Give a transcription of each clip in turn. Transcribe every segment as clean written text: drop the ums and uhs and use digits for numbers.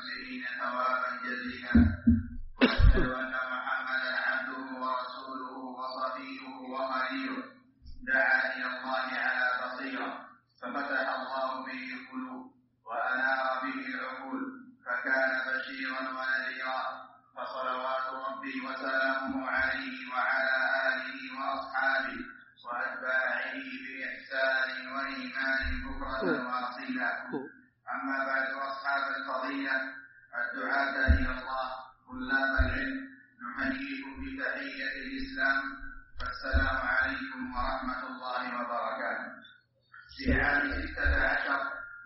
المرسلين ثوابا جزيلا، وأشهد أن محمدا عبده ورسوله وصفيه وخليله دعا إلى الله على بصيرة، ففتح الله به القلوب وأنار به العقول، فكان بشيرا ونذيرا، فصلوات ربي وسلامه عليه وعلى آله وأصحابه وأتباعه بإحسان وإيمان بكرة وأصيلا. أما بعد، أصحاب الفضيلة الدعاة إلى الله طلاب العلم، نحييكم بتحية الإسلام، فالسلام عليكم ورحمة الله وبركاته. في عام 16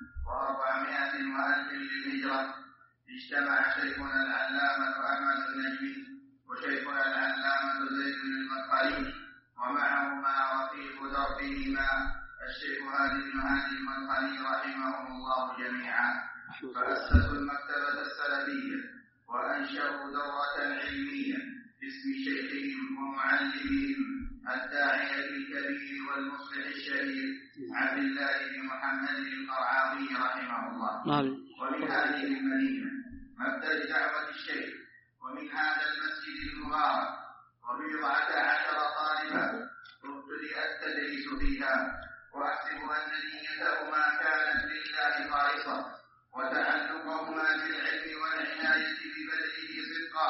و400 وألف للهجرة اجتمع شيخنا العلامة أحمد النجمي وشيخنا العلامة زيد المدخلي، ومعهما رفيق دربهما الشيخ هادي بن هادي المدخلي رحمهم الله جميعا، فأسسوا المكتبة السلفية وأنشأوا دورة علمية باسم شيخهم ومعلمهم الداعية الكبير والمصلح الشهير عبد الله بن محمد القرعاوي رحمه الله. ومن هذه المدينة مبدأ دعوة الشيخ، ومن هذا المسجد المبارك وبضعة 10 طالبة ابتدأ التدريس فيها، وأحسب أن نيتهما كانت لله خالصة، وتعلقهما بالعلم والعناية ببذله صدقا،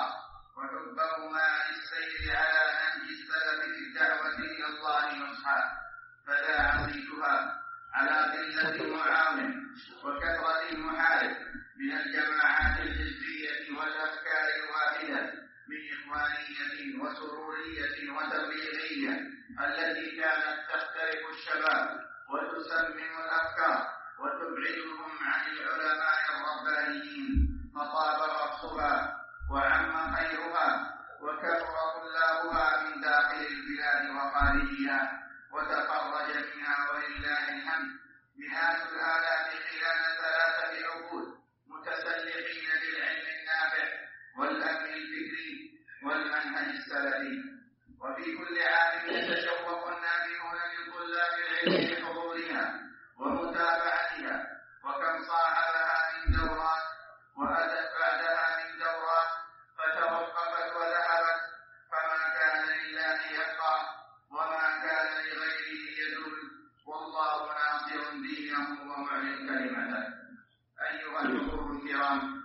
وحبهما للسير على نهج السلف في الدعوة إلى الله نصحا، فلا عصيتها على قلة المعاون وكثرة المحارب من الجماعات الحزبية والأفكار الواحدة من إخوانية وسرورية وتبليغية التي كانت تخترق الشباب وتسمم الأفكار وتبعدهم عن العلماء الربانيين، فطاب غصبها وعم خيرها وكثر طلابها من داخل البلاد وخارجها، وتخرج منها ولله الحمد مئات الآلاف خلال 3 عقود متسلحين بالعلم النافع والأمن الفكري والمنهج السلفي. وفي كل عام يتشوق النابهون لطلاب العلم بحضورها ومتابعتها، وكم صاحبها من دورات وأتت بعدها من دورات فتوقفت وذهبت، فما كان لله يبقى وما كان لغيره يدل، والله ناصر دينه ومعلن كلمته. أيها الحضور الكرام،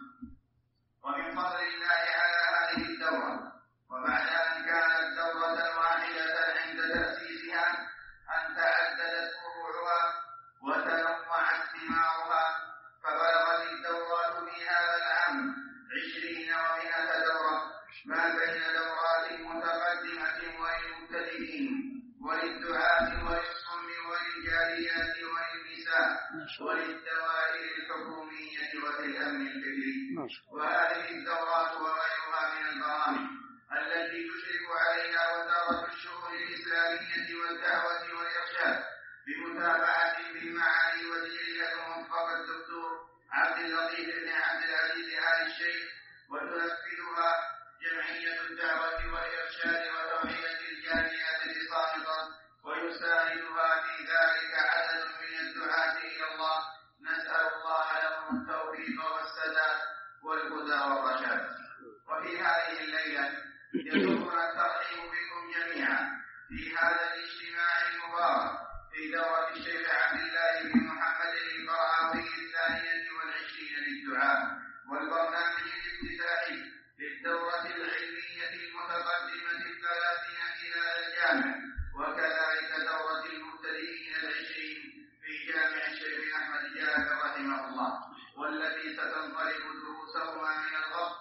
ومن فضل الله على هذه الدورة، وبعد أن كانت دورة واحدة عند تأسيسها، أن تعددت فروعها وتنوعت ثمارها، فبلغت الدورات في هذا العام 20 و100 دورة، ما بين دورات متقدمة وللمبتدئين وللدعاة وللصم وللجاريات وللنساء وللدوائر الحكومية وللأمن الفكري. وهذه الدورات وغيرها من البرامج التي تشرف عليها وزارة الشؤون الإسلامية والدعوة والإرشاد بمتابعة بالمعالي وزيرها الموفق الدكتور عبد اللطيف بن عبد العزيز آل الشيخ، وتنفذها جمعية الدعوة والإرشاد وتوعية الجاليات الصامتة، ويساعدها في ذلك عدد من الدعاة إلى الله، نسأل الله لهم التوفيق والسداد والهدى والرشاد. وفي هذه الليلة يسرنا الترحيب بكم جميعا في هذا الاجتماع المبارك في دورة الشيخ عبد الله بن محمد القرعاوي 22 للدعاء، والبرنامج الافتتاحي للدورة العلمية المتقدمة 30 خلال الجامع، وكذلك دورة المبتدئين 20 في جامع الشيخ أحمد جابر رحمه الله، والتي ستنطلق دروسهما من الغد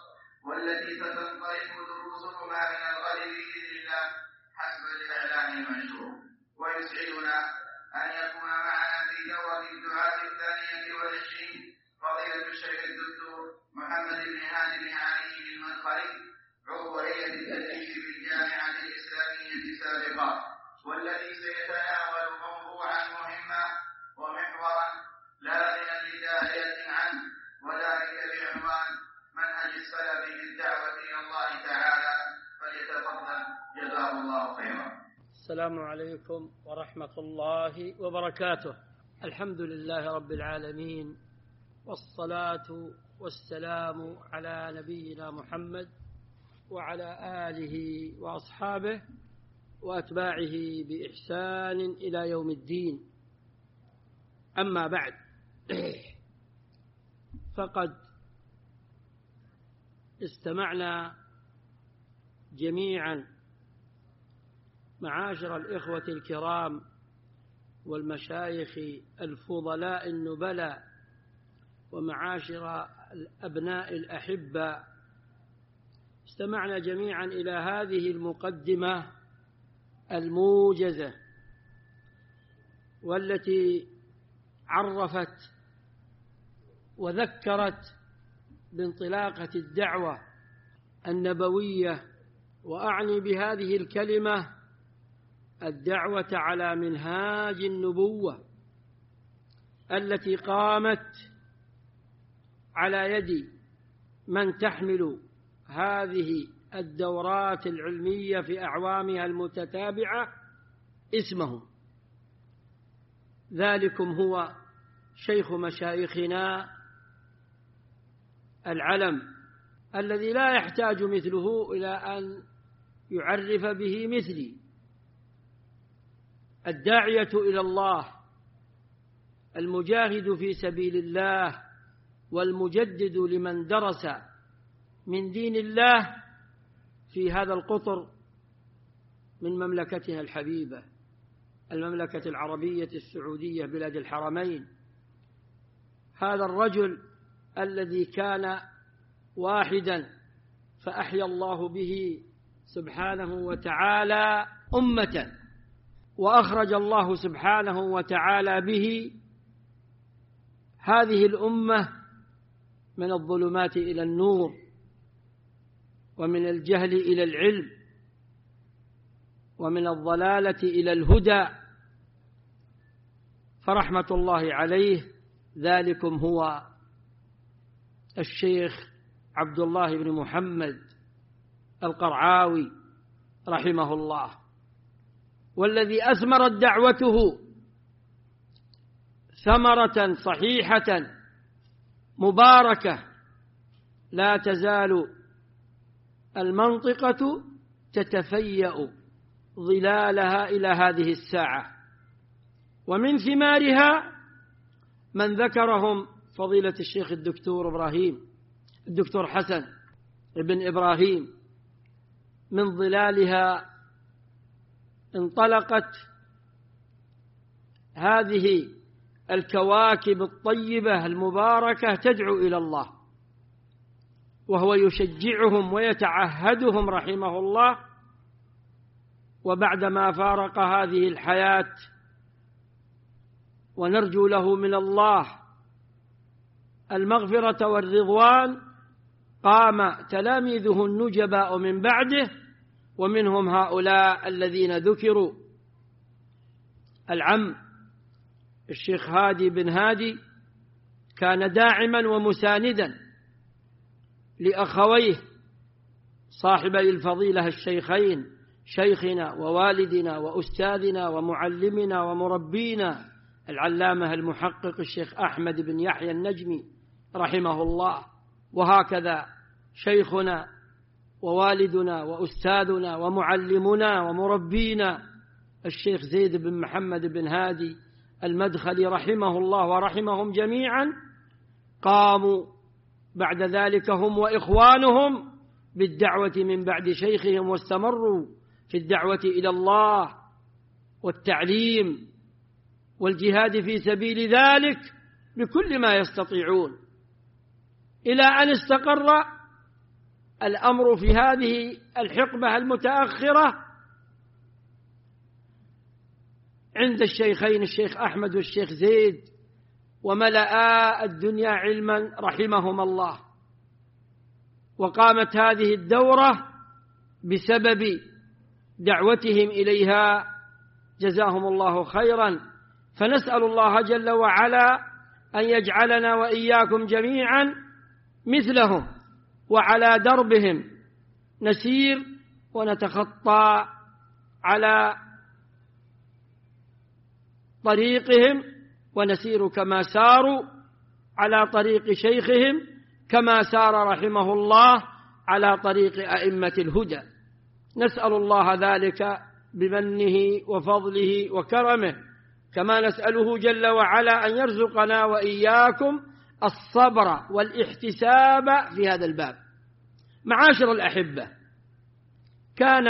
بإذن الله حسب الإعلان المنشور. ويسعدنا أن يكون معنا في دورة الدعاة 22 فضيلة الشيخ الدكتور محمد بن هادي بن علي المدخلي، عضو هيئة التدريس بالجامعة الإسلامية سابقا، والذي سيتناول موضوعا مهما ومحورا لا غنى لداعية عنه، وذلك بعنوان منهج السلف للدعوة إلى الله تعالى، فليتفضل جزاه الله خيرا. السلام عليكم ورحمة الله وبركاته. الحمد لله رب العالمين، والصلاة والسلام على نبينا محمد وعلى آله وأصحابه وأتباعه بإحسان إلى يوم الدين. أما بعد، فقد استمعنا جميعا معاشر الإخوة الكرام والمشايخ الفضلاء النبلاء ومعاشر الأبناء الأحبة، استمعنا جميعا إلى هذه المقدمة الموجزة والتي عرفت وذكرت بانطلاقة الدعوة النبوية، وأعني بهذه الكلمة الدعوة على منهاج النبوة التي قامت على يد من تحمل هذه الدورات العلمية في أعوامها المتتابعة اسمه. ذلكم هو شيخ مشايخنا العلم الذي لا يحتاج مثله إلى أن يعرف به مثلي، الداعية إلى الله، المجاهد في سبيل الله، والمجدد لمن درس من دين الله في هذا القطر من مملكتنا الحبيبة، المملكة العربية السعودية بلاد الحرمين. هذا الرجل الذي كان واحدا فأحيا الله به سبحانه وتعالى أمة، وأخرج الله سبحانه وتعالى به هذه الأمة من الظلمات إلى النور، ومن الجهل إلى العلم، ومن الضلالة إلى الهدى، فرحمة الله عليه. ذلكم هو الشيخ عبد الله بن محمد القرعاوي رحمه الله، والذي أثمرت دعوته ثمرة صحيحة مباركة لا تزال المنطقة تتفيأ ظلالها إلى هذه الساعة. ومن ثمارها من ذكرهم فضيلة الشيخ الدكتور حسن بن إبراهيم. من ظلالها انطلقت هذه الكواكب الطيبة المباركة تدعو إلى الله، وهو يشجعهم ويتعهدهم رحمه الله. وبعدما فارق هذه الحياة ونرجو له من الله المغفرة والرضوان، قام تلاميذه النجباء من بعده، ومنهم هؤلاء الذين ذكروا: العم الشيخ هادي بن هادي كان داعما ومساندا لأخويه صاحبي الفضيلة الشيخين، شيخنا ووالدنا وأستاذنا ومعلمنا ومربينا العلامة المحقق الشيخ أحمد بن يحيى النجمي رحمه الله. وهكذا شيخنا ووالدنا وأستاذنا ومعلمنا ومربينا الشيخ زيد بن محمد بن هادي المدخلي رحمه الله ورحمهم جميعا، قاموا بعد ذلك هم وإخوانهم بالدعوة من بعد شيخهم، واستمروا في الدعوة إلى الله والتعليم والجهاد في سبيل ذلك بكل ما يستطيعون، إلى أن استقر الأمر في هذه الحقبة المتأخرة عند الشيخين الشيخ أحمد والشيخ زيد، وملأ الدنيا علما رحمهم الله. وقامت هذه الدورة بسبب دعوتهم إليها، جزاهم الله خيرا. فنسأل الله جل وعلا أن يجعلنا وإياكم جميعا مثلهم، وعلى دربهم نسير ونتخطى على طريقهم ونسير كما ساروا على طريق شيخهم كما سار رحمه الله على طريق أئمة الهدى. نسأل الله ذلك بمنه وفضله وكرمه، كما نسأله جل وعلا أن يرزقنا وإياكم الصبر والاحتساب في هذا الباب. معاشر الأحبة، كان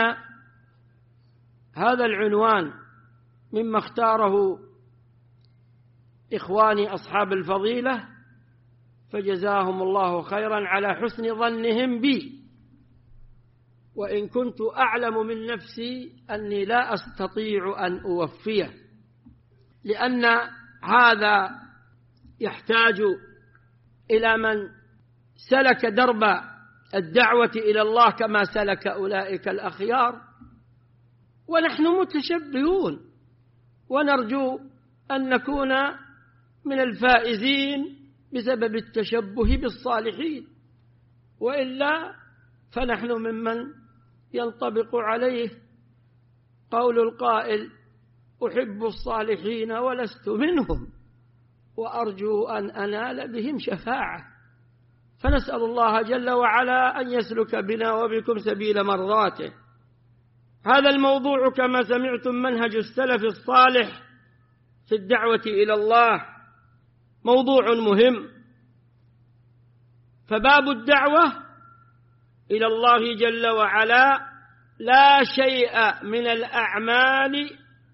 هذا العنوان مما اختاره إخواني أصحاب الفضيلة، فجزاهم الله خيرا على حسن ظنهم بي، وإن كنت أعلم من نفسي أني لا أستطيع أن أوفيه، لأن هذا يحتاج إلى من سلك درب الدعوة إلى الله كما سلك أولئك الأخيار، ونحن متشبهون، ونرجو أن نكون من الفائزين بسبب التشبه بالصالحين، وإلا فنحن ممن ينطبق عليه قول القائل: أحب الصالحين ولست منهم وأرجو أن أنال بهم شفاعة. فنسأل الله جل وعلا أن يسلك بنا وبكم سبيل مرضاته. هذا الموضوع كما سمعتم منهج السلف الصالح في الدعوة إلى الله، موضوع مهم. فباب الدعوة إلى الله جل وعلا لا شيء من الأعمال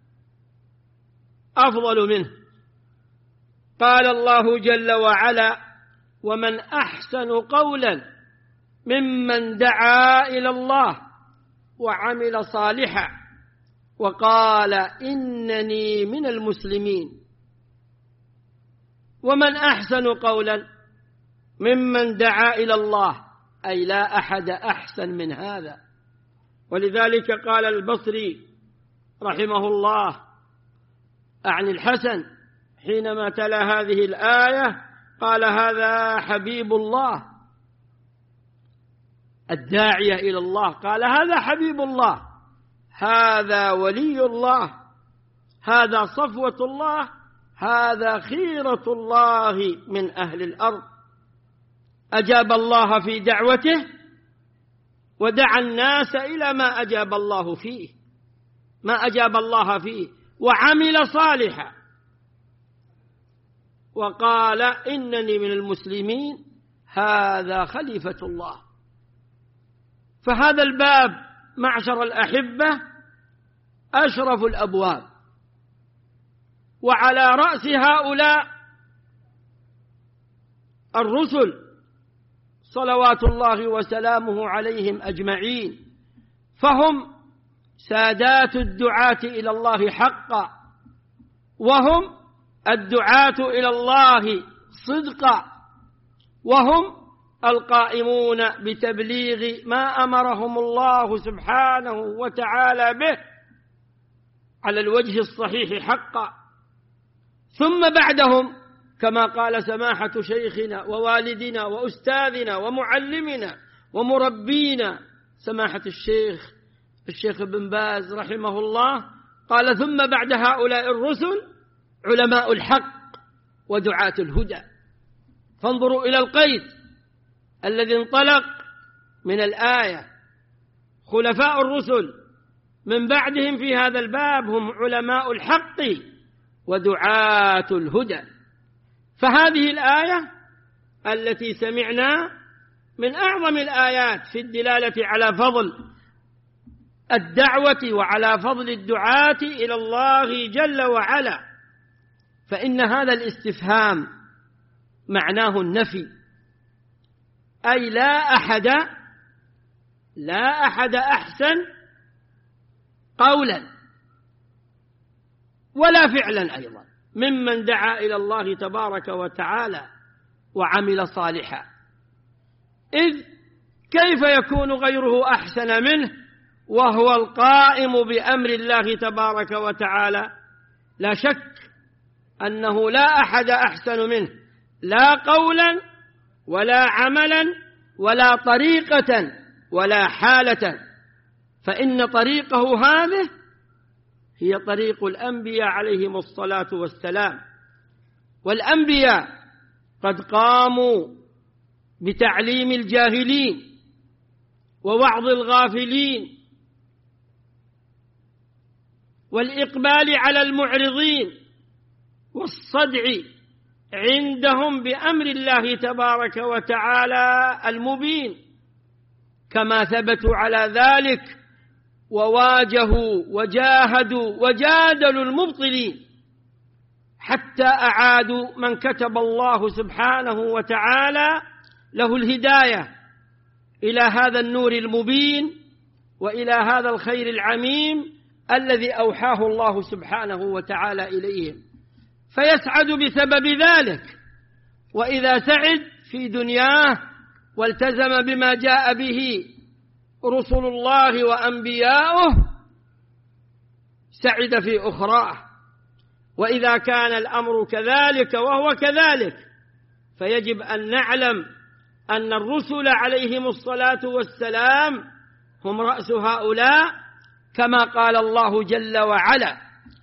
أفضل منه. قال الله جل وعلا: ومن أحسن قولا ممن دعا إلى الله وعمل صالحا وقال إنني من المسلمين. ومن أحسن قولا ممن دعا إلى الله، أي لا أحد أحسن من هذا. ولذلك قال البصري رحمه الله عن الحسن حينما تلا هذه الآية، قال: هذا حبيب الله الداعية إلى الله، قال: هذا حبيب الله، هذا ولي الله، هذا صفوة الله، هذا خيرة الله من أهل الأرض. أجاب الله في دعوته ودعا الناس إلى ما أجاب الله فيه، ما أجاب الله فيه، وعمل صالحا وقال إنني من المسلمين، هذا خليفة الله. فهذا الباب معشر الأحبة أشرف الأبواب، وعلى رأس هؤلاء الرسل صلوات الله وسلامه عليهم أجمعين، فهم سادات الدعاة إلى الله حقا، وهم الدعاة إلى الله صدقا، وهم القائمون بتبليغ ما أمرهم الله سبحانه وتعالى به على الوجه الصحيح حقا. ثم بعدهم كما قال سماحة شيخنا ووالدنا وأستاذنا ومعلمنا ومربينا سماحة الشيخ ابن باز رحمه الله، قال: ثم بعد هؤلاء الرسل علماء الحق ودعاة الهدى. فانظروا إلى القيد الذي انطلق من الآية: خلفاء الرسل من بعدهم في هذا الباب هم علماء الحق ودعاة الهدى. فهذه الآية التي سمعنا من أعظم الآيات في الدلالة على فضل الدعوة وعلى فضل الدعاة إلى الله جل وعلا. فإن هذا الاستفهام معناه النفي، أي لا أحد أحسن قولا ولا فعلا أيضا ممن دعا إلى الله تبارك وتعالى وعمل صالحا. إذ كيف يكون غيره أحسن منه وهو القائم بأمر الله تبارك وتعالى؟ لا شك أنه لا أحد أحسن منه، لا قولا ولا عملا ولا طريقة ولا حالة. فإن طريقه هذه هي طريق الأنبياء عليهم الصلاة والسلام. والأنبياء قد قاموا بتعليم الجاهلين ووعظ الغافلين والإقبال على المعرضين والصدع عندهم بأمر الله تبارك وتعالى المبين، كما ثبتوا على ذلك وواجهوا وجاهدوا وجادلوا المبطلين حتى أعادوا من كتب الله سبحانه وتعالى له الهداية إلى هذا النور المبين وإلى هذا الخير العميم الذي أوحاه الله سبحانه وتعالى إليهم، فيسعد بسبب ذلك. وإذا سعد في دنياه والتزم بما جاء به رسل الله وأنبياؤه سعد في أخراه. وإذا كان الأمر كذلك وهو كذلك فيجب أن نعلم أن الرسل عليهم الصلاة والسلام هم رأس هؤلاء، كما قال الله جل وعلا: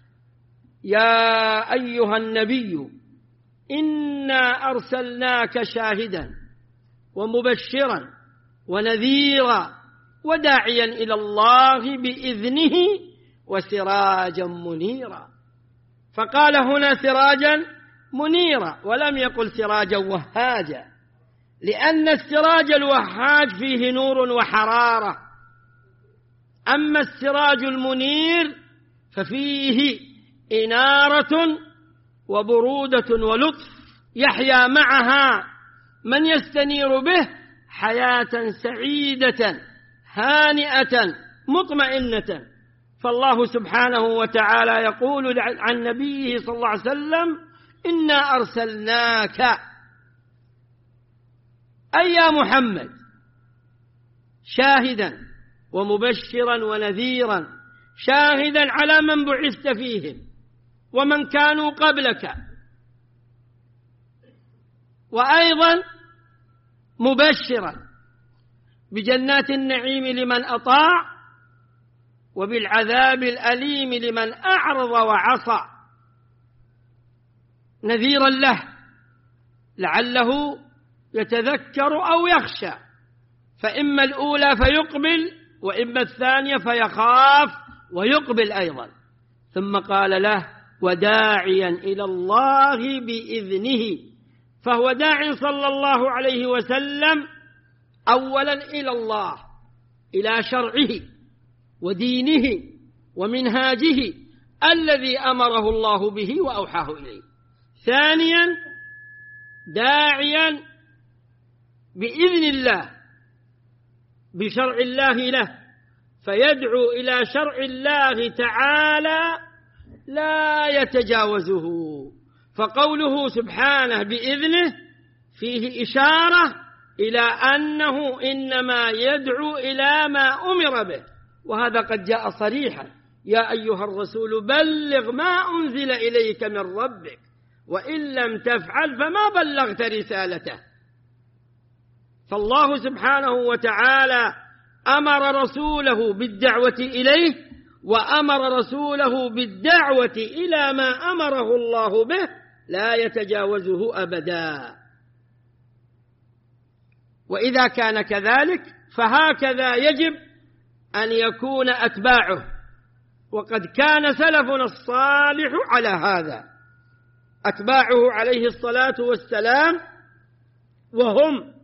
يا أيها النبي إنا أرسلناك شاهدا ومبشرا ونذيرا وداعيا إلى الله بإذنه وسراجا منيرا. فقال هنا سراجا منيرا ولم يقل سراجا وهاجا، لأن السراج الوهاج فيه نور وحرارة، أما السراج المنير ففيه إنارة وبرودة ولطف يحيا معها من يستنير به حياة سعيدة هانئة مطمئنة. فالله سبحانه وتعالى يقول عن نبيه صلى الله عليه وسلم: إنا أرسلناك أي يا محمد شاهدا ومبشرا ونذيرا، شاهدا على من بعثت فيهم ومن كانوا قبلك، وأيضا مبشرا بجنات النعيم لمن أطاع وبالعذاب الأليم لمن أعرض وعصى، نذيرا له لعله يتذكر أو يخشى، فإما الأولى فيقبل وإما الثانية فيخاف ويقبل أيضا. ثم قال له: وداعيا إلى الله بإذنه، فهو داع صلى الله عليه وسلم أولا إلى الله، إلى شرعه ودينه ومنهاجه الذي أمره الله به وأوحاه إليه. ثانيا داعيا بإذن الله بشرع الله له، فيدعو إلى شرع الله تعالى لا يتجاوزه. فقوله سبحانه بإذنه فيه إشارة إلى أنه إنما يدعو إلى ما أمر به، وهذا قد جاء صريحا: يا أيها الرسول بلغ ما أنزل إليك من ربك وإن لم تفعل فما بلغت رسالته. فالله سبحانه وتعالى أمر رسوله بالدعوة إليه وأمر رسوله بالدعوة إلى ما أمره الله به لا يتجاوزه أبدا. وإذا كان كذلك فهكذا يجب أن يكون أتباعه، وقد كان سلفنا الصالح على هذا، أتباعه عليه الصلاة والسلام، وهم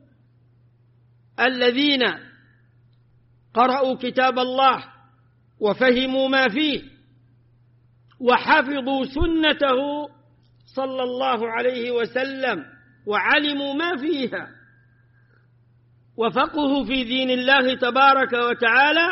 الذين قرأوا كتاب الله وفهموا ما فيه وحفظوا سنته صلى الله عليه وسلم وعلموا ما فيها وفقهوا في دين الله تبارك وتعالى،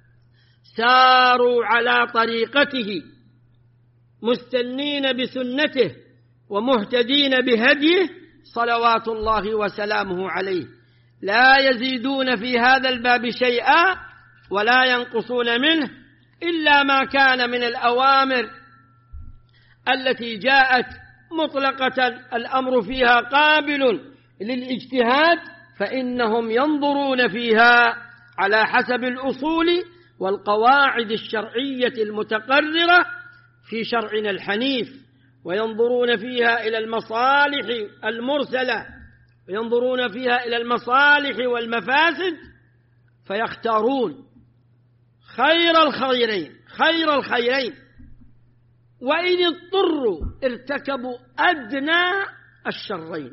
ساروا على طريقته مستنين بسنته ومهتدين بهديه صلوات الله وسلامه عليه، لا يزيدون في هذا الباب شيئا ولا ينقصون منه إلا ما كان من الأوامر التي جاءت مطلقة الأمر فيها قابل للاجتهاد، فإنهم ينظرون فيها على حسب الأصول والقواعد الشرعية المتقررة في شرعنا الحنيف، وينظرون فيها إلى المصالح المرسلة، وينظرون فيها إلى المصالح والمفاسد، فيختارون خير الخيرين، وإن اضطروا ارتكبوا أدنى الشرين،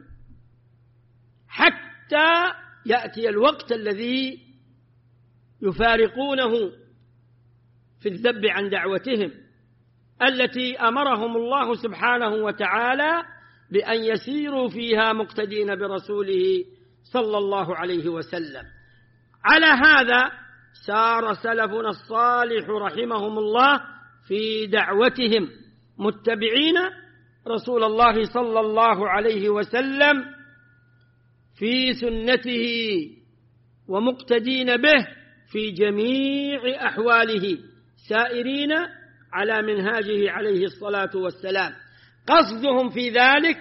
حتى يأتي الوقت الذي يفارقونه في الذب عن دعوتهم التي أمرهم الله سبحانه وتعالى بأن يسيروا فيها مقتدين برسوله صلى الله عليه وسلم. على هذا سار سلفنا الصالح رحمهم الله في دعوتهم، متبعين رسول الله صلى الله عليه وسلم في سنته ومقتدين به في جميع أحواله، سائرين على منهاجه عليه الصلاة والسلام. قصدهم في ذلك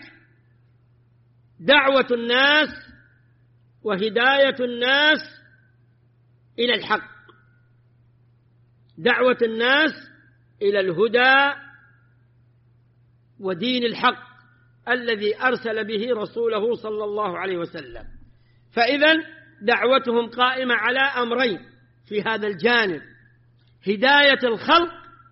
دعوة الناس وهداية الناس إلى الحق، دعوة الناس إلى الهدى ودين الحق الذي أرسل به رسوله صلى الله عليه وسلم. فإذن دعوتهم قائمة على أمرين في هذا الجانب: هداية الخلق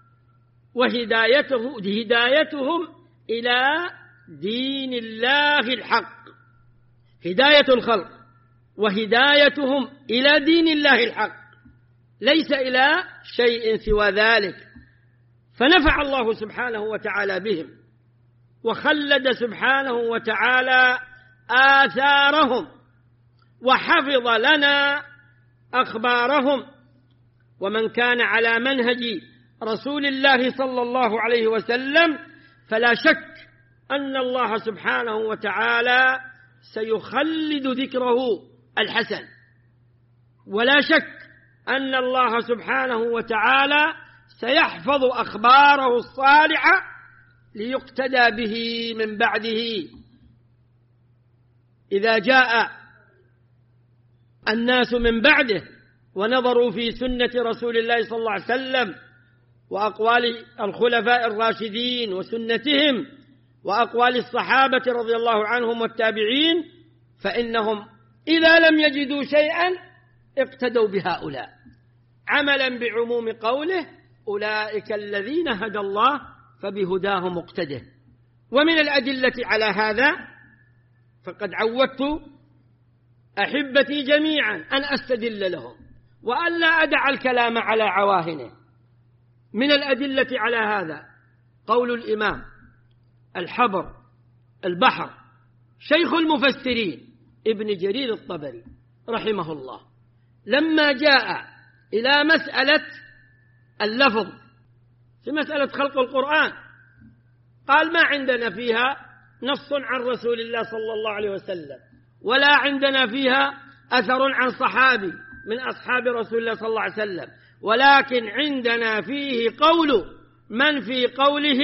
وهدايتهم إلى دين الله الحق. هداية الخلق وهدايتهم إلى دين الله الحق، ليس إلى شيء سوى ذلك. فنفع الله سبحانه وتعالى بهم، وخلد سبحانه وتعالى آثارهم، وحفظ لنا أخبارهم. ومن كان على منهج رسول الله صلى الله عليه وسلم فلا شك أن الله سبحانه وتعالى سيخلد ذكره الحسن، ولا شك أن الله سبحانه وتعالى سيحفظ أخباره الصالحة ليقتدى به من بعده. إذا جاء الناس من بعده ونظروا في سنة رسول الله صلى الله عليه وسلم وأقوال الخلفاء الراشدين وسنتهم وأقوال الصحابة رضي الله عنهم والتابعين، فإنهم إذا لم يجدوا شيئا اقتدوا بهؤلاء، عملا بعموم قوله: أولئك الذين هدى الله فبهداه مقتده. ومن الأدلة على هذا فقد عودت أحبتي جميعا أن أستدل لهم وأن لا أدع الكلام على عواهنه. من الأدلة على هذا قول الإمام الحبر البحر شيخ المفسرين ابن جرير الطبري رحمه الله، لما جاء إلى مسألة اللفظ في مسألة خلق القرآن قال: ما عندنا فيها نص عن رسول الله صلى الله عليه وسلم، ولا عندنا فيها أثر عن صحابي من أصحاب رسول الله صلى الله عليه وسلم، ولكن عندنا فيه قول من في قوله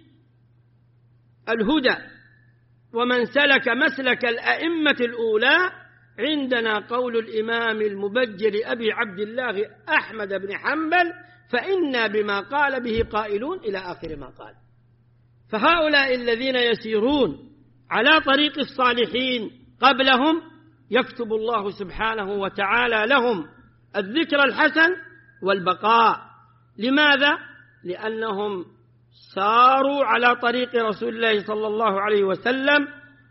الهدى ومن سلك مسلك الأئمة الأولى. عندنا قول الإمام المبجل أبي عبد الله أحمد بن حنبل، فإنا بما قال به قائلون، إلى آخر ما قال. فهؤلاء الذين يسيرون على طريق الصالحين قبلهم يكتب الله سبحانه وتعالى لهم الذكر الحسن والبقاء. لماذا؟ لأنهم ساروا على طريق رسول الله صلى الله عليه وسلم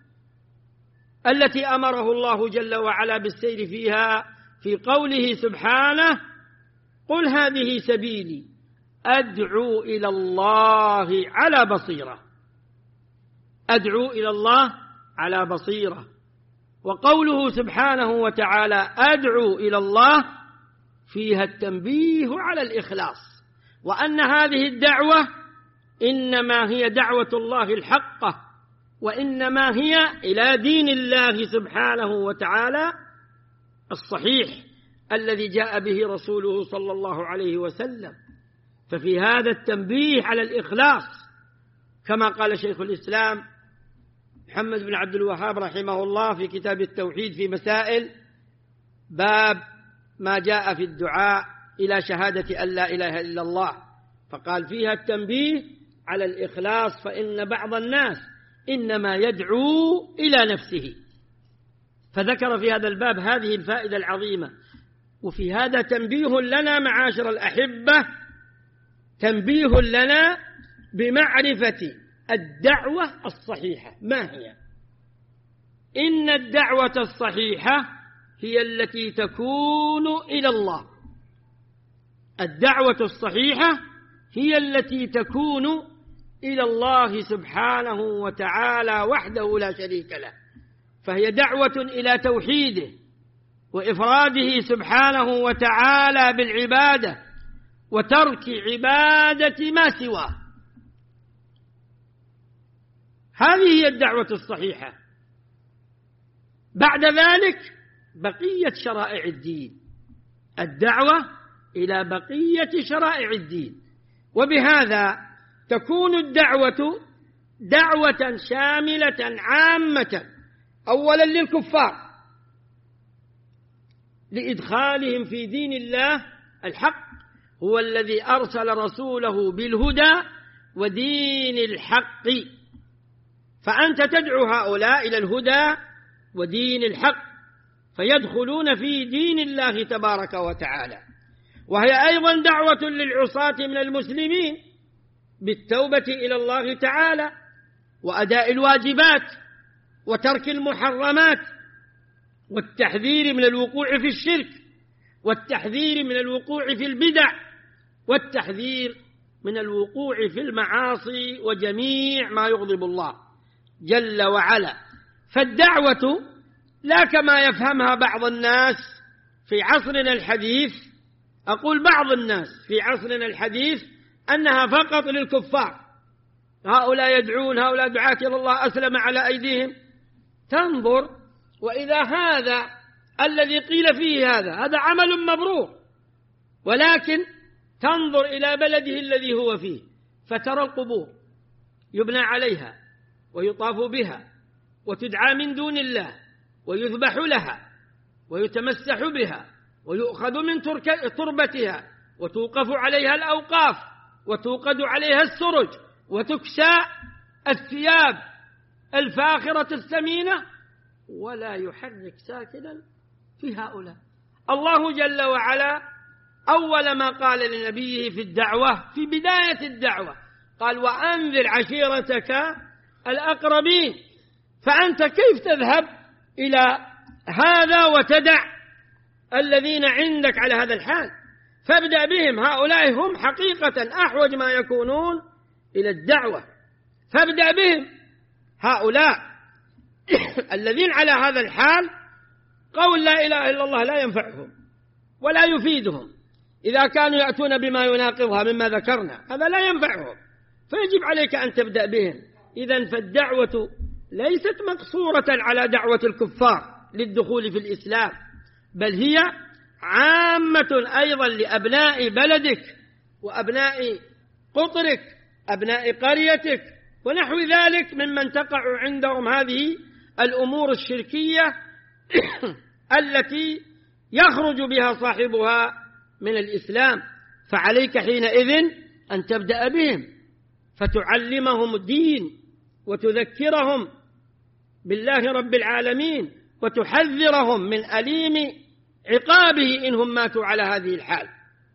التي أمره الله جل وعلا بالسير فيها في قوله سبحانه: قل هذه سبيلي أدعو إلى الله على بصيرة. أدعو إلى الله على بصيرة. وقوله سبحانه وتعالى أدعو إلى الله فيها التنبيه على الإخلاص، وأن هذه الدعوة إنما هي دعوة الله الحقة، وإنما هي إلى دين الله سبحانه وتعالى الصحيح الذي جاء به رسوله صلى الله عليه وسلم. ففي هذا التنبيه على الإخلاص، كما قال شيخ الإسلام محمد بن عبد الوهاب رحمه الله في كتاب التوحيد في مسائل باب ما جاء في الدعاء إلى شهادة أن لا إله إلا الله، فقال فيها التنبيه على الإخلاص، فإن بعض الناس إنما يدعو إلى نفسه. فذكر في هذا الباب هذه الفائدة العظيمة. وفي هذا تنبيه لنا معاشر الأحبة، تنبيه لنا بمعرفة الدعوة الصحيحة. ما هي؟ إن الدعوة الصحيحة هي التي تكون إلى الله. الدعوة الصحيحة هي التي تكون إلى الله سبحانه وتعالى وحده لا شريك له، فهي دعوة إلى توحيده وإفراده سبحانه وتعالى بالعبادة وترك عبادة ما سواه. هذه هي الدعوة الصحيحة. بعد ذلك بقية شرائع الدين، الدعوة إلى بقية شرائع الدين. وبهذا تكون الدعوة دعوة شاملة عامة، أولا للكفار لإدخالهم في دين الله الحق، هو الذي أرسل رسوله بالهدى ودين الحق، فأنت تدعو هؤلاء إلى الهدى ودين الحق فيدخلون في دين الله تبارك وتعالى. وهي أيضا دعوة للعصاة من المسلمين بالتوبة إلى الله تعالى وأداء الواجبات وترك المحرمات والتحذير من الوقوع في الشرك والتحذير من الوقوع في البدع والتحذير من الوقوع في المعاصي وجميع ما يغضب الله جل وعلا. فالدعوة لا كما يفهمها بعض الناس في عصرنا الحديث، أقول بعض الناس في عصرنا الحديث، أنها فقط للكفار، هؤلاء يدعون، هؤلاء دعاة إلى الله أسلم على أيديهم. تنظر وإذا هذا الذي قيل فيه هذا عمل مبرور، ولكن تنظر إلى بلده الذي هو فيه فترى القبور يبنى عليها ويطاف بها وتدعى من دون الله ويذبح لها ويتمسح بها ويؤخذ من تربتها وتوقف عليها الأوقاف وتوقد عليها السرج وتكسى الثياب الفاخرة الثمينة، ولا يحرك ساكنا في هؤلاء. الله جل وعلا أول ما قال لنبيه في الدعوة في بداية الدعوة قال وأنذر عشيرتك الأقربين. فأنت كيف تذهب إلى هذا وتدع الذين عندك على هذا الحال؟ فابدأ بهم، هؤلاء هم حقيقة أحوج ما يكونون إلى الدعوة، فابدأ بهم. هؤلاء الذين على هذا الحال قول لا إله إلا الله لا ينفعهم ولا يفيدهم إذا كانوا يأتون بما يناقضها مما ذكرنا، هذا لا ينفعهم، فيجب عليك أن تبدأ بهم. إذن فالدعوة ليست مقصورة على دعوة الكفار للدخول في الإسلام، بل هي عامة أيضا لأبناء بلدك وأبناء قطرك، أبناء قريتك ونحو ذلك ممن تقع عندهم هذه الأمور الشركية التي يخرج بها صاحبها من الإسلام. فعليك حينئذ أن تبدأ بهم فتعلمهم الدين وتذكرهم بالله رب العالمين وتحذرهم من أليم عقابه إنهم ماتوا على هذه الحال.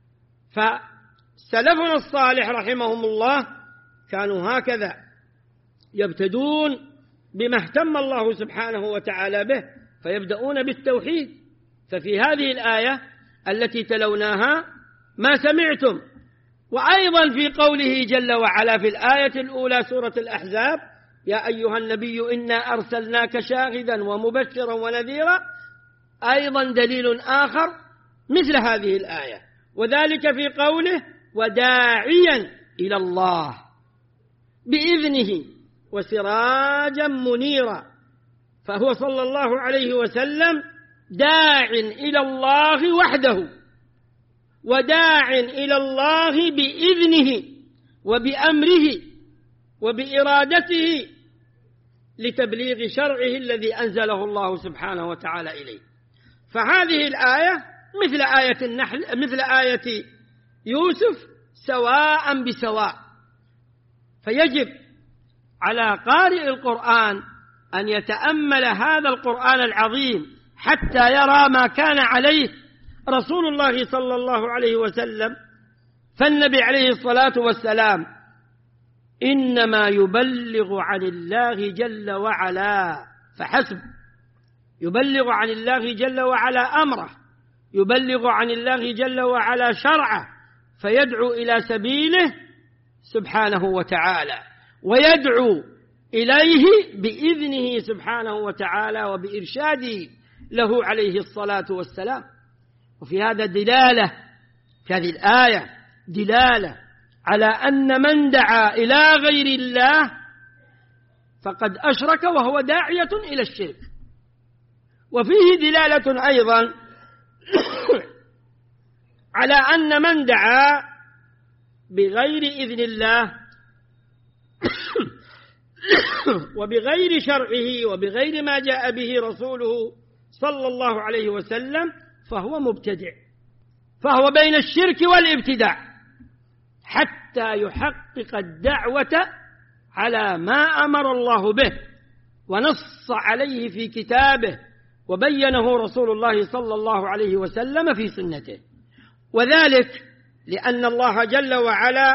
فسلفنا الصالح رحمهم الله كانوا هكذا يبتدون بما اهتم الله سبحانه وتعالى به، فيبدأون بالتوحيد. ففي هذه الآية التي تلوناها ما سمعتم، وأيضا في قوله جل وعلا في الآية الأولى سورة الأحزاب يا أيها النبي إنا أرسلناك شاهدا ومبشرا ونذيرا، أيضا دليل آخر مثل هذه الآية، وذلك في قوله وداعيا إلى الله بإذنه وسراجا منيرا. فهو صلى الله عليه وسلم داع إلى الله وحده وداع إلى الله بإذنه وبأمره وبإرادته لتبليغ شرعه الذي أنزله الله سبحانه وتعالى إليه. فهذه الآية مثل آية النحل مثل آية يوسف سواء بسواء، فيجب على قارئ القرآن أن يتأمل هذا القرآن العظيم حتى يرى ما كان عليه رسول الله صلى الله عليه وسلم. فالنبي عليه الصلاة والسلام إنما يبلغ عن الله جل وعلا فحسب، يبلغ عن الله جل وعلا أمره، يبلغ عن الله جل وعلا شرعه، فيدعو إلى سبيله سبحانه وتعالى، ويدعو إليه بإذنه سبحانه وتعالى وبإرشاده له عليه الصلاة والسلام. وفي هذا دلالة، في هذه الآية دلالة على أن من دعا إلى غير الله فقد أشرك وهو داعية إلى الشرك. وفيه دلالة أيضا على أن من دعا بغير إذن الله وبغير شرعه وبغير ما جاء به رسوله صلى الله عليه وسلم فهو مبتدع، فهو بين الشرك والابتداع، حتى يحقق الدعوة على ما أمر الله به ونص عليه في كتابه وبينه رسول الله صلى الله عليه وسلم في سنته. وذلك لأن الله جل وعلا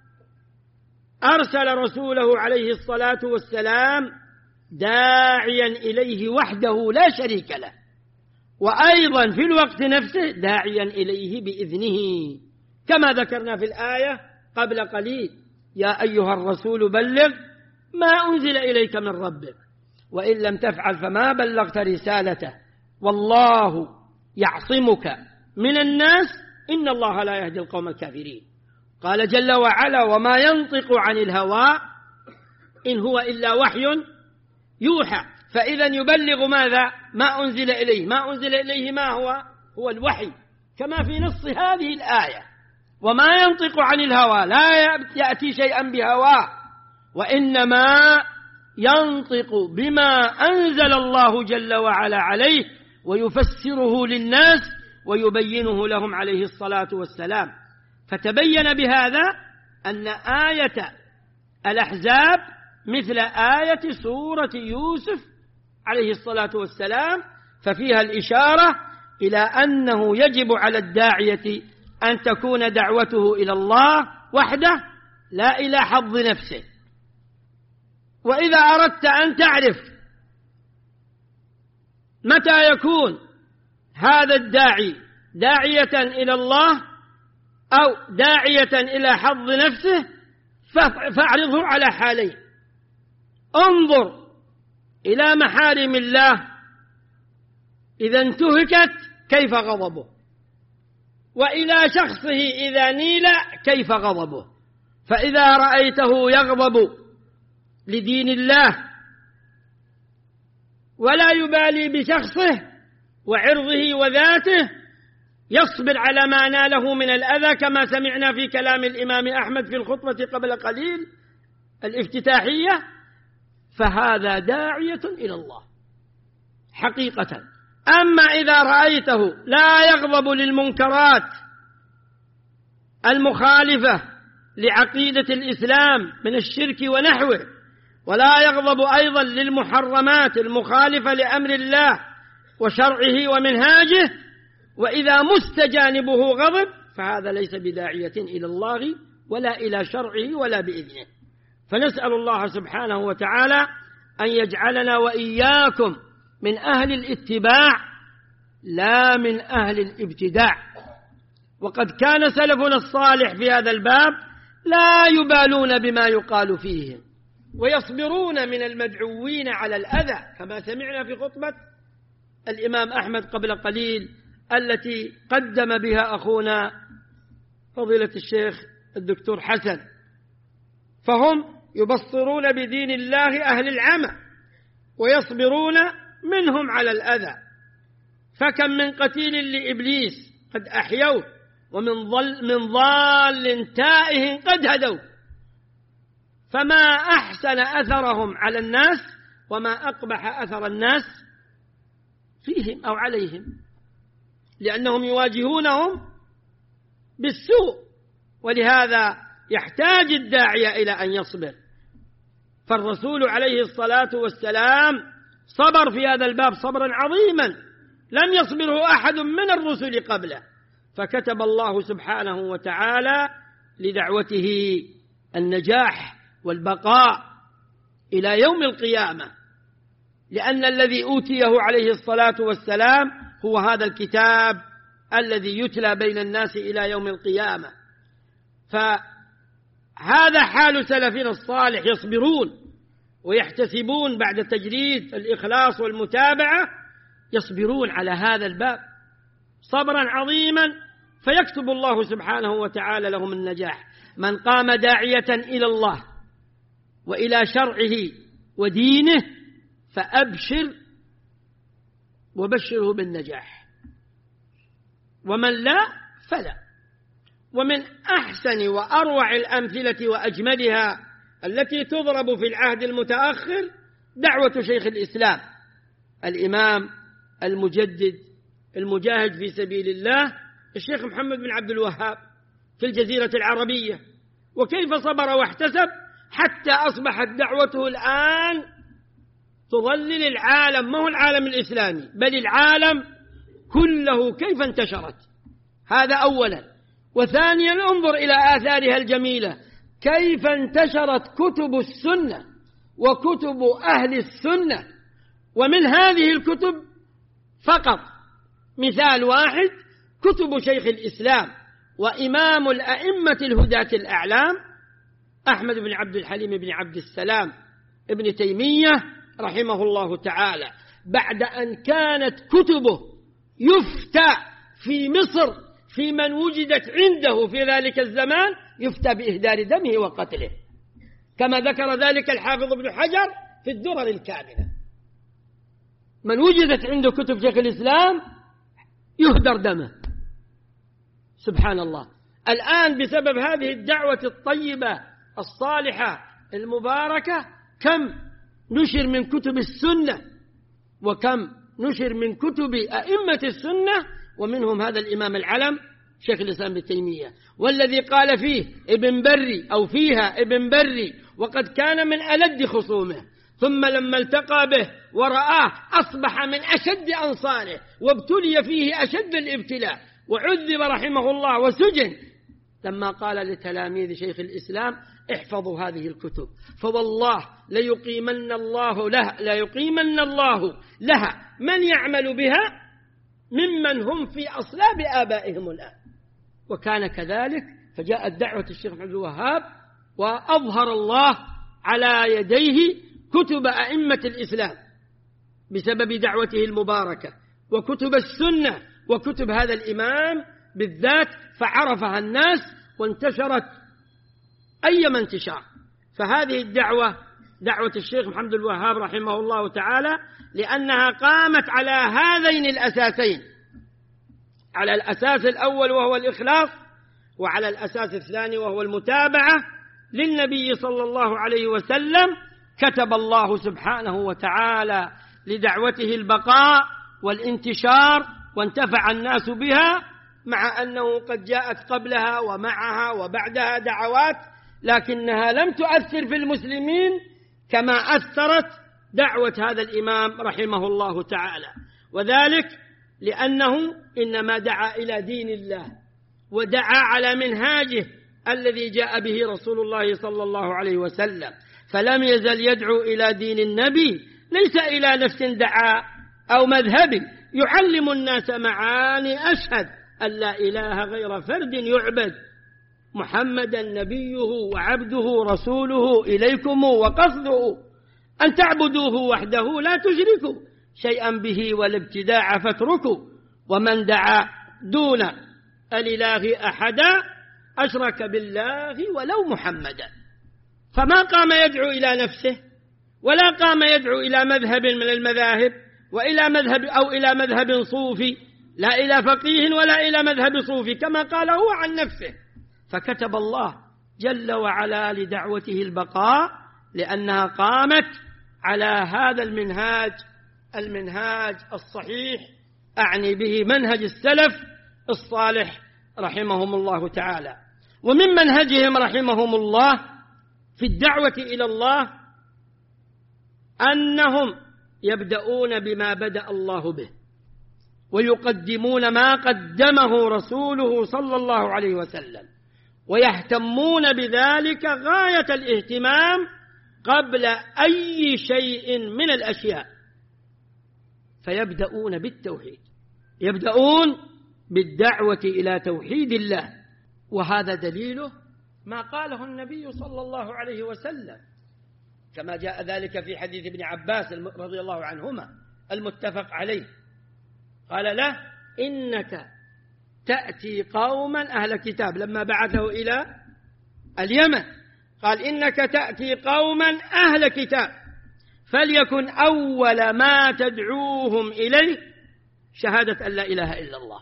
أرسل رسوله عليه الصلاة والسلام داعيا إليه وحده لا شريك له، وأيضا في الوقت نفسه داعيا إليه بإذنه، كما ذكرنا في الآية قبل قليل: يا أيها الرسول بلغ ما أنزل إليك من ربك وإن لم تفعل فما بلغت رسالته والله يعصمك من الناس إن الله لا يهدي القوم الكافرين. قال جل وعلا: وما ينطق عن الهوى إن هو إلا وحي يوحى. فإذا يبلغ ماذا؟ ما أنزل إليه. ما أنزل إليه ما هو الوحي، كما في نص هذه الآية: وما ينطق عن الهوى، لا يأتي شيئا بهواه، وإنما ينطق بما أنزل الله جل وعلا عليه ويفسره للناس ويبينه لهم عليه الصلاة والسلام. فتبين بهذا أن آية الأحزاب مثل آية سورة يوسف عليه الصلاة والسلام، ففيها الإشارة إلى أنه يجب على الداعية أن تكون دعوته إلى الله وحده لا إلى حظ نفسه. وإذا أردت أن تعرف متى يكون هذا الداعي داعية إلى الله أو داعية إلى حظ نفسه فاعرضه على حالين: انظر إلى محارم الله إذا انتهكت كيف غضبه، وإلى شخصه إذا نيل كيف غضبه. فإذا رأيته يغضب لدين الله ولا يبالي بشخصه وعرضه وذاته، يصبر على ما ناله من الأذى، كما سمعنا في كلام الإمام أحمد في الخطبة قبل قليل الافتتاحية، فهذا داعية إلى الله حقيقة. أما إذا رأيته لا يغضب للمنكرات المخالفة لعقيدة الإسلام من الشرك ونحوه، ولا يغضب أيضا للمحرمات المخالفة لأمر الله وشرعه ومنهاجه، وإذا مستجانبه غضب، فهذا ليس بداعية إلى الله ولا إلى شرعه ولا بإذنه. فنسأل الله سبحانه وتعالى أن يجعلنا وإياكم من أهل الاتباع لا من أهل الابتداع. وقد كان سلفنا الصالح في هذا الباب لا يبالون بما يقال فيهم، ويصبرون من المدعوين على الأذى، كما سمعنا في خطبة الإمام أحمد قبل قليل التي قدم بها أخونا فضيلة الشيخ الدكتور حسن. فهم يبصرون بدين الله أهل العمى ويصبرون منهم على الأذى. فكم من قتيل لإبليس قد أحيوه، ومن ضال تائه قد هدوا، فما أحسن أثرهم على الناس وما أقبح أثر الناس فيهم أو عليهم، لأنهم يواجهونهم بالسوء. ولهذا يحتاج الداعية إلى أن يصبر. فالرسول عليه الصلاة والسلام صبر في هذا الباب صبرا عظيما لم يصبره أحد من الرسل قبله، فكتب الله سبحانه وتعالى لدعوته النجاح والبقاء إلى يوم القيامة، لأن الذي أوتيه عليه الصلاة والسلام هو هذا الكتاب الذي يتلى بين الناس إلى يوم القيامة. فهذا حال سلفنا الصالح، يصبرون ويحتسبون بعد تجريد الإخلاص والمتابعة، يصبرون على هذا الباب صبرا عظيما، فيكتب الله سبحانه وتعالى لهم النجاح. من قام داعية إلى الله وإلى شرعه ودينه فأبشر وبشره بالنجاح، ومن لا فلا. ومن أحسن وأروع الأمثلة وأجملها التي تضرب في العهد المتأخر دعوة شيخ الإسلام الإمام المجدد المجاهد في سبيل الله الشيخ محمد بن عبد الوهاب في الجزيرة العربية، وكيف صبر واحتسب حتى أصبحت دعوته الآن تظلل العالم، ما هو العالم الإسلامي بل العالم كله كيف انتشرت. هذا أولا. وثانيا انظر إلى آثارها الجميلة، كيف انتشرت كتب السنة وكتب أهل السنة. ومن هذه الكتب فقط مثال واحد كتب شيخ الإسلام وإمام الأئمة الهداة الأعلام أحمد بن عبد الحليم بن عبد السلام ابن تيمية رحمه الله تعالى، بعد أن كانت كتبه يفتى في مصر في من وجدت عنده في ذلك الزمان يفتى بإهدار دمه وقتله، كما ذكر ذلك الحافظ ابن حجر في الدرر الكاملة. من وجدت عنده كتب شيخ الإسلام يهدر دمه. سبحان الله. الآن بسبب هذه الدعوة الطيبة الصالحة المباركة كم نشر من كتب السنة وكم نشر من كتب أئمة السنة، ومنهم هذا الإمام العلم شيخ الإسلام ابن تيمية، والذي قال فيه ابن بري أو فيها ابن بري وقد كان من ألد خصومه، ثم لما التقى به ورآه أصبح من أشد أنصاره وابتلي فيه أشد الابتلاء وعذب رحمه الله وسجن، لما قال لتلاميذ شيخ الإسلام احفظوا هذه الكتب فوالله ليقيمن الله لها من يعمل بها ممن هم في أصلاب آبائهم الآن. وكان كذلك، فجاءت دعوة الشيخ عبد الوهاب وأظهر الله على يديه كتب أئمة الإسلام بسبب دعوته المباركة، وكتب السنة وكتب هذا الإمام بالذات، فعرفها الناس وانتشرت أيما انتشار. فهذه الدعوة دعوة الشيخ محمد الوهاب رحمه الله تعالى لأنها قامت على هذين الأساسين، على الأساس الأول وهو الإخلاص، وعلى الأساس الثاني وهو المتابعة للنبي صلى الله عليه وسلم. كتب الله سبحانه وتعالى لدعوته البقاء والانتشار وانتفع الناس بها، مع أنه قد جاءت قبلها ومعها وبعدها دعوات، لكنها لم تؤثر في المسلمين كما أثرت دعوة هذا الإمام رحمه الله تعالى، وذلك لأنه إنما دعا إلى دين الله ودعا على منهاجه الذي جاء به رسول الله صلى الله عليه وسلم، فلم يزل يدعو إلى دين النبي، ليس إلى نفس دعا أو مذهب يعلم الناس معاني أشهد أن لا إله غير فرد يعبد محمدا نبيه وعبده رسوله إليكم، وقصده أن تعبدوه وحده لا تشركوا شيئا به والابتداع فاتركوا، ومن دعا دون الإله أحدا أشرك بالله ولو محمدا. فما قام يدعو إلى نفسه ولا قام يدعو إلى مذهب من المذاهب وإلى مذهب أو إلى مذهب صوفي، لا إلى فقيه ولا إلى مذهب صوفي كما قال هو عن نفسه. فكتب الله جل وعلا لدعوته البقاء لأنها قامت على هذا المنهاج الصحيح، أعني به منهج السلف الصالح رحمهم الله تعالى. ومن منهجهم رحمهم الله في الدعوة إلى الله أنهم يبدأون بما بدأ الله به، ويقدمون ما قدمه رسوله صلى الله عليه وسلم، ويهتمون بذلك غاية الاهتمام قبل أي شيء من الأشياء. فيبدأون بالتوحيد، يبدأون بالدعوة إلى توحيد الله، وهذا دليله ما قاله النبي صلى الله عليه وسلم كما جاء ذلك في حديث ابن عباس رضي الله عنهما المتفق عليه. قال له: إنك تأتي قوما أهل كتاب، لما بعثه إلى اليمن قال: إنك تأتي قوما أهل كتاب فليكن أول ما تدعوهم إليه شهادة أن لا إله إلا الله.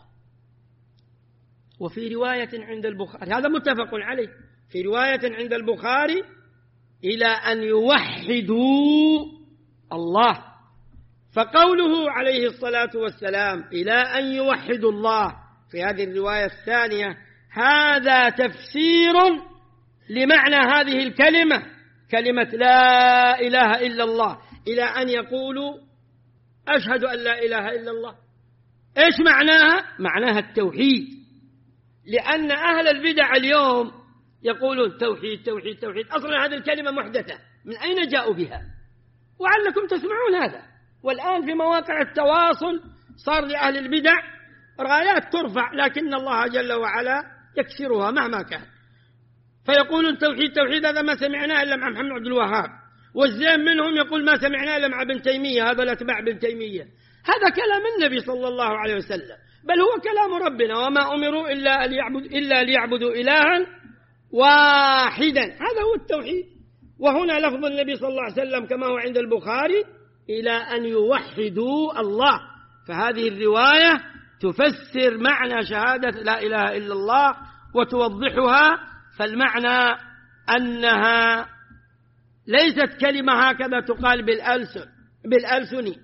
وفي رواية عند البخاري، هذا متفق عليه، في رواية عند البخاري: إلى أن يوحدوا الله. فقوله عليه الصلاة والسلام إلى أن يوحدوا الله في هذه الرواية الثانية هذا تفسير لمعنى هذه الكلمة، كلمة لا إله إلا الله، إلى أن يقولوا أشهد أن لا إله إلا الله. إيش معناها؟ معناها التوحيد، لأن أهل البدع اليوم يقولون توحيد توحيد توحيد، أصلا هذه الكلمة محدثة، من أين جاءوا بها؟ وعلكم تسمعون هذا، والآن في مواقع التواصل صار لأهل البدع رايات ترفع، لكن الله جل وعلا يكسرها مهما كان. فيقولون توحيد توحيد، هذا ما سمعناه إلا مع محمد عبد الوهاب، والزين منهم يقول ما سمعناه إلا مع ابن تيمية، هذا الأتباع ابن تيمية. هذا كلام النبي صلى الله عليه وسلم، بل هو كلام ربنا: وما أمروا إلا ليعبدوا إلها واحدا. هذا هو التوحيد. وهنا لفظ النبي صلى الله عليه وسلم كما هو عند البخاري: إلى أن يوحدوا الله. فهذه الرواية تفسر معنى شهادة لا إله إلا الله وتوضحها. فالمعنى أنها ليست كلمة هكذا تقال بالألسن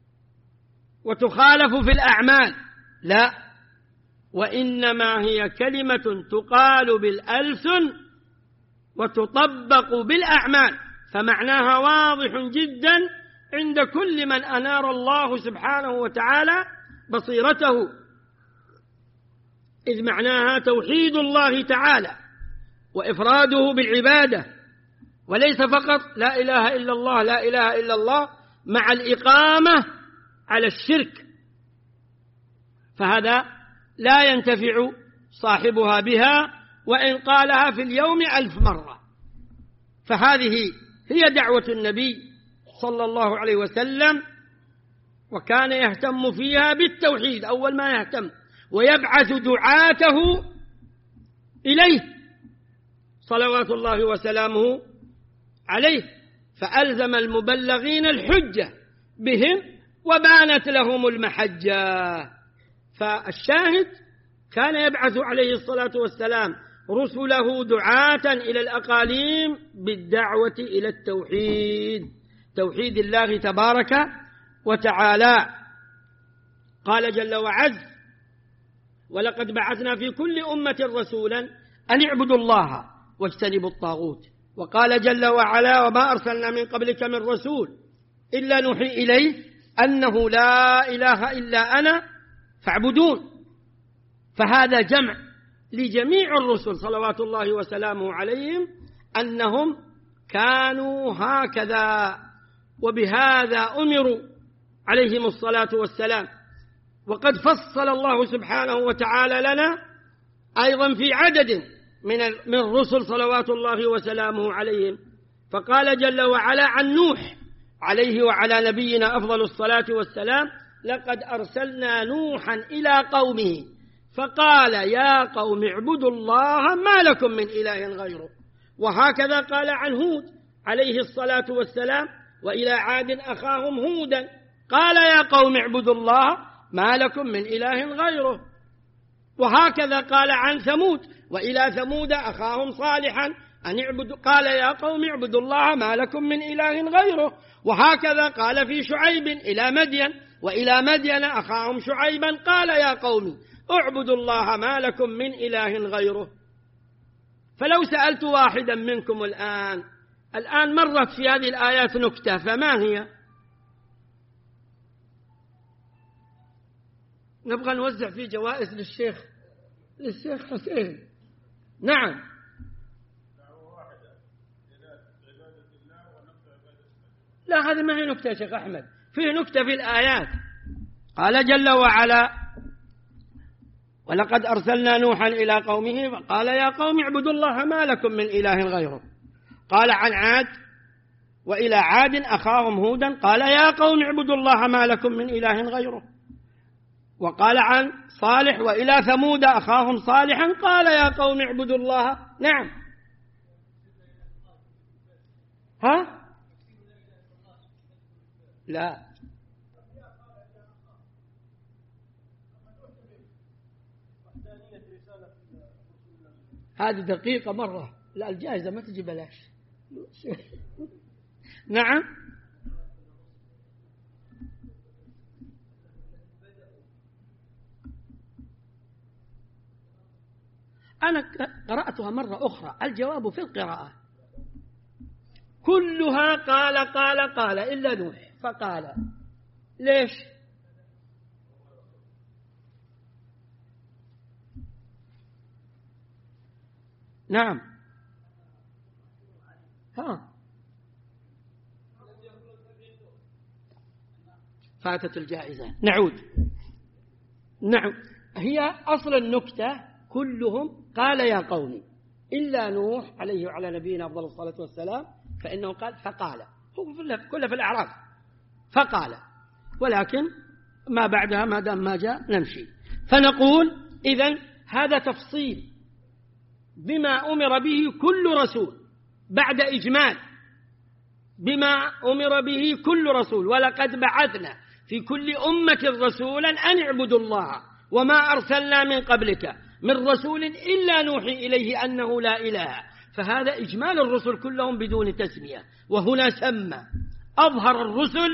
وتخالف في الأعمال، لا، وإنما هي كلمة تقال بالألسن وتطبق بالأعمال، فمعناها واضح جدا عند كل من أنار الله سبحانه وتعالى بصيرته، إذ معناها توحيد الله تعالى وإفراده بالعبادة، وليس فقط لا إله إلا الله لا إله إلا الله مع الإقامة على الشرك، فهذا لا ينتفع صاحبها بها وإن قالها في اليوم 1000 مرة. فهذه هي دعوة النبي صلى الله عليه وسلم، وكان يهتم فيها بالتوحيد أول ما يهتم، ويبعث دعاته إليه صلوات الله وسلامه عليه، فألزم المبلغين الحجة بهم وبانت لهم المحجة. فالشاهد كان يبعث عليه الصلاة والسلام رسله دعاة إلى الأقاليم بالدعوة إلى التوحيد، توحيد الله تبارك وتعالى. قال جل وعز: ولقد بعثنا في كل أمة رسولا أن اعبدوا الله واجتنبوا الطاغوت. وقال جل وعلا: وما أرسلنا من قبلك من رسول إلا نوحي إليه أنه لا إله إلا أنا فاعبدون. فهذا جمع لجميع الرسل صلوات الله وسلامه عليهم أنهم كانوا هكذا، وبهذا أمروا عليهم الصلاة والسلام. وقد فصل الله سبحانه وتعالى لنا أيضا في عدد من الرسل صلوات الله وسلامه عليهم، فقال جل وعلا عن نوح عليه وعلى نبينا أفضل الصلاة والسلام: لقد أرسلنا نوحا إلى قومه فقال يا قوم اعبدوا الله ما لكم من إله غيره. وهكذا قال عن هود عليه الصلاة والسلام: وإلى عاد أخاهم هودا قال يا قوم اعبدوا الله ما لكم من إله غيره. وهكذا قال عن ثمود: وإلى ثمود أخاهم صالحا أن اعبدوا قال يا قوم اعبدوا الله ما لكم من إله غيره. وهكذا قال في شعيب إلى مدين: وإلى مدين أخاهم شعيبا قال يا قوم اعبدوا الله ما لكم من إله غيره. فلو سألت واحدا منكم الآن مرت في هذه الآيات نكتة، فما هي؟ نبغى نوزع فيه جوائز للشيخ حسين. نعم. لا، هذه ما هي نكتة يا شيخ أحمد، فيه نكتة في الآيات. قال جل وعلا: ولقد أرسلنا نوحا إلى قومه قال يا قوم اعبدوا الله ما لكم من إله غيره. قال عن عاد: وإلى عاد أخاهم هودا قال يا قوم اعبدوا الله ما لكم من إله غيره. وقال عن صالح: وإلى ثمود أخاهم صالحا قال يا قوم اعبدوا الله. نعم. ها؟ لا، هذه دقيقة مرة. لا، الجائزة ما تجي بلاش. نعم. أنا قرأتها مرة أخرى، الجواب في القراءة كلها قال إلا نوح فقال. ليش؟ نعم. فاتت الجائزة. نعود. نعم، هي أصل النكتة كلهم قال يا قومي إلا نوح عليه وعلى نبينا أفضل الصلاة والسلام، فإنه قال فقال. هو كله في الأعراف فقال، ولكن ما بعدها ما دام ما جاء نمشي. فنقول إذن هذا تفصيل بما أمر به كل رسول بعد إجمال بما أمر به كل رسول. ولقد بعثنا في كل أمة رسولا أن اعبدوا الله وما أرسلنا من قبلك من رسول إلا نوحي إليه أنه لا إله. فهذا إجمال الرسل كلهم بدون تسمية. وهنا سمى أظهر الرسل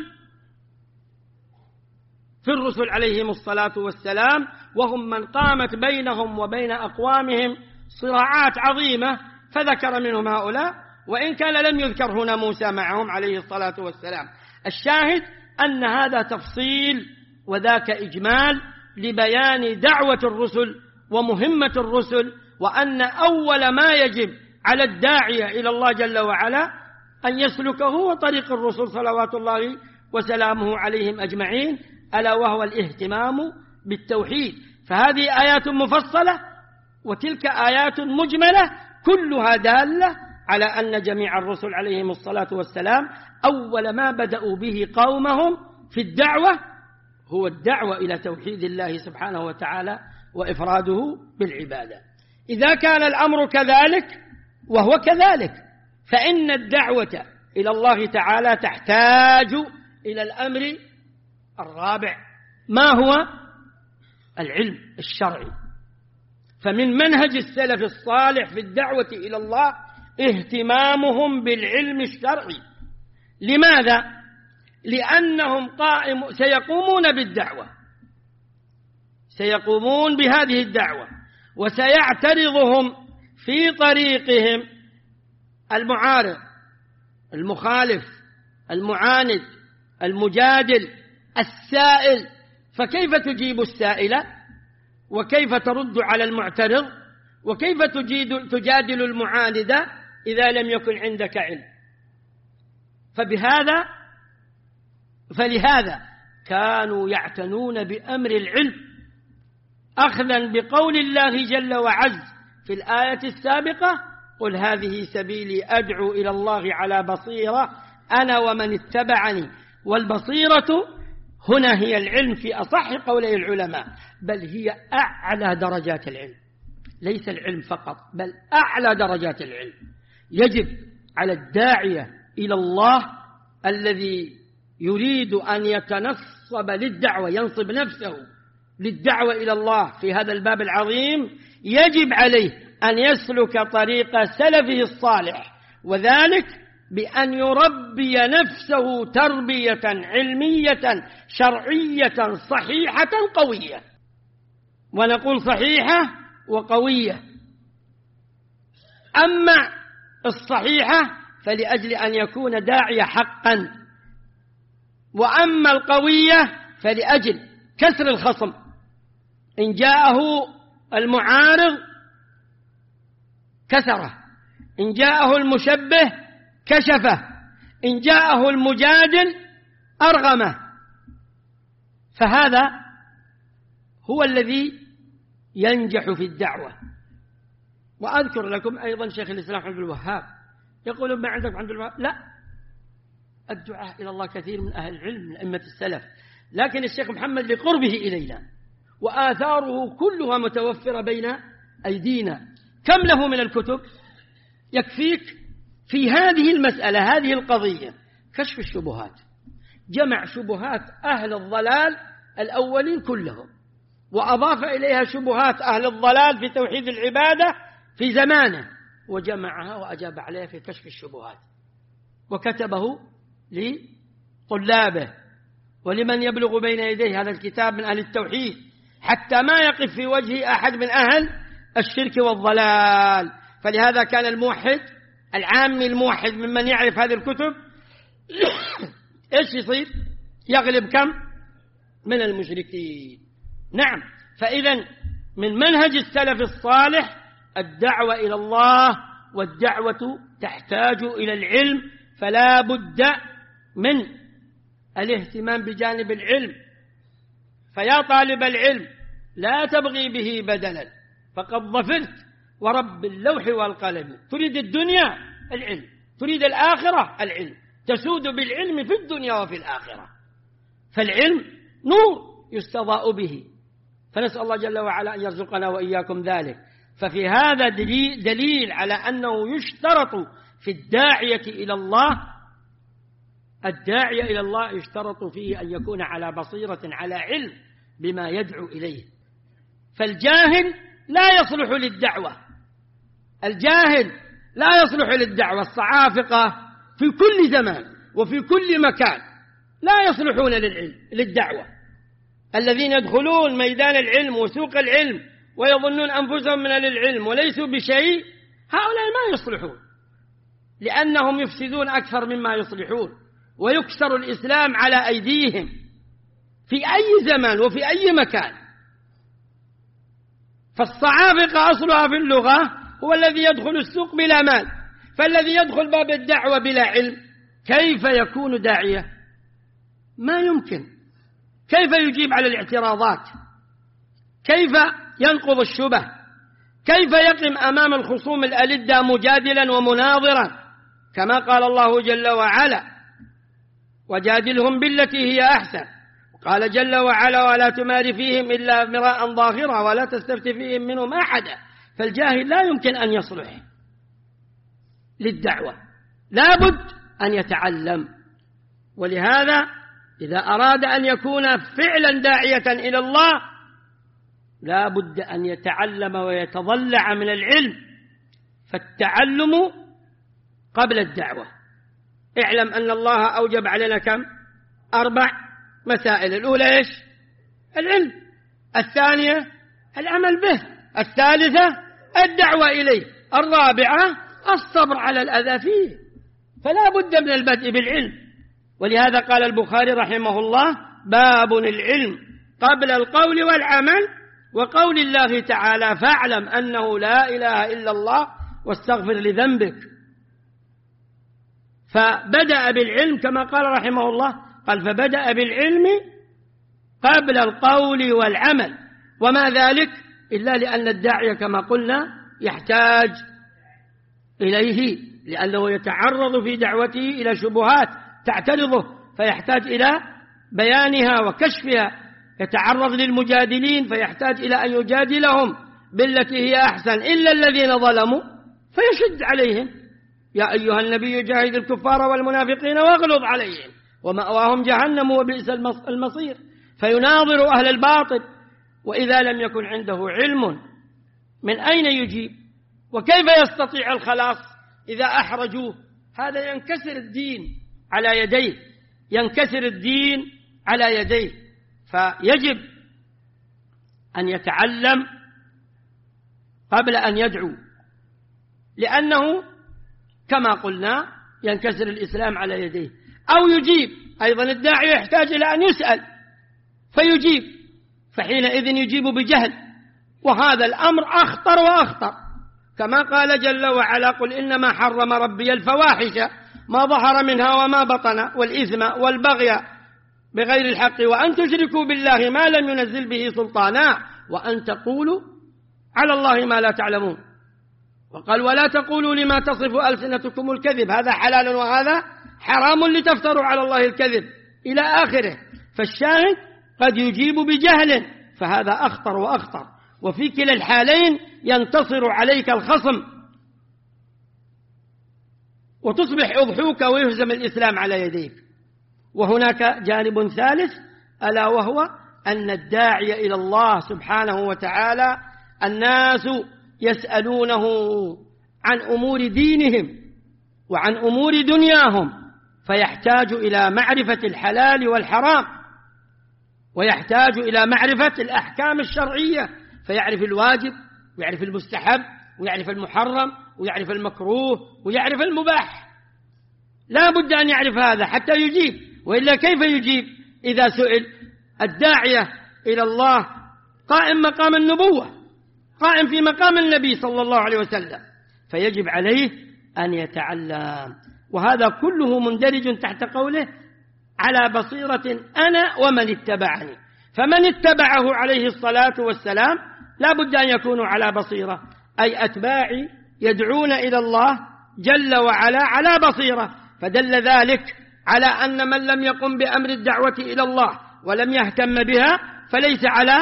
في الرسل عليهم الصلاة والسلام، وهم من قامت بينهم وبين أقوامهم صراعات عظيمة، فذكر منهم هؤلاء، وإن كان لم يذكر هنا موسى معهم عليه الصلاة والسلام. الشاهد أن هذا تفصيل وذاك إجمال لبيان دعوة الرسل ومهمة الرسل، وأن أول ما يجب على الداعية إلى الله جل وعلا أن يسلكه هو طريق الرسل صلوات الله وسلامه عليهم أجمعين، ألا وهو الاهتمام بالتوحيد. فهذه آيات مفصلة وتلك آيات مجملة كلها دالة على أن جميع الرسل عليهم الصلاة والسلام أول ما بدأوا به قومهم في الدعوة هو الدعوة إلى توحيد الله سبحانه وتعالى وإفراده بالعبادة. إذا كان الأمر كذلك وهو كذلك، فإن الدعوة إلى الله تعالى تحتاج إلى الأمر الرابع، ما هو؟ العلم الشرعي. فمن منهج السلف الصالح في الدعوة إلى الله اهتمامهم بالعلم الشرعي. لماذا؟ لأنهم سيقومون بالدعوة، سيقومون بهذه الدعوة، وسيعترضهم في طريقهم المعارض، المخالف، المعاند، المجادل، السائل. فكيف تجيب السائل؟ وكيف ترد على المعترض؟ وكيف تجادل المعاند إذا لم يكن عندك علم؟ فلهذا كانوا يعتنون بأمر العلم، أخذا بقول الله جل وعز في الآية السابقة: قل هذه سبيلي أدعو إلى الله على بصيرة أنا ومن اتبعني. والبصيرة هنا هي العلم في أصح قولي العلماء، بل هي أعلى درجات العلم، ليس العلم فقط بل أعلى درجات العلم. يجب على الداعية إلى الله الذي يريد أن يتنصب للدعوة، ينصب نفسه للدعوة إلى الله في هذا الباب العظيم، يجب عليه أن يسلك طريق سلفه الصالح، وذلك بأن يربي نفسه تربية علمية شرعية صحيحة قوية. ونقول صحيحة وقوية. أما الصحيحة فلأجل أن يكون داعية حقا، وأما القوية فلأجل كسر الخصم، إن جاءه المعارض كسره، إن جاءه المشبه كشفه، إن جاءه المجادل أرغمه. فهذا هو الذي ينجح في الدعوة. وأذكر لكم أيضا شيخ الإسلام عبد الوهاب يقول ما عندك عبد الوهاب، لا، الدعاء إلى الله كثير من أهل العلم من أئمة السلف، لكن الشيخ محمد لقربه إلينا وآثاره كلها متوفرة بين أيدينا. كم له من الكتب؟ يكفيك في هذه المسألة، هذه القضية، كشف الشبهات، جمع شبهات أهل الضلال الأولين كلهم، وأضاف إليها شبهات أهل الضلال في توحيد العبادة في زمانه، وجمعها وأجاب عليها في كشف الشبهات، وكتبه لطلابه ولمن يبلغ بين يديه هذا الكتاب من أهل التوحيد، حتى ما يقف في وجه أحد من أهل الشرك والضلال. فلهذا كان الموحد العامي الموحد ممن يعرف هذه الكتب إيش يصير؟ يغلب كم؟ من المشركين. نعم، فإذا من منهج السلف الصالح الدعوة إلى الله، والدعوة تحتاج إلى العلم، فلا بد من الاهتمام بجانب العلم. فيا طالب العلم لا تبغي به بدلا، فقد ظفرت ورب اللوح والقلم. تريد الدنيا العلم، تريد الآخرة العلم، تسود بالعلم في الدنيا وفي الآخرة. فالعلم نور يستضاء به، فنسأل الله جل وعلا أن يرزقنا وإياكم ذلك. ففي هذا دليل على أنه يشترط في الداعية إلى الله، الداعية إلى الله يشترط فيه أن يكون على بصيرة، على علم بما يدعو إليه. فالجاهل لا يصلح للدعوة، الجاهل لا يصلح للدعوة. الصعافقة في كل زمان وفي كل مكان لا يصلحون للدعوة. الذين يدخلون ميدان العلم وسوق العلم ويظنون أنفسهم من العلم وليسوا بشيء، هؤلاء ما يصلحون، لأنهم يفسدون أكثر مما يصلحون، ويكسر الإسلام على أيديهم في أي زمان وفي أي مكان. فالصعافقة أصلها في اللغة هو الذي يدخل السوق بلا مال، فالذي يدخل باب الدعوة بلا علم كيف يكون داعية؟ ما يمكن. كيف يجيب على الاعتراضات؟ كيف ينقض الشبه؟ كيف يقم أمام الخصوم الألدة مجادلا ومناظرا؟ كما قال الله جل وعلا: وجادلهم بالتي هي أحسن. قال جل وعلا: ولا تمار فيهم إلا مراء ظاهرا ولا تستفت فيهم منهم أحدا. فالجاهل لا يمكن أن يصلح للدعوة، لا بد أن يتعلم. ولهذا إذا أراد أن يكون فعلا داعية إلى الله لا بد أن يتعلم ويتضلع من العلم، فالتعلم قبل الدعوة. اعلم أن الله أوجب علينا كم؟ 4 مسائل. الأولى إيش؟ العلم. الثانية العمل به. الثالثة الدعوة إليه. الرابعة الصبر على الأذى فيه. فلا بد من البدء بالعلم. ولهذا قال البخاري رحمه الله: باب العلم قبل القول والعمل، وقول الله تعالى: فاعلم أنه لا إله إلا الله واستغفر لذنبك. فبدأ بالعلم كما قال رحمه الله، قال: فبدأ بالعلم قبل القول والعمل. وما ذلك إلا لأن الداعية كما قلنا يحتاج إليه، لأنه يتعرض في دعوته إلى شبهات تعترضه، فيحتاج إلى بيانها وكشفها. يتعرض للمجادلين فيحتاج إلى أن يجادلهم بالتي هي أحسن، إلا الذين ظلموا فيشد عليهم: يا أيها النبي جاهد الكفار والمنافقين واغلظ عليهم ومأواهم جهنم وبئس المصير. فيناظر أهل الباطل، وإذا لم يكن عنده علم من أين يجيب؟ وكيف يستطيع الخلاص إذا أحرجوه؟ هذا ينكسر الدين على يديه، ينكسر الدين على يديه. فيجب أن يتعلم قبل أن يدعو، لأنه كما قلنا ينكسر الإسلام على يديه. أو يجيب، أيضا الداعي يحتاج إلى أن يسأل فيجيب، فحينئذ يجيب بجهل، وهذا الأمر أخطر وأخطر، كما قال جل وعلا: قل إنما حرم ربي الفواحش ما ظهر منها وما بطن والإثم والبغي بغير الحق وأن تشركوا بالله ما لم ينزل به سلطانا وأن تقولوا على الله ما لا تعلمون. وقال: ولا تقولوا لما تصف ألسنتكم الكذب، هذا حلال وهذا حرام لتفتروا على الله الكذب إلى آخره. فالشاهد قد يجيب بجهل، فهذا أخطر وأخطر، وفي كلا الحالين ينتصر عليك الخصم وتصبح أضحوك ويهزم الإسلام على يديك. وهناك جانب ثالث، ألا وهو أن الداعي إلى الله سبحانه وتعالى الناس يسألونه عن أمور دينهم وعن أمور دنياهم، فيحتاج إلى معرفة الحلال والحرام، ويحتاج إلى معرفة الأحكام الشرعية، فيعرف الواجب ويعرف المستحب ويعرف المحرم ويعرف المكروه ويعرف المباح. لا بد أن يعرف هذا حتى يجيب، وإلا كيف يجيب إذا سئل؟ الداعية إلى الله قائم مقام النبوة، قائم في مقام النبي صلى الله عليه وسلم، فيجب عليه أن يتعلم. وهذا كله مندرج تحت قوله: على بصيرة أنا ومن اتبعني. فمن اتبعه عليه الصلاة والسلام لا بد أن يكونوا على بصيرة، أي أتباعي يدعون إلى الله جل وعلا على بصيرة. فدل ذلك على أن من لم يقم بأمر الدعوة إلى الله ولم يهتم بها فليس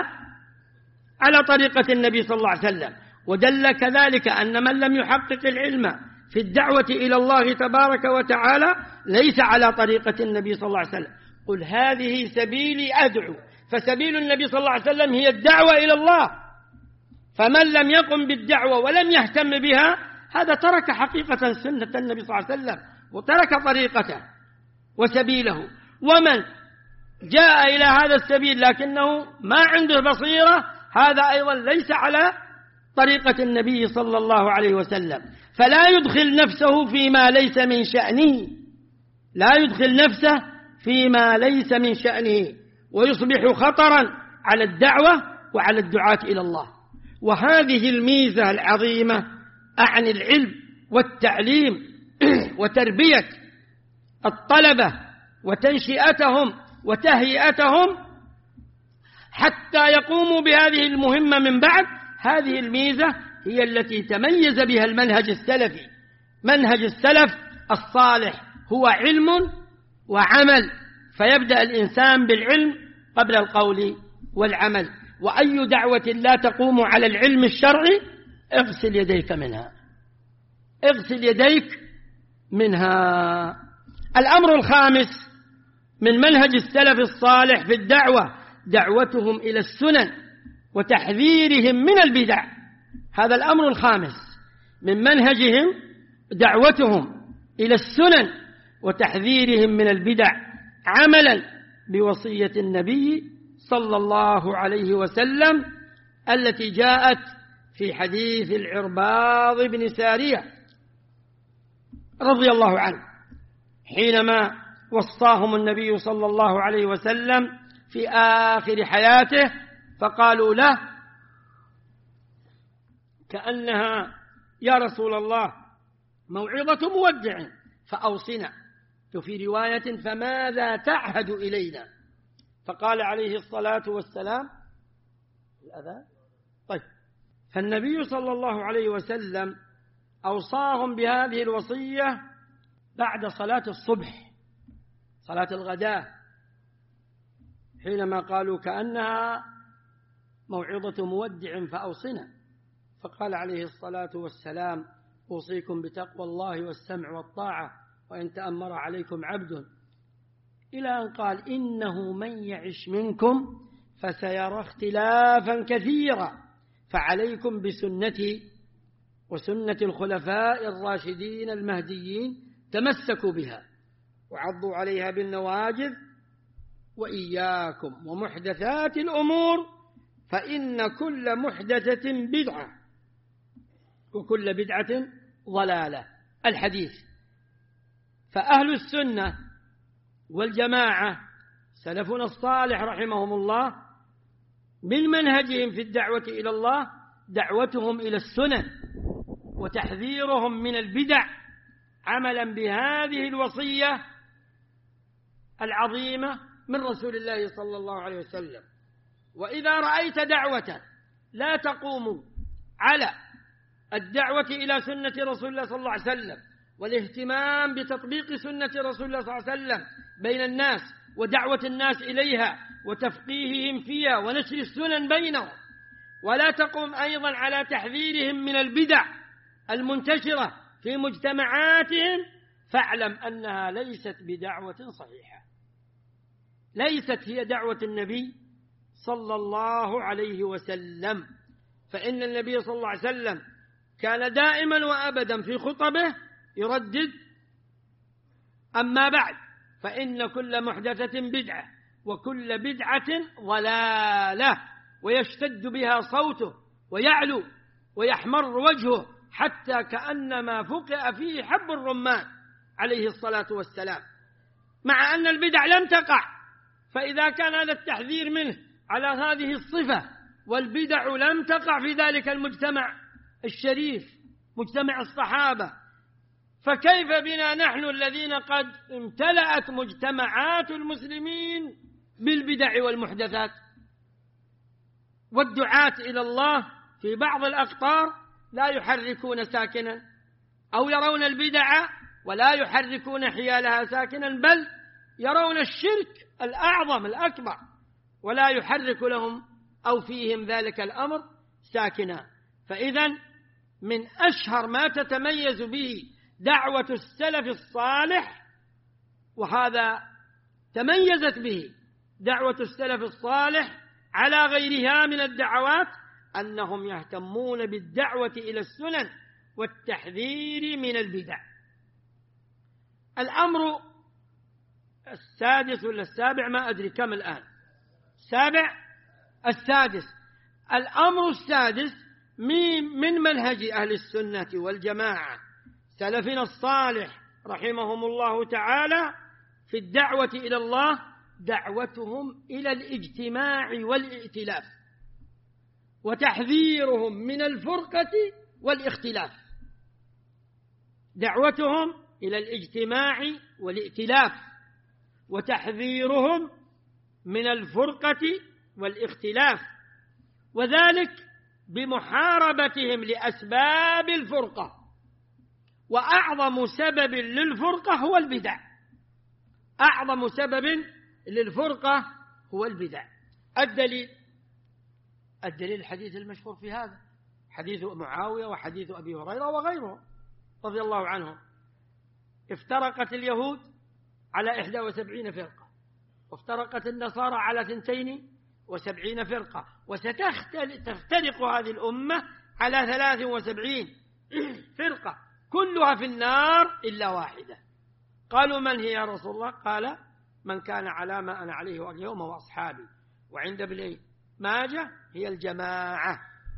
على طريقة النبي صلى الله عليه وسلم. ودل كذلك أن من لم يحقق العلم في الدعوة إلى الله تبارك وتعالى ليس على طريقة النبي صلى الله عليه وسلم. قل هذه سبيلي أدعو، فسبيل النبي صلى الله عليه وسلم هي الدعوة إلى الله. فمن لم يقم بالدعوة ولم يهتم بها هذا ترك حقيقة سنة النبي صلى الله عليه وسلم وترك طريقته وسبيله. ومن جاء إلى هذا السبيل لكنه ما عنده بصيرة هذا أيضا ليس على طريقة النبي صلى الله عليه وسلم. فلا يدخل نفسه فيما ليس من شأنه، لا يدخل نفسه فيما ليس من شأنه، ويصبح خطرا على الدعوة وعلى الدعاة إلى الله. وهذه الميزة العظيمة عن العلم والتعليم وتربية الطلبة وتنشئتهم وتهيئتهم حتى يقوموا بهذه المهمة من بعد. هذه الميزة هي التي تميز بها المنهج السلفي. منهج السلف الصالح هو علم وعمل، فيبدأ الإنسان بالعلم قبل القول والعمل. وأي دعوة لا تقوم على العلم الشرعي اغسل يديك منها، اغسل يديك منها. الأمر الخامس من منهج السلف الصالح في الدعوة دعوتهم إلى السنن وتحذيرهم من البدع. هذا الأمر الخامس من منهجهم، دعوتهم إلى السنن وتحذيرهم من البدع عملا بوصية النبي صلى الله عليه وسلم التي جاءت في حديث العرباض بن سارية رضي الله عنه حينما وصاهم النبي صلى الله عليه وسلم في آخر حياته، فقالوا له كأنها يا رسول الله موعظة مودع فأوصنا، وفي رواية فماذا تعهد إلينا؟ فقال عليه الصلاة والسلام الأذان. طيب، فالنبي صلى الله عليه وسلم أوصاهم بهذه الوصية بعد صلاة الصبح، صلاة الغداء، حينما قالوا كأنها موعظة مودع فأوصنا. فقال عليه الصلاة والسلام أوصيكم بتقوى الله والسمع والطاعة وإن تأمر عليكم عبد، إلى أن قال إنه من يعش منكم فسيرى اختلافا كثيرا فعليكم بسنتي وسنة الخلفاء الراشدين المهديين تمسكوا بها وعضوا عليها بالنواجذ وإياكم ومحدثات الأمور فإن كل محدثة بدعة وكل بدعة ضلالة. الحديث. فأهل السنة والجماعة سلفنا الصالح رحمهم الله من منهجهم في الدعوة إلى الله دعوتهم إلى السنن وتحذيرهم من البدع عملا بهذه الوصية العظيمة من رسول الله صلى الله عليه وسلم. وإذا رأيت دعوة لا تقوم على الدعوة إلى سنة رسول الله صلى الله عليه وسلم والاهتمام بتطبيق سنة رسول الله صلى الله عليه وسلم بين الناس ودعوة الناس إليها وتفقيههم فيها ونشر السنن بينهم، ولا تقوم أيضا على تحذيرهم من البدع المنتشرة في مجتمعاتهم، فاعلم أنها ليست بدعوة صحيحة، ليست هي دعوة النبي صلى الله عليه وسلم. فإن النبي صلى الله عليه وسلم كان دائما وأبدا في خطبه يردد: أما بعد فإن كل محدثة بدعة وكل بدعة ضلالة، ويشتد بها صوته ويعلو ويحمر وجهه حتى كأنما فقع فيه حب الرمان عليه الصلاة والسلام، مع أن البدع لم تقع. فإذا كان هذا التحذير منه على هذه الصفة والبدع لم تقع في ذلك المجتمع الشريف مجتمع الصحابة، فكيف بنا نحن الذين قد امتلأت مجتمعات المسلمين بالبدع والمحدثات؟ والدعاة إلى الله في بعض الأقطار لا يحركون ساكنا، أو يرون البدع ولا يحركون حيالها ساكنا، بل يرون الشرك الأعظم الأكبر ولا يحرك لهم أو فيهم ذلك الأمر ساكنا. فإذا من أشهر ما تتميز به دعوة السلف الصالح، وهذا تميزت به دعوة السلف الصالح على غيرها من الدعوات، أنهم يهتمون بالدعوة إلى السنن والتحذير من البدع. الأمر السادس ولا السابع، ما أدري كم الآن، السادس. الأمر السادس من منهج أهل السنة والجماعة سلفنا الصالح رحمهم الله تعالى في الدعوة إلى الله دعوتهم إلى الاجتماع والائتلاف، وتحذيرهم من الفرقة والاختلاف. دعوتهم إلى الاجتماع والائتلاف وتحذيرهم من الفرقة والاختلاف، وذلك بمحاربتهم لأسباب الفرقة. وأعظم سبب للفرقة هو البدع، أعظم سبب للفرقة هو البدع. الدليل الحديث المشهور في هذا، حديث معاوية وحديث أبي هريرة وغيره رضي الله عنهم. افترقت اليهود على 71 فرقة، وافترقت النصارى على 72 فرقة، وستفترق هذه الأمة على 73 فرقة كلها في النار إلا واحدة. قالوا: من هي يا رسول الله؟ قال: من كان على ما أنا عليه اليوم وأصحابي. وعند ابن ماجه هي الجماعة.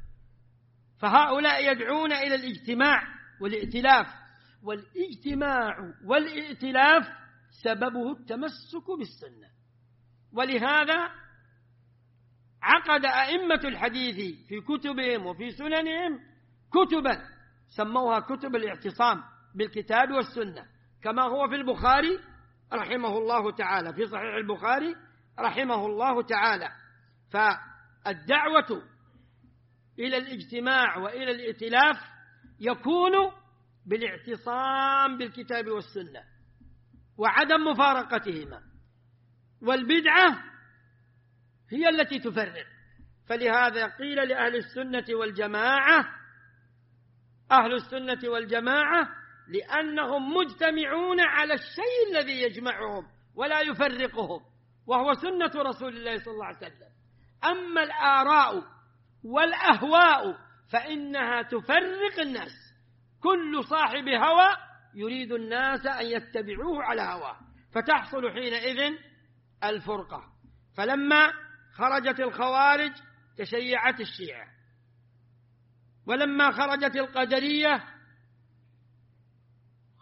فهؤلاء يدعون إلى الاجتماع والائتلاف، والاجتماع والائتلاف سببه التمسك بالسنة. ولهذا عقد أئمة الحديث في كتبهم وفي سننهم كتبا سموها كتب الاعتصام بالكتاب والسنة، كما هو في البخاري رحمه الله تعالى، في صحيح البخاري رحمه الله تعالى. فالدعوة إلى الاجتماع وإلى الائتلاف يكون بالاعتصام بالكتاب والسنة وعدم مفارقتهما، والبدعة هي التي تفرق. فلهذا قيل لأهل السنة والجماعة أهل السنة والجماعة لأنهم مجتمعون على الشيء الذي يجمعهم ولا يفرقهم، وهو سنة رسول الله صلى الله عليه وسلم. أما الآراء والأهواء فإنها تفرق الناس، كل صاحب هوى يريد الناس أن يتبعوه على هواه، فتحصل حينئذ الفرقة. فلما خرجت الخوارج تشيعت الشيعة، ولما خرجت القدرية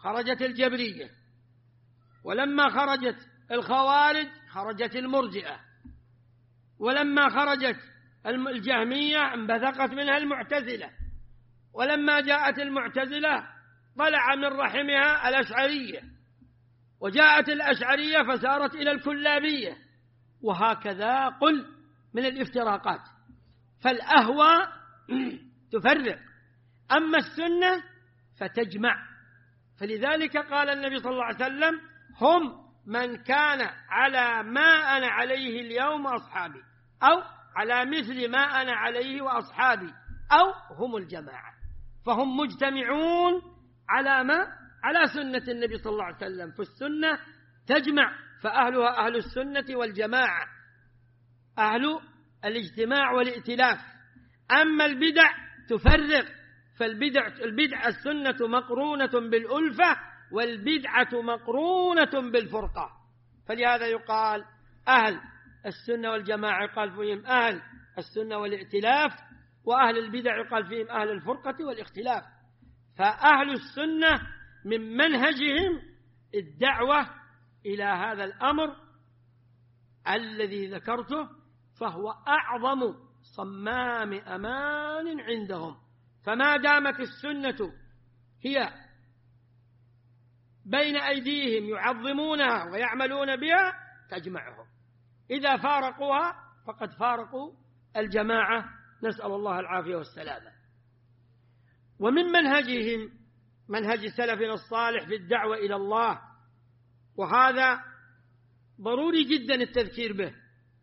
خرجت الجبرية، ولما خرجت الخوارج خرجت المرجئة، ولما خرجت الجهمية انبثقت منها المعتزلة، ولما جاءت المعتزلة طلع من رحمها الأشعرية، وجاءت الأشعرية فسارت إلى الكلابية، وهكذا قل من الافتراقات. فالأهواء تفرق، أما السنة فتجمع. فلذلك قال النبي صلى الله عليه وسلم: هم من كان على ما أنا عليه اليوم أصحابي، أو على مثل ما أنا عليه وأصحابي، أو هم الجماعة. فهم مجتمعون على سنة النبي صلى الله عليه وسلم، فالسنة تجمع، فأهلها أهل السنة والجماعة، أهل الاجتماع والائتلاف. أما البدع تفرق، فالبدع السنة مقرونة بالألفة، والبدعة مقرونة بالفرقة. فلهذا يقال أهل السنة والجماعة يقال فيهم أهل السنة والائتلاف، وأهل البدع يقال فيهم أهل الفرقة والاختلاف. فأهل السنة من منهجهم الدعوة إلى هذا الأمر الذي ذكرته، فهو أعظم صمام أمان عندهم. فما دامت السنة هي بين أيديهم يعظمونها ويعملون بها تجمعهم، إذا فارقوها فقد فارقوا الجماعة، نسأل الله العافية والسلامة. ومن منهجهم منهج سلفنا الصالح في الدعوة إلى الله، وهذا ضروري جدا التذكير به.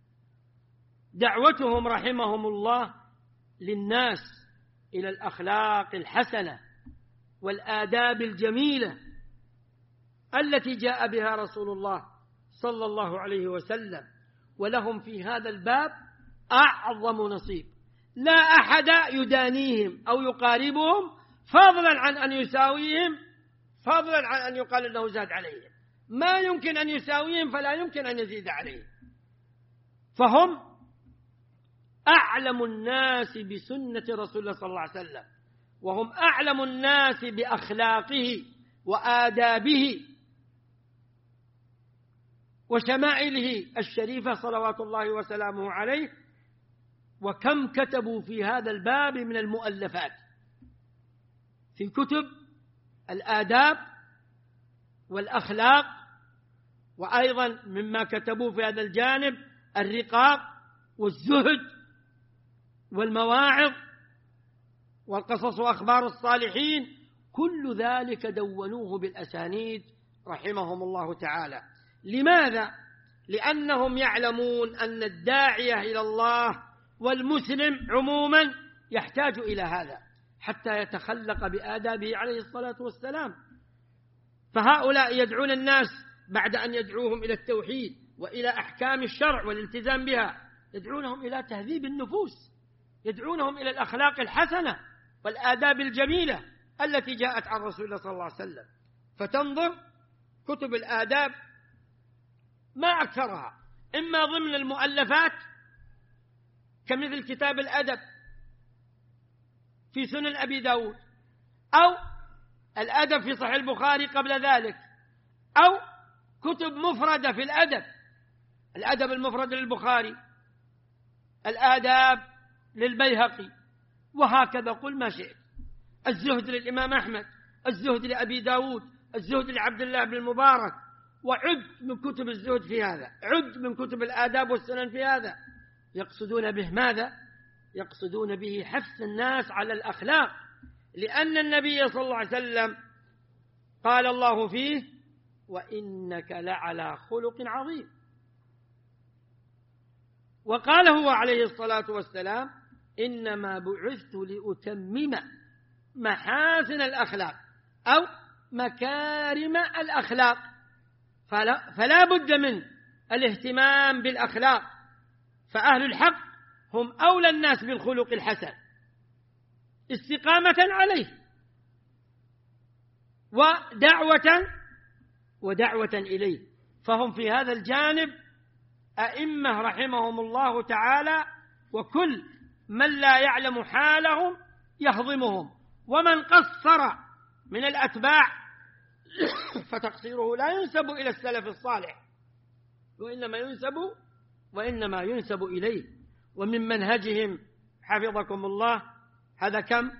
دعوتهم رحمهم الله للناس إلى الأخلاق الحسنة والآداب الجميلة التي جاء بها رسول الله صلى الله عليه وسلم، ولهم في هذا الباب أعظم نصيب. لا أحد يدانيهم أو يقاربهم، فضلا عن أن يساويهم، فضلا عن أن يقال أنه زاد عليهم. ما يمكن أن يساويهم فلا يمكن أن يزيد عليهم. فهم أعلم الناس بسنة رسول الله صلى الله عليه وسلم، وهم أعلم الناس بأخلاقه وآدابه وشمائله الشريفة صلوات الله وسلامه عليه. وكم كتبوا في هذا الباب من المؤلفات في كتب الآداب والأخلاق، وأيضا مما كتبوا في هذا الجانب الرقاق والزهد والمواعظ والقصص وأخبار الصالحين، كل ذلك دونوه بالأسانيد رحمهم الله تعالى. لماذا؟ لأنهم يعلمون أن الداعية إلى الله والمسلم عموما يحتاج إلى هذا حتى يتخلق بآدابه عليه الصلاة والسلام. فهؤلاء يدعون الناس بعد أن يدعوهم إلى التوحيد وإلى أحكام الشرع والالتزام بها، يدعونهم إلى تهذيب النفوس، يدعونهم إلى الأخلاق الحسنة والآداب الجميلة التي جاءت عن رسول الله صلى الله عليه وسلم. فتنظر كتب الآداب ما أكثرها، إما ضمن المؤلفات كمثل كتاب الأدب في سنن أبي داود، أو الأدب في صحيح البخاري قبل ذلك، أو كتب مفردة في الأدب، الأدب المفرد للبخاري، الآداب للبيهقي، وهكذا قل ما شئت. الزهد للإمام أحمد، الزهد لأبي داود، الزهد لعبد الله بن المبارك، وعد من كتب الزهد في هذا، عد من كتب الآداب والسنن في هذا. يقصدون به ماذا؟ يقصدون به حث الناس على الأخلاق، لأن النبي صلى الله عليه وسلم قال الله فيه: وإنك لعلى خلق عظيم. وقال هو عليه الصلاة والسلام: إنما بعثت لأتمم محاسن الأخلاق أو مكارم الأخلاق. فلا بد من الاهتمام بالأخلاق، فأهل الحق هم أولى الناس بالخلق الحسن استقامة عليه ودعوة إليه. فهم في هذا الجانب أئمة رحمهم الله تعالى، وكل من لا يعلم حالهم يهضمهم، ومن قصر من الأتباع فتقصيره لا ينسب إلى السلف الصالح، وإنما ينسب إليه. ومن منهجهم حفظكم الله هذا كم؟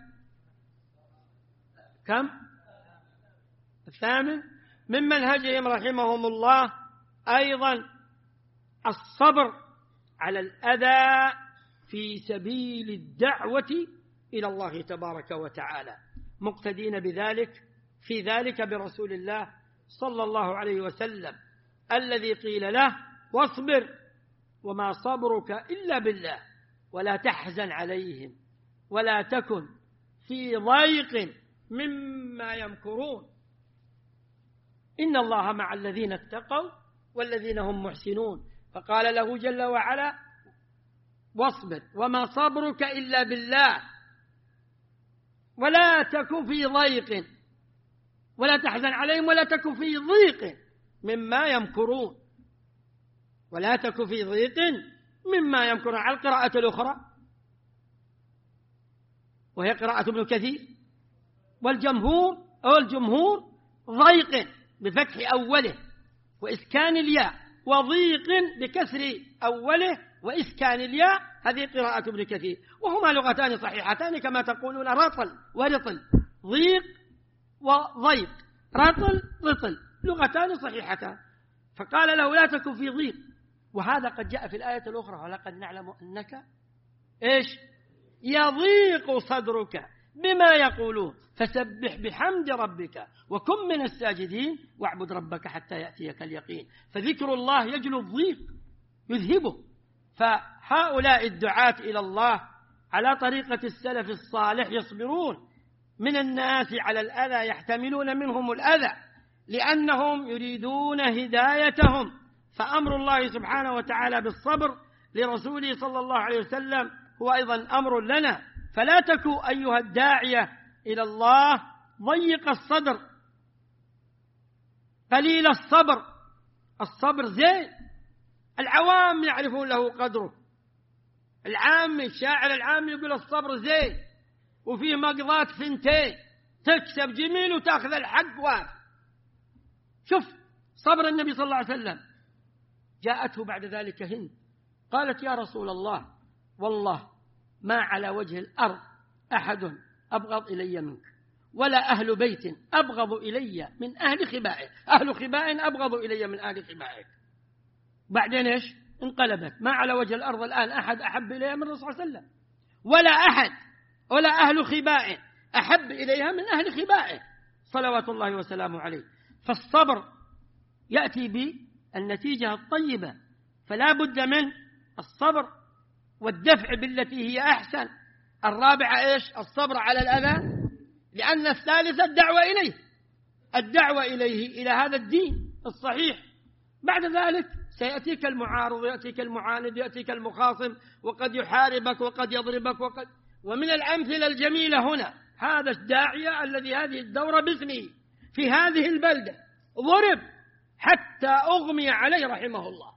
الثامن. من منهجهم رحمهم الله أيضا الصبر على الأذى في سبيل الدعوة إلى الله تبارك وتعالى، مقتدين في ذلك برسول الله صلى الله عليه وسلم الذي قيل له: واصبر وما صبرك إلا بالله ولا تحزن عليهم ولا تكن في ضيق مما يمكرون إن الله مع الذين اتقوا والذين هم محسنون. فقال له جل وعلا: واصبر وما صبرك إلا بالله ولا تكن في ضيق ولا تحزن عليهم ولا تكن في ضيق مما يمكرون، ولا تكن في ضيق مما يمكرون على القراءة الأخرى وهي قراءة ابن كثير. والجمهور ضيق بفتح أوله وإسكان الياء، وضيق بكسر أوله وإسكان الياء، هذه قراءة ابن كثير، وهما لغتان صحيحتان كما تقولون رطل ورطل، ضيق وضيق، رطل لغتان صحيحتان. فقال له: لا تكن في ضيق. وهذا قد جاء في الآية الأخرى: ولقد نعلم أنك يضيق صدرك بما يقولون فسبح بحمد ربك وكن من الساجدين واعبد ربك حتى يأتيك اليقين. فذكر الله يجلو الضيق يذهبه. فهؤلاء الدعاة إلى الله على طريقة السلف الصالح يصبرون من الناس على الأذى، يحتملون منهم الأذى لأنهم يريدون هدايتهم. فأمر الله سبحانه وتعالى بالصبر لرسوله صلى الله عليه وسلم هو أيضا أمر لنا. فلا تكن أيها الداعية إلى الله ضيق الصدر قليل الصبر. الصبر زين، العوام يعرفون له قدره، الشاعر العام يقول الصبر زين وفيه مقضات ثنتين، تكسب جميل وتأخذ الحق واف. شوف صبر النبي صلى الله عليه وسلم. جاءته بعد ذلك هند قالت: يا رسول الله والله ما على وجه الأرض أحد أبغض إلي منك ولا أهل بيت أبغض إلي من أهل خبائك. أهل خباء أبغض إلي من أهل خبائك. بعدين انقلبت: ما على وجه الأرض الآن أحد أحب إليها من الرسول صلى الله عليه وسلم، ولا أهل خباء أحب إليها من أهل خبائه صلوات الله وسلامه عليه. فالصبر يأتي بالنتيجة الطيبة، فلا بد من الصبر والدفع بالتي هي أحسن. الرابعة الصبر على الأذى، لأن الثالثة الدعوة إليه إلى هذا الدين الصحيح. بعد ذلك سيأتيك المعارض، يأتيك المعاند، يأتيك المخاصم، وقد يحاربك وقد يضربك ومن الأمثلة الجميلة هنا هذا الداعية الذي هذه الدورة باسمه في هذه البلدة ضرب حتى أغمي عليه رحمه الله،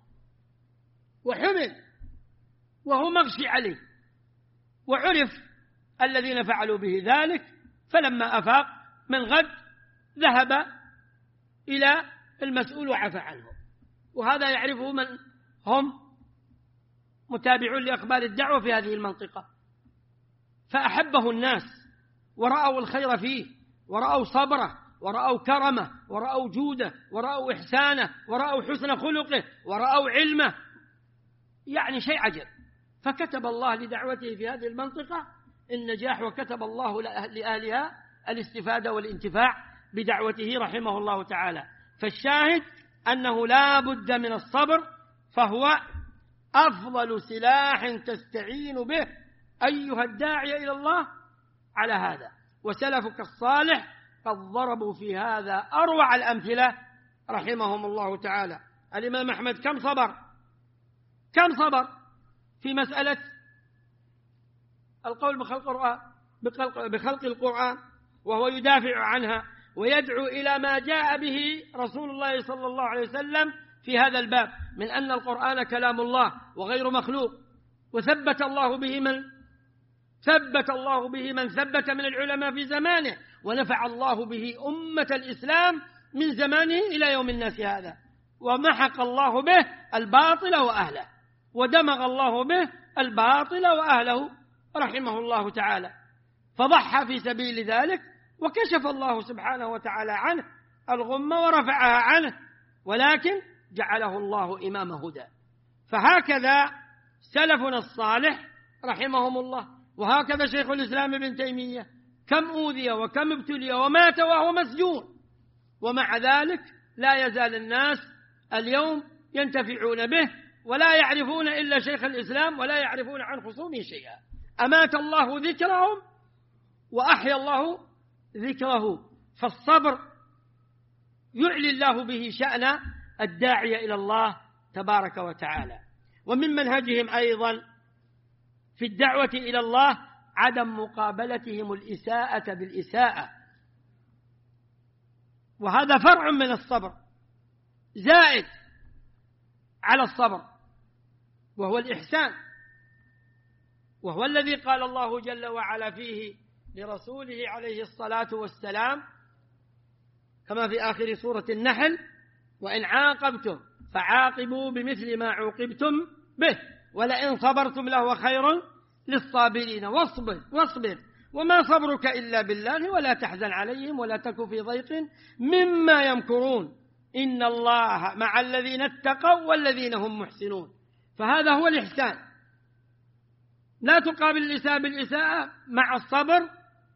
وحمل وهو مغشي عليه، وعرف الذين فعلوا به ذلك. فلما أفاق من غد ذهب إلى المسؤول وعفى عنه. وهذا يعرفه من هم متابعون لأخبار الدعوة في هذه المنطقة، فأحبه الناس ورأوا الخير فيه، ورأوا صبره، ورأوا كرمه، ورأوا جوده، ورأوا إحسانه، ورأوا حسن خلقه، ورأوا علمه، يعني شيء عجب. فكتب الله لدعوته في هذه المنطقة النجاح، وكتب الله لأهلها الاستفادة والانتفاع بدعوته رحمه الله تعالى. فالشاهد أنه لا بد من الصبر، فهو أفضل سلاح تستعين به أيها الداعي إلى الله على هذا. وسلفك الصالح قد ضربوا في هذا أروع الأمثلة رحمهم الله تعالى. الإمام أحمد كم صبر في مسألة القول بخلق القرآن، وهو يدافع عنها ويدعو إلى ما جاء به رسول الله صلى الله عليه وسلم في هذا الباب من أن القرآن كلام الله وغير مخلوق. وثبت الله به من ثبت من العلماء في زمانه، ونفع الله به أمة الإسلام من زمانه إلى يوم الناس هذا، ومحق الله به الباطل وأهله، ودمغ الله به الباطل وأهله رحمه الله تعالى، فضحى في سبيل ذلك، وكشف الله سبحانه وتعالى عنه الغمة ورفعها عنه، ولكن جعله الله إمام هدى. فهكذا سلفنا الصالح رحمهم الله، وهكذا شيخ الإسلام ابن تيمية كم أوذي وكم ابتلي ومات وهو مسجون، ومع ذلك لا يزال الناس اليوم ينتفعون به، ولا يعرفون إلا شيخ الإسلام، ولا يعرفون عن خصومه شيئا. أمات الله ذكرهم وأحيا الله ذكره. فالصبر يعلي الله به شأن الداعية إلى الله تبارك وتعالى. ومن منهجهم أيضا في الدعوة إلى الله عدم مقابلتهم الإساءة بالإساءة، وهذا فرع من الصبر زائد على الصبر، وهو الإحسان، وهو الذي قال الله جل وعلا فيه لرسوله عليه الصلاة والسلام كما في آخر سورة النحل: وإن عاقبتم فعاقبوا بمثل ما عوقبتم به ولئن صبرتم لهو خير للصابرين واصبر وما صبرك إلا بالله ولا تحزن عليهم ولا تك في ضيق مما يمكرون إن الله مع الذين اتقوا والذين هم محسنون. فهذا هو الإحسان، لا تقابل الإساءة بالإساءة، مع الصبر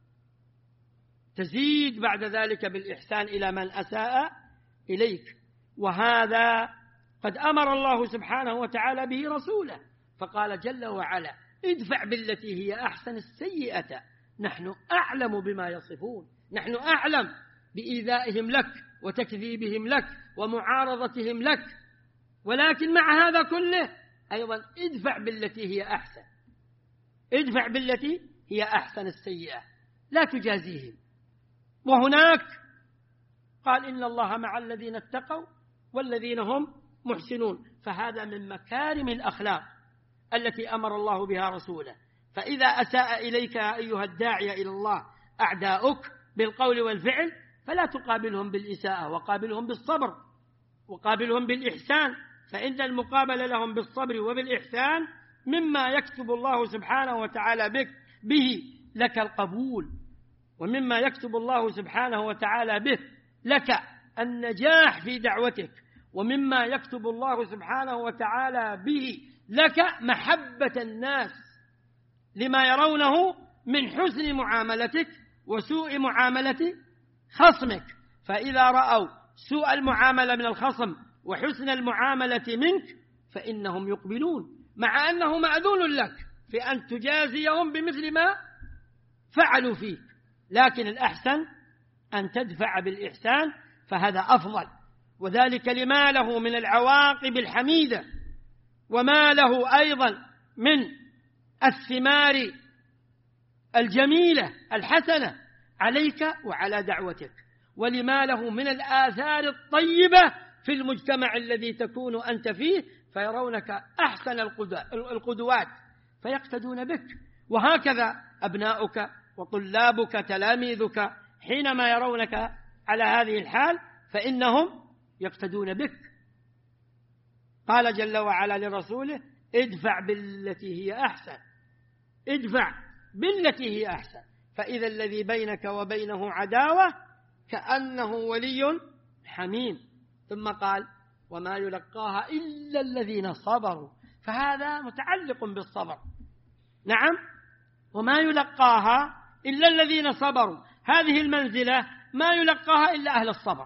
تزيد بعد ذلك بالإحسان إلى من أساء إليك. وهذا قد أمر الله سبحانه وتعالى به رسوله، فقال جل وعلا: ادفع بالتي هي أحسن السيئة نحن أعلم بما يصفون. نحن أعلم بإيذائهم لك وتكذيبهم لك ومعارضتهم لك، ولكن مع هذا كله أيضا ادفع بالتي هي أحسن، ادفع بالتي هي أحسن السيئة، لا تجازيهم. وهناك قال: إن الله مع الذين اتقوا والذين هم محسنون. فهذا من مكارم الأخلاق التي أمر الله بها رسوله. فإذا أساء إليك يا أيها الداعي إلى الله أعداؤك بالقول والفعل فلا تقابلهم بالإساءة، وقابلهم بالصبر، وقابلهم بالإحسان، فإن المقابلة لهم بالصبر وبالإحسان مما يكتب الله سبحانه وتعالى به لك القبول، ومما يكتب الله سبحانه وتعالى به لك النجاح في دعوتك، ومما يكتب الله سبحانه وتعالى به لك محبة الناس لما يرونه من حسن معاملتك وسوء معاملة خصمك. فإذا رأوا سوء المعاملة من الخصم وحسن المعاملة منك فإنهم يقبلون، مع أنه مأذون لك في أن تجازيهم بمثل ما فعلوا فيك، لكن الأحسن أن تدفع بالإحسان، فهذا أفضل، وذلك لما له من العواقب الحميدة، وما له أيضا من الثمار الجميلة الحسنة عليك وعلى دعوتك، ولما له من الآثار الطيبة في المجتمع الذي تكون أنت فيه، فيرونك أحسن القدوات فيقتدون بك. وهكذا أبناؤك وطلابك تلاميذك حينما يرونك على هذه الحال فإنهم يقتدون بك. قال جل وعلا لرسوله: ادفع بالتي هي أحسن، ادفع بالتي هي أحسن، فإذا الذي بينك وبينه عداوة كأنه ولي حميم. ثم قال: وما يلقاها إلا الذين صبروا. فهذا متعلق بالصبر. نعم، وما يلقاها إلا الذين صبروا، هذه المنزلة ما يلقاها إلا أهل الصبر.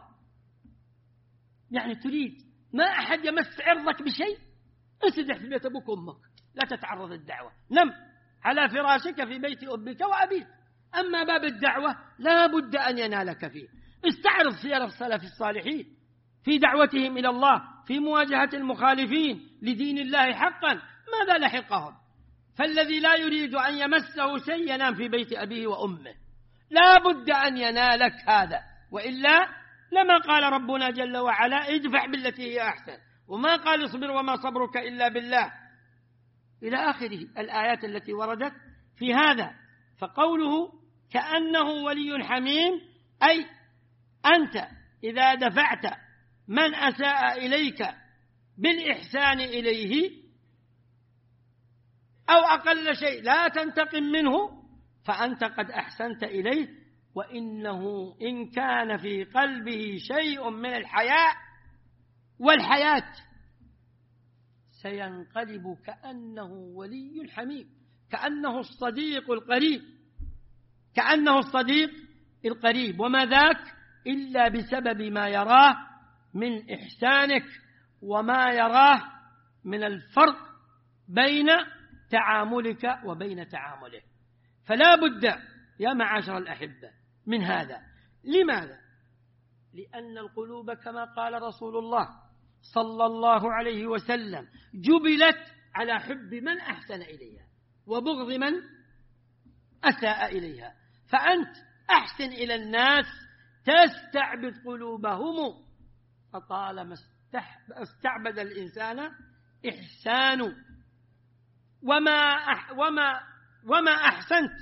يعني تريد ما أحد يمس عرضك بشيء، اسدح في بيت أبوك وأمك، لا تتعرض الدعوة، نم على فراشك في بيت أبيك وأبيك. أما باب الدعوة لا بد أن ينالك فيه. استعرض سير السلف الصالحين في دعوتهم إلى الله، في مواجهة المخالفين لدين الله حقا، ماذا لحقهم؟ فالذي لا يريد أن يمسه شيء ينام في بيت أبيه وأمه، لا بد أن ينالك هذا، وإلا لما قال ربنا جل وعلا: ادفع بالتي هي أحسن، وما قال اصبر وما صبرك إلا بالله، إلى آخره الآيات التي وردت في هذا. فقوله كأنه ولي حميم أي أنت إذا دفعت من أساء إليك بالإحسان إليه أو أقل شيء لا تنتقم منه فأنت قد أحسنت إليه، وإنه إن كان في قلبه شيء من الحياء والحياة سينقلب كأنه ولي حميم، كأنه الصديق القريب، كأنه الصديق القريب. وما ذاك إلا بسبب ما يراه من إحسانك وما يراه من الفرق بين تعاملك وبين تعامله. فلا بد يا معاشر الأحبة من هذا. لماذا؟ لأن القلوب كما قال رسول الله صلى الله عليه وسلم جبلت على حب من أحسن إليها وبغض من أساء إليها. فأنت أحسن إلى الناس تستعبد قلوبهم، فطالما استعبد الإنسان إحسان وما أحسنت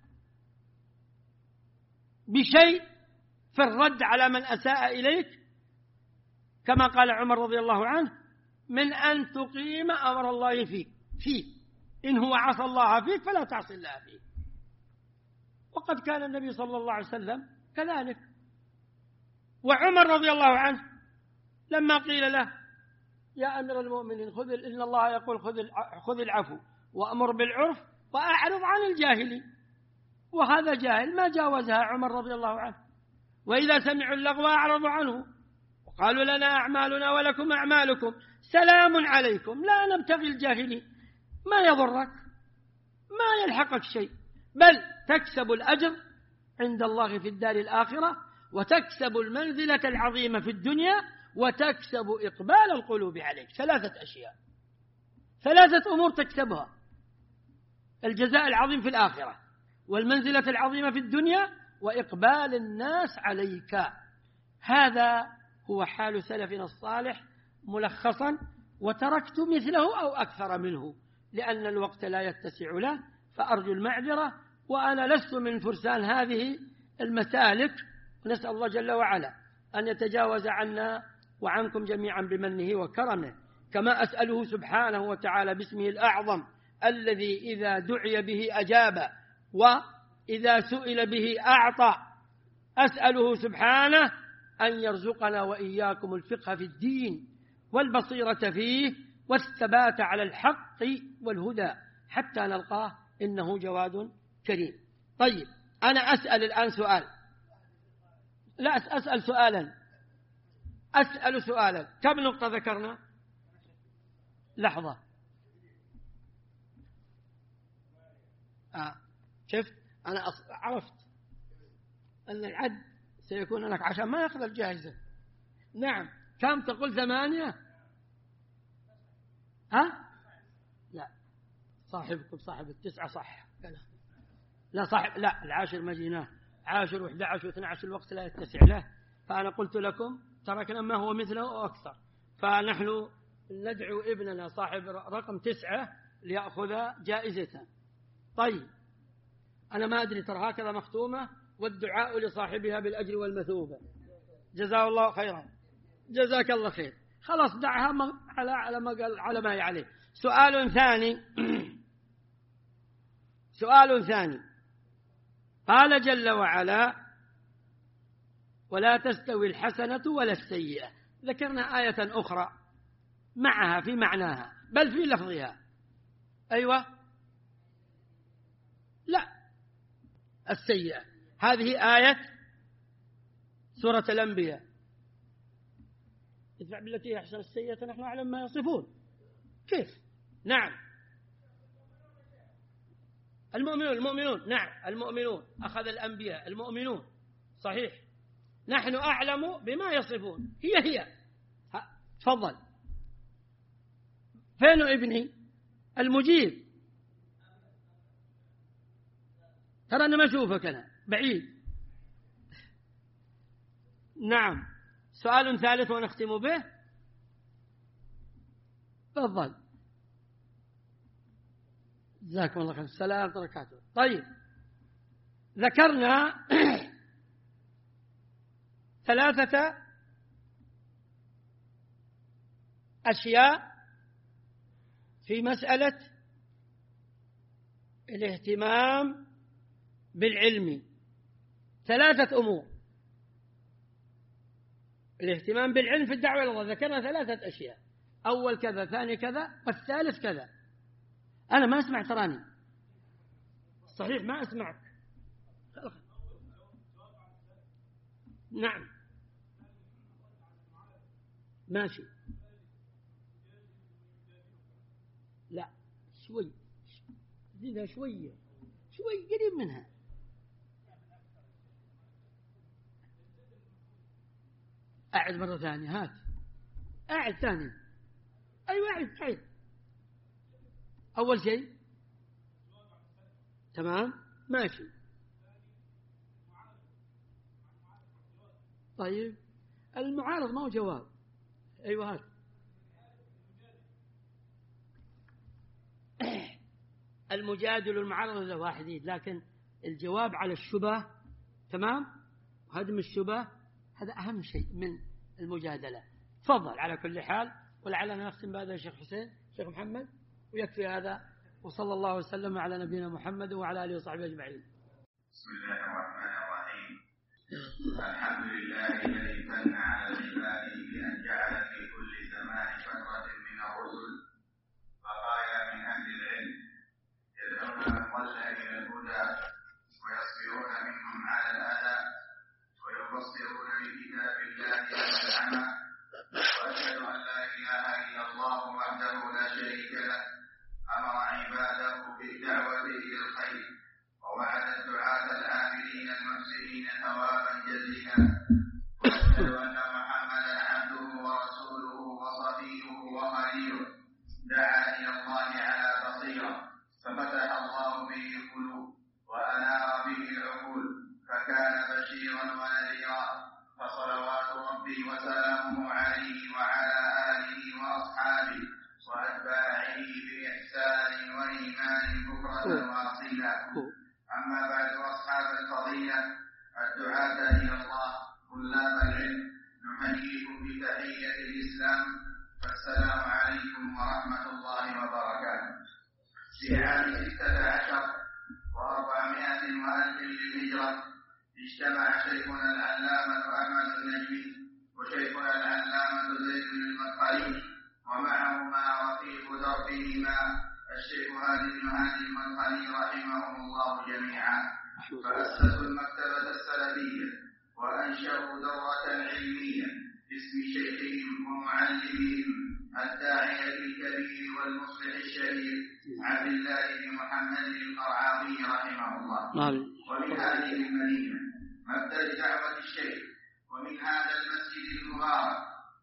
بشيء في الرد على من أساء إليك، كما قال عمر رضي الله عنه: من أن تقيم أمر الله فيك إن هو عصى الله فيك فلا تعصي الله فيه. وقد كان النبي صلى الله عليه وسلم كذلك. وعمر رضي الله عنه لما قيل له: يا أمير المؤمنين إن الله يقول خذ العفو وأمر بالعرف وأعرض عن الجاهلين، وهذا جاهل ما جاوزها عمر رضي الله عنه. وإذا سمعوا اللغو أعرضوا عنه وقالوا لنا أعمالنا ولكم أعمالكم سلام عليكم لا نبتغي الجاهلين. ما يضرك، ما يلحقك شيء، بل تكسب الأجر عند الله في الدار الآخرة، وتكسب المنزلة العظيمة في الدنيا، وتكسب إقبال القلوب عليك. 3 أشياء، 3 أمور تكسبها: الجزاء العظيم في الآخرة، والمنزلة العظيمة في الدنيا، وإقبال الناس عليك. هذا هو حال سلفنا الصالح ملخصا، وتركت مثله أو أكثر منه لأن الوقت لا يتسع له، فأرجو المعذرة. وأنا لست من فرسان هذه المسالك، نسأل الله جل وعلا أن يتجاوز عنا وعنكم جميعا بمنه وكرمه، كما أسأله سبحانه وتعالى باسمه الأعظم الذي إذا دعي به أجاب وإذا سئل به أعطى. أسأله سبحانه أن يرزقنا وإياكم الفقه في الدين والبصيرة فيه والثبات على الحق والهدى حتى نلقاه إنه جواد كريم. طيب، أنا أسأل الآن سؤال، لا أسأل سؤالا. كم نقطة ذكرنا؟ لحظة. شفت، أنا عرفت أن العد سيكون لك عشان ما يأخذ الجائزة. نعم. كم تقول؟ 8؟ لا، صاحبكم صاحب 9 صح. لا صاحب، لا، العاشر ما جيناه، 10 و11 و12 الوقت لا يتسع له، فأنا قلت لكم تركنا ما هو مثله أو أكثر، فنحن ندعو ابننا صاحب رقم 9 ليأخذ جائزة. طيب، أنا ما أدري، ترى هكذا مختومة: والدعاء لصاحبها بالأجر والمثوبة. جزاه الله خيرا. جزاك الله خير. خلاص دعها على ما هي عليه. سؤال ثاني. قال جل وعلا: ولا تستوي الحسنة ولا السيئة. ذكرنا آية أخرى معها في معناها بل في لفظها. أيوة، لا، السيئة هذه آية سورة الأنبياء: ادفع بالتي هي أحسن السيئة نحن نعلم ما يصفون. كيف؟ نعم، المؤمنون نعم، المؤمنون أخذ الأنبياء، المؤمنون صحيح، نحن أعلم بما يصفون. هي تفضل. فين ابني المجيب؟ ترى أنا ما أشوفك، أنا بعيد. نعم. سؤال ثالث ونختم به. تفضل. جزاكم الله خير. السلام وبركاته. طيب، ذكرنا 3 أشياء في مسألة الاهتمام بالعلم، 3 أمور. الاهتمام بالعلم في الدعوة إلى الله ذكرنا 3 أشياء، أول كذا، ثاني كذا، والثالث كذا. أنا ما أسمع تراني، صحيح ما أسمعك. نعم ماشي. لا شوي زيدها شوية، شوي قريب منها. أعد مرة ثانية، هات أعد ثاني. أيوة أعد. أول شيء تمام ماشي. طيب المعارض ما هو جواب. أيوة هات. المجادل والمعارض له واحدين، لكن الجواب على الشبه تمام، هدم الشبه هذا أهم شيء من المجادلة. تفضل على كل حال، ولعلنا نختم بهذا يا شيخ حسين، شيخ محمد، ويكفي هذا. وصلى الله وسلم على نبينا محمد وعلى آله وصحبه أجمعين. بسم الله الرحمن الرحيم. الحمد لله الذي امتن على عباده بأن جعل في كل زمان فترة من الرسل بقايا من أهل العلم يدعون من ضل إلى الهدى ويصبرون منهم على الأذى ويبصرون بكتاب الله على العمى. وأشهد أن لا إله إلا الله وحده لا شريك له أمر عباده بالدعوة إلى الخير ووعد الدعاة العاملين المحسنين ثوابا جزيلا. وأشهد أن محمدا عبده ورسوله وصفيه وخليله دعا إلى الله على بصيرة ففتح الله به القلوب وأنار به العقول فكان بشيرا ونذيرا. فصلوات ربي وسلامه عليه وعلى آله وأصحابه وأتباعه بإحسان وإيمان بكرة وأصيلا. أما بعد، أصحاب الفضيلة الدعاة إلى الله طلاب العلم، نحييكم بتحية الإسلام، فالسلام عليكم ورحمة الله وبركاته. في عام 16 و400 وألف للهجرة اجتمع شيخنا العلامة أحمد النجمي وشيخنا العلامة زيد المدخلي ومعهما رفيق دربهما الشيخ هادي بن هادي المدخلي رحمهم الله جميعا، فأسسوا المكتبة السلفية وأنشأوا دورة علمية باسم شيخهم ومعلمهم الداعية الكبير والمصلح الشهير عبد الله بن محمد القرعاوي رحمه الله. ومن هذه المدينة مبدأ دعوة الشيخ، ومن هذا المسجد المبارك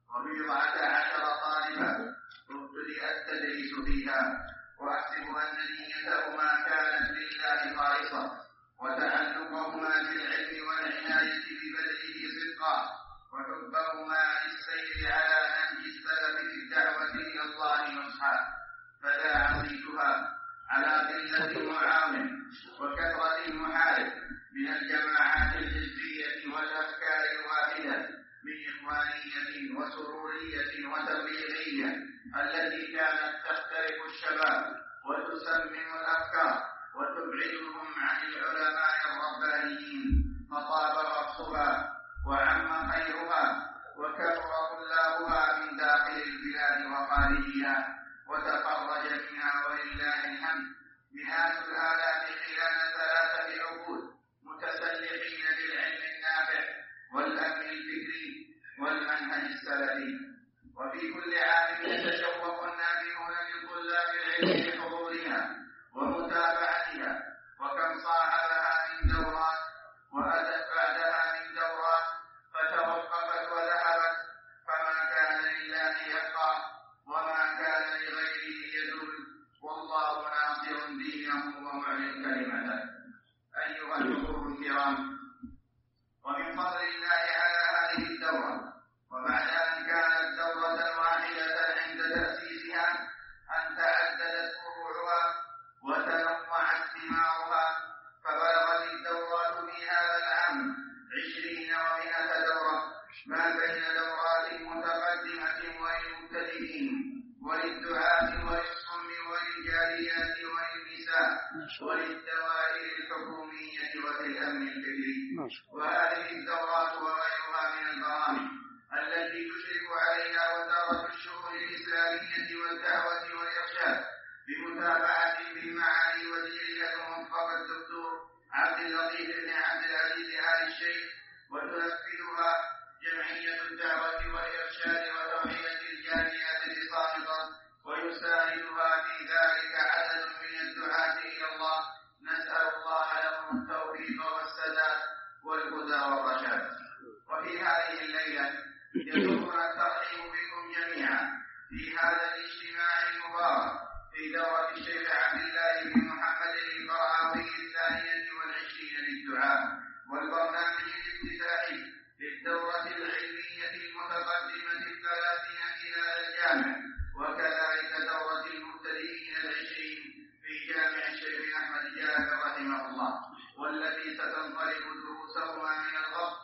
و14 طالبا ابتدأ التدريس فيها، وأحسب أن نيتهما كانت لله خالصة وتعلقهما بالعلم والعناية ببذله صدقا وحبهما للسير على نهج السلف في الدعوة إلى الله نصحا. فلا عصيتها على قلة المعاون وكثرة المحارب من الجماعات الحزبية والأفكار الواحدة من إخوانية وسرورية وتبليغية التي كانت تخترق الشباب وتسمم الأفكار وتبعدهم عن العلماء الربانيين، فطاب غصبها وعم خيرها وكثر طلابها من داخل البلاد وخارجها وتخرج منها ولله الحمد مئات الآلاف خلال 3 عقود متسلحين بالعلم النافع والأمن الفكري والمنهج السلفي. وفي كل عام يتشوق النابهون لطلاب العلم بحضورها ومتابعتها، وكم صاحبها من دورات وأتت بعدها من دورات فتوقفت وذهبت، فما كان لله يبقى وما كان لغيره يدل، والله ناصر دينه ومعلن كلمته. أيها الحضور الكرام، ومن فضل الله على هذه الدورة وبعد أن كانت دورة واحدة عند تأسيسها أن تعددت فروعها وتنوعت ثمارها، فبلغت الدورات في هذا العام 20 و100 دورة، ما بين دورات متقدمة وللمبتدئين وفي الأمن الفكري. وهذه الدورات وغيرها من البرامج التي تشرف عليها وزارة الشؤون الإسلامية والدعوة والإرشاد بمتابعة من معالي وزيرها الموفق الدكتور عبد اللطيف بن عبد العزيز آل الشيخ، وتنفذها جمعية الدعوة والإرشاد وتوعية الجاليات الصامتة، ويساعدها في ذلك عدد من الدعاة إلى الله، نسأل الله لهم التوفيق والسداد والهدى والرشاد. وفي هذه الليلة يسرنا الترحيب بكم جميعا في هذا الاجتماع المبارك في دورة الشيخ عبد الله بن محمد القرعاوي 22 للدعاء، والبرنامج الافتتاحي للدورة العلمية المتقدمة 30 خلال الجامع، وكذلك دورة المبتدئين 20 في جامع الشيخ أحمد جابر رحمه الله، والتي ستنطلق دروسهما من الغد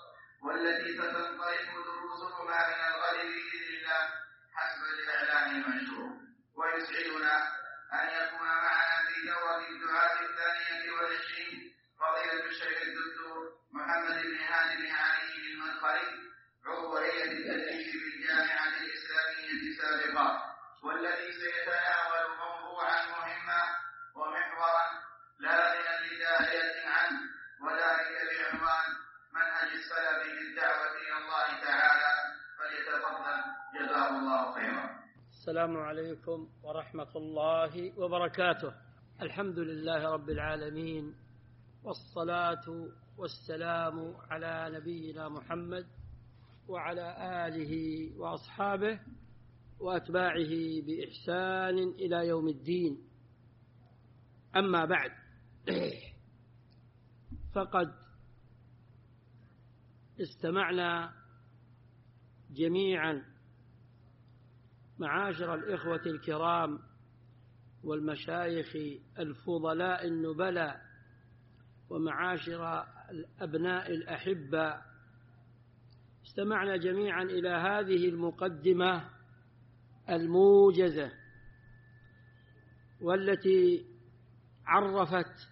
بإذن الله حسب الإعلان المنشور. ويسعدنا أن يكون معنا في دورة الدعاة 22 فضيلة الشيخ الدكتور محمد بن هادي بن علي المدخلي، عضو هيئة التدريس بالجامعة الإسلامية سابقا، والذي سيتناول موضوعا مهما ومحورا لا غنى لداعية عنه، وذلك بعنوان منهج السلف في الدعوة إلى الله تعالى. فليتفضل جزاه الله خيرا. السلام عليكم ورحمة الله وبركاته. الحمد لله رب العالمين، والصلاة والسلام على نبينا محمد وعلى آله وأصحابه وأتباعه بإحسان إلى يوم الدين. أما بعد، فقد استمعنا جميعا معاشر الإخوة الكرام والمشايخ الفضلاء النبلاء ومعاشر الأبناء الأحبة، استمعنا جميعا إلى هذه المقدمة الموجزة، والتي عرفت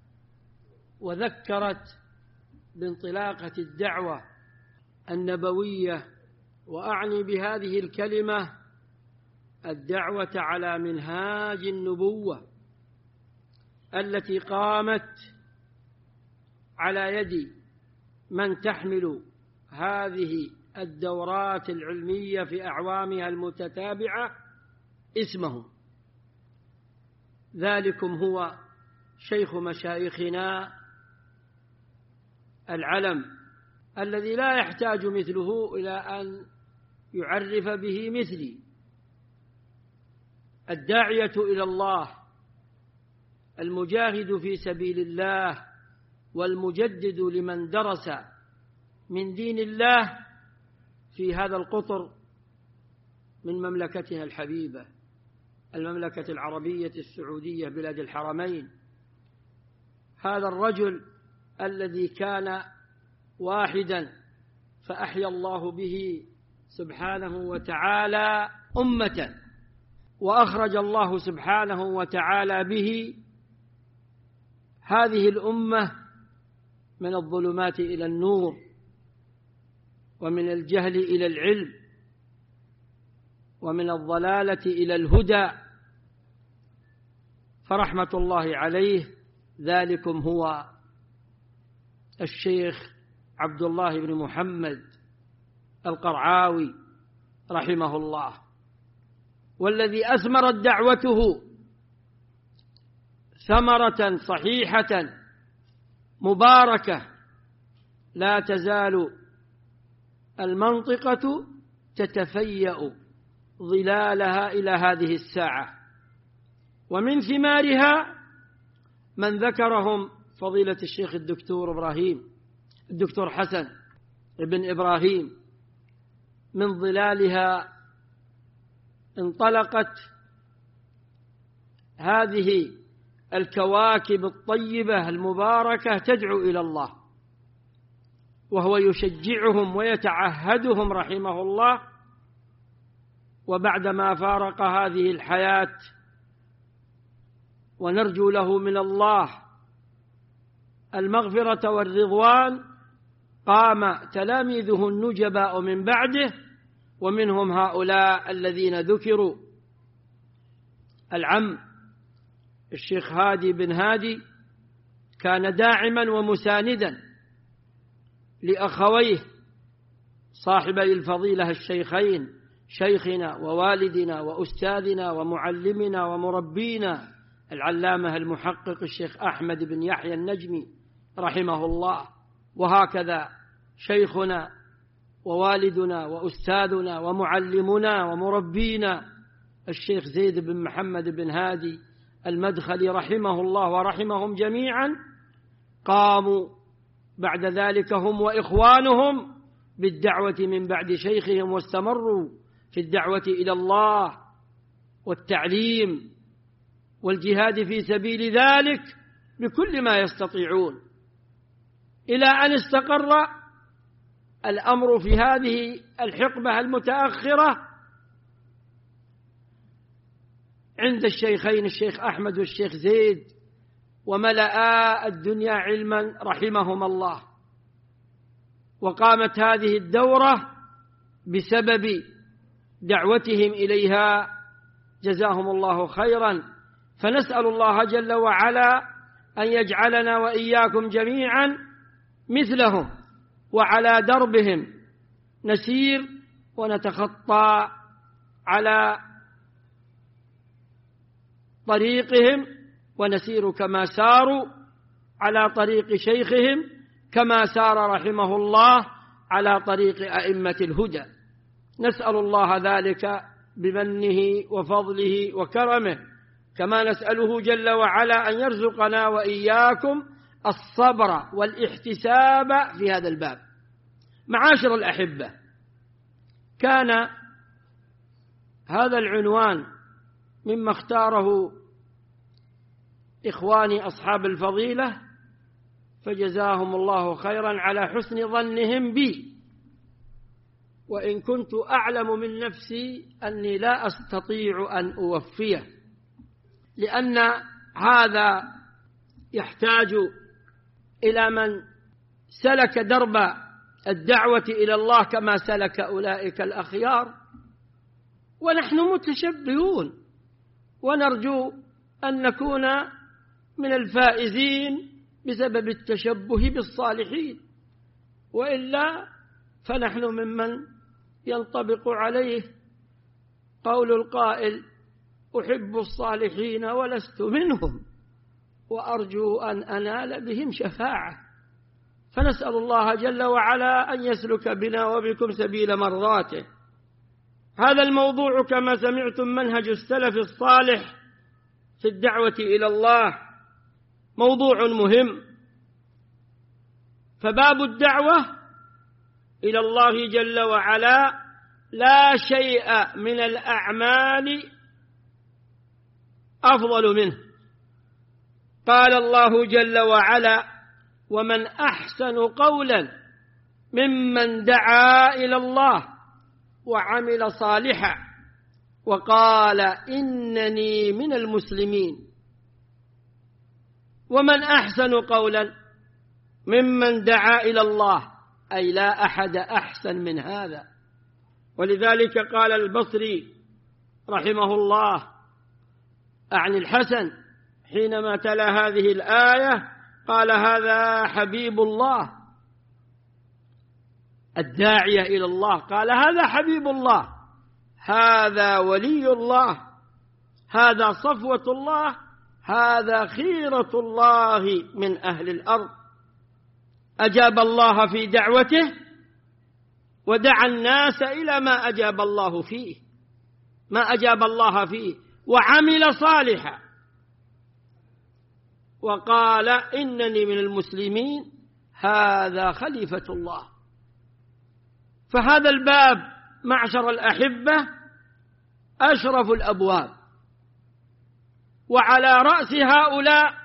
وذكرت بانطلاقة الدعوة النبوية، وأعني بهذه الكلمة الدعوة على منهاج النبوة التي قامت على يد من تحمل هذه الدورات العلمية في أعوامها المتتابعة اسمه. ذلكم هو شيخ مشايخنا العلم الذي لا يحتاج مثله إلى أن يعرف به مثلي، الداعية إلى الله، المجاهد في سبيل الله، والمجدد لمن درس من دين الله في هذا القطر من مملكتنا الحبيبة، المملكة العربية السعودية بلاد الحرمين. هذا الرجل الذي كان واحدا فأحيا الله به سبحانه وتعالى أمة، وأخرج الله سبحانه وتعالى به هذه الأمة من الظلمات إلى النور، ومن الجهل إلى العلم، ومن الضلالة إلى الهدى، فرحمة الله عليه. ذلكم هو الشيخ عبد الله بن محمد القرعاوي رحمه الله، والذي أثمرت دعوته ثمرة صحيحة مباركة لا تزال المنطقة تتفيأ ظلالها إلى هذه الساعة. ومن ثمارها من ذكرهم فضيلة الشيخ الدكتور حسن بن إبراهيم. من ظلالها انطلقت هذه الكواكب الطيبة المباركة تدعو إلى الله، وهو يشجعهم ويتعهدهم رحمه الله. وبعدما فارق هذه الحياة ونرجو له من الله المغفرة والرضوان قام تلاميذه النجباء من بعده، ومنهم هؤلاء الذين ذكروا. العم الشيخ هادي بن هادي كان داعما ومساندا لأخويه صاحبي الفضيلة الشيخين، شيخنا ووالدنا وأستاذنا ومعلمنا ومربينا العلامة المحقق الشيخ أحمد بن يحيى النجمي رحمه الله، وهكذا شيخنا ووالدنا وأستاذنا ومعلمنا ومربينا الشيخ زيد بن محمد بن هادي المدخلي رحمه الله ورحمهم جميعا. قاموا بعد ذلك هم وإخوانهم بالدعوة من بعد شيخهم، واستمروا في الدعوة إلى الله والتعليم والجهاد في سبيل ذلك بكل ما يستطيعون، إلى أن استقر الأمر في هذه الحقبة المتأخرة عند الشيخين الشيخ أحمد والشيخ زيد، وملأ الدنيا علما رحمهم الله. وقامت هذه الدورة بسبب دعوتهم إليها جزاهم الله خيرا، فنسأل الله جل وعلا أن يجعلنا وإياكم جميعا مثلهم وعلى دربهم نسير ونتخطى على طريقهم، ونسير كما ساروا على طريق شيخهم، كما سار رحمه الله على طريق أئمة الهدى. نسأل الله ذلك بمنه وفضله وكرمه، كما نسأله جل وعلا أن يرزقنا وإياكم الصبر والاحتساب في هذا الباب. معاشر الأحبة، كان هذا العنوان مما اختاره إخواني أصحاب الفضيلة، فجزاهم الله خيرا على حسن ظنهم بي، وإن كنت أعلم من نفسي أني لا أستطيع أن أوفيه، لأن هذا يحتاج إلى من سلك درب الدعوة إلى الله كما سلك أولئك الأخيار، ونحن متشبهون، ونرجو أن نكون من الفائزين بسبب التشبه بالصالحين، وإلا فنحن ممن ينطبق عليه قول القائل: أحب الصالحين ولست منهم وأرجو أن أنال بهم شفاعة. فنسأل الله جل وعلا أن يسلك بنا وبكم سبيل مرضاته. هذا الموضوع كما سمعتم منهج السلف الصالح في الدعوة إلى الله، موضوع مهم. فباب الدعوة إلى الله جل وعلا لا شيء من الأعمال أفضل منه. قال الله جل وعلا: ومن أحسن قولا ممن دعا إلى الله وعمل صالحا وقال إنني من المسلمين. ومن أحسن قولا ممن دعا إلى الله، أي لا أحد أحسن من هذا. ولذلك قال البصري رحمه الله عن الحسن حينما تلا هذه الآية، قال: هذا حبيب الله الداعية إلى الله، قال: هذا حبيب الله، هذا ولي الله، هذا صفوة الله، هذا خيرة الله من أهل الأرض. أجاب الله في دعوته ودعا الناس إلى ما أجاب الله فيه، ما أجاب الله فيه، وعمل صالحا وقال إنني من المسلمين، هذا خليفة الله. فهذا الباب معشر الأحبة أشرف الأبواب، وعلى رأس هؤلاء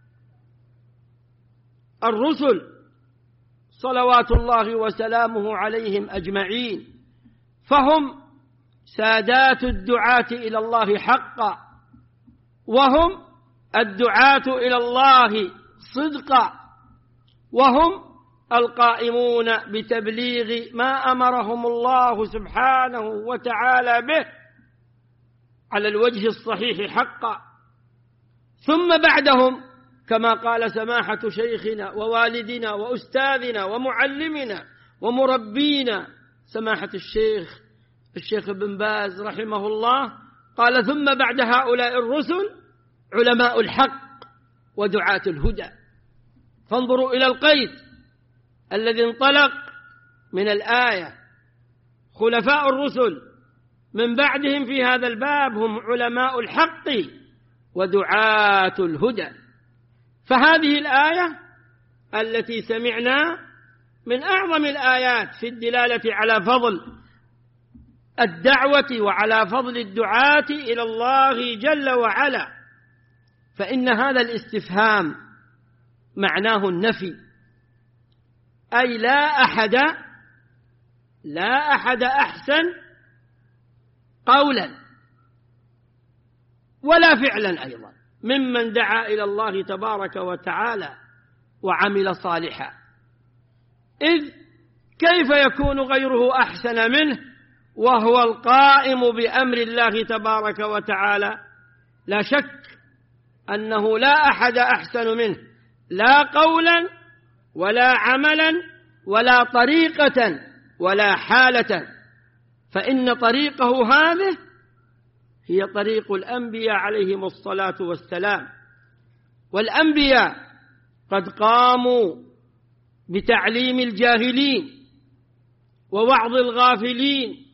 الرسل صلوات الله وسلامه عليهم أجمعين، فهم سادات الدعاة إلى الله حقا، وهم الدعاة إلى الله صدقا، وهم القائمون بتبليغ ما أمرهم الله سبحانه وتعالى به على الوجه الصحيح حقا. ثم بعدهم كما قال سماحة شيخنا ووالدنا وأستاذنا ومعلمنا ومربينا سماحة الشيخ ابن باز رحمه الله، قال: ثم بعد هؤلاء الرسل علماء الحق ودعاة الهدى. فانظروا إلى القيد الذي انطلق من الآية: خلفاء الرسل من بعدهم في هذا الباب هم علماء الحق ودعاة الهدى. فهذه الآية التي سمعنا من أعظم الآيات في الدلالة على فضل الدعوة وعلى فضل الدعاة إلى الله جل وعلا. فإن هذا الاستفهام معناه النفي، أي لا أحد أحسن قولا ولا فعلا أيضا ممن دعا إلى الله تبارك وتعالى وعمل صالحا، إذ كيف يكون غيره أحسن منه وهو القائم بأمر الله تبارك وتعالى؟ لا شك أنه لا أحد أحسن منه، لا قولا ولا عملا ولا طريقة ولا حالة. فإن طريقه هذه هي طريق الأنبياء عليهم الصلاة والسلام. والأنبياء قد قاموا بتعليم الجاهلين ووعظ الغافلين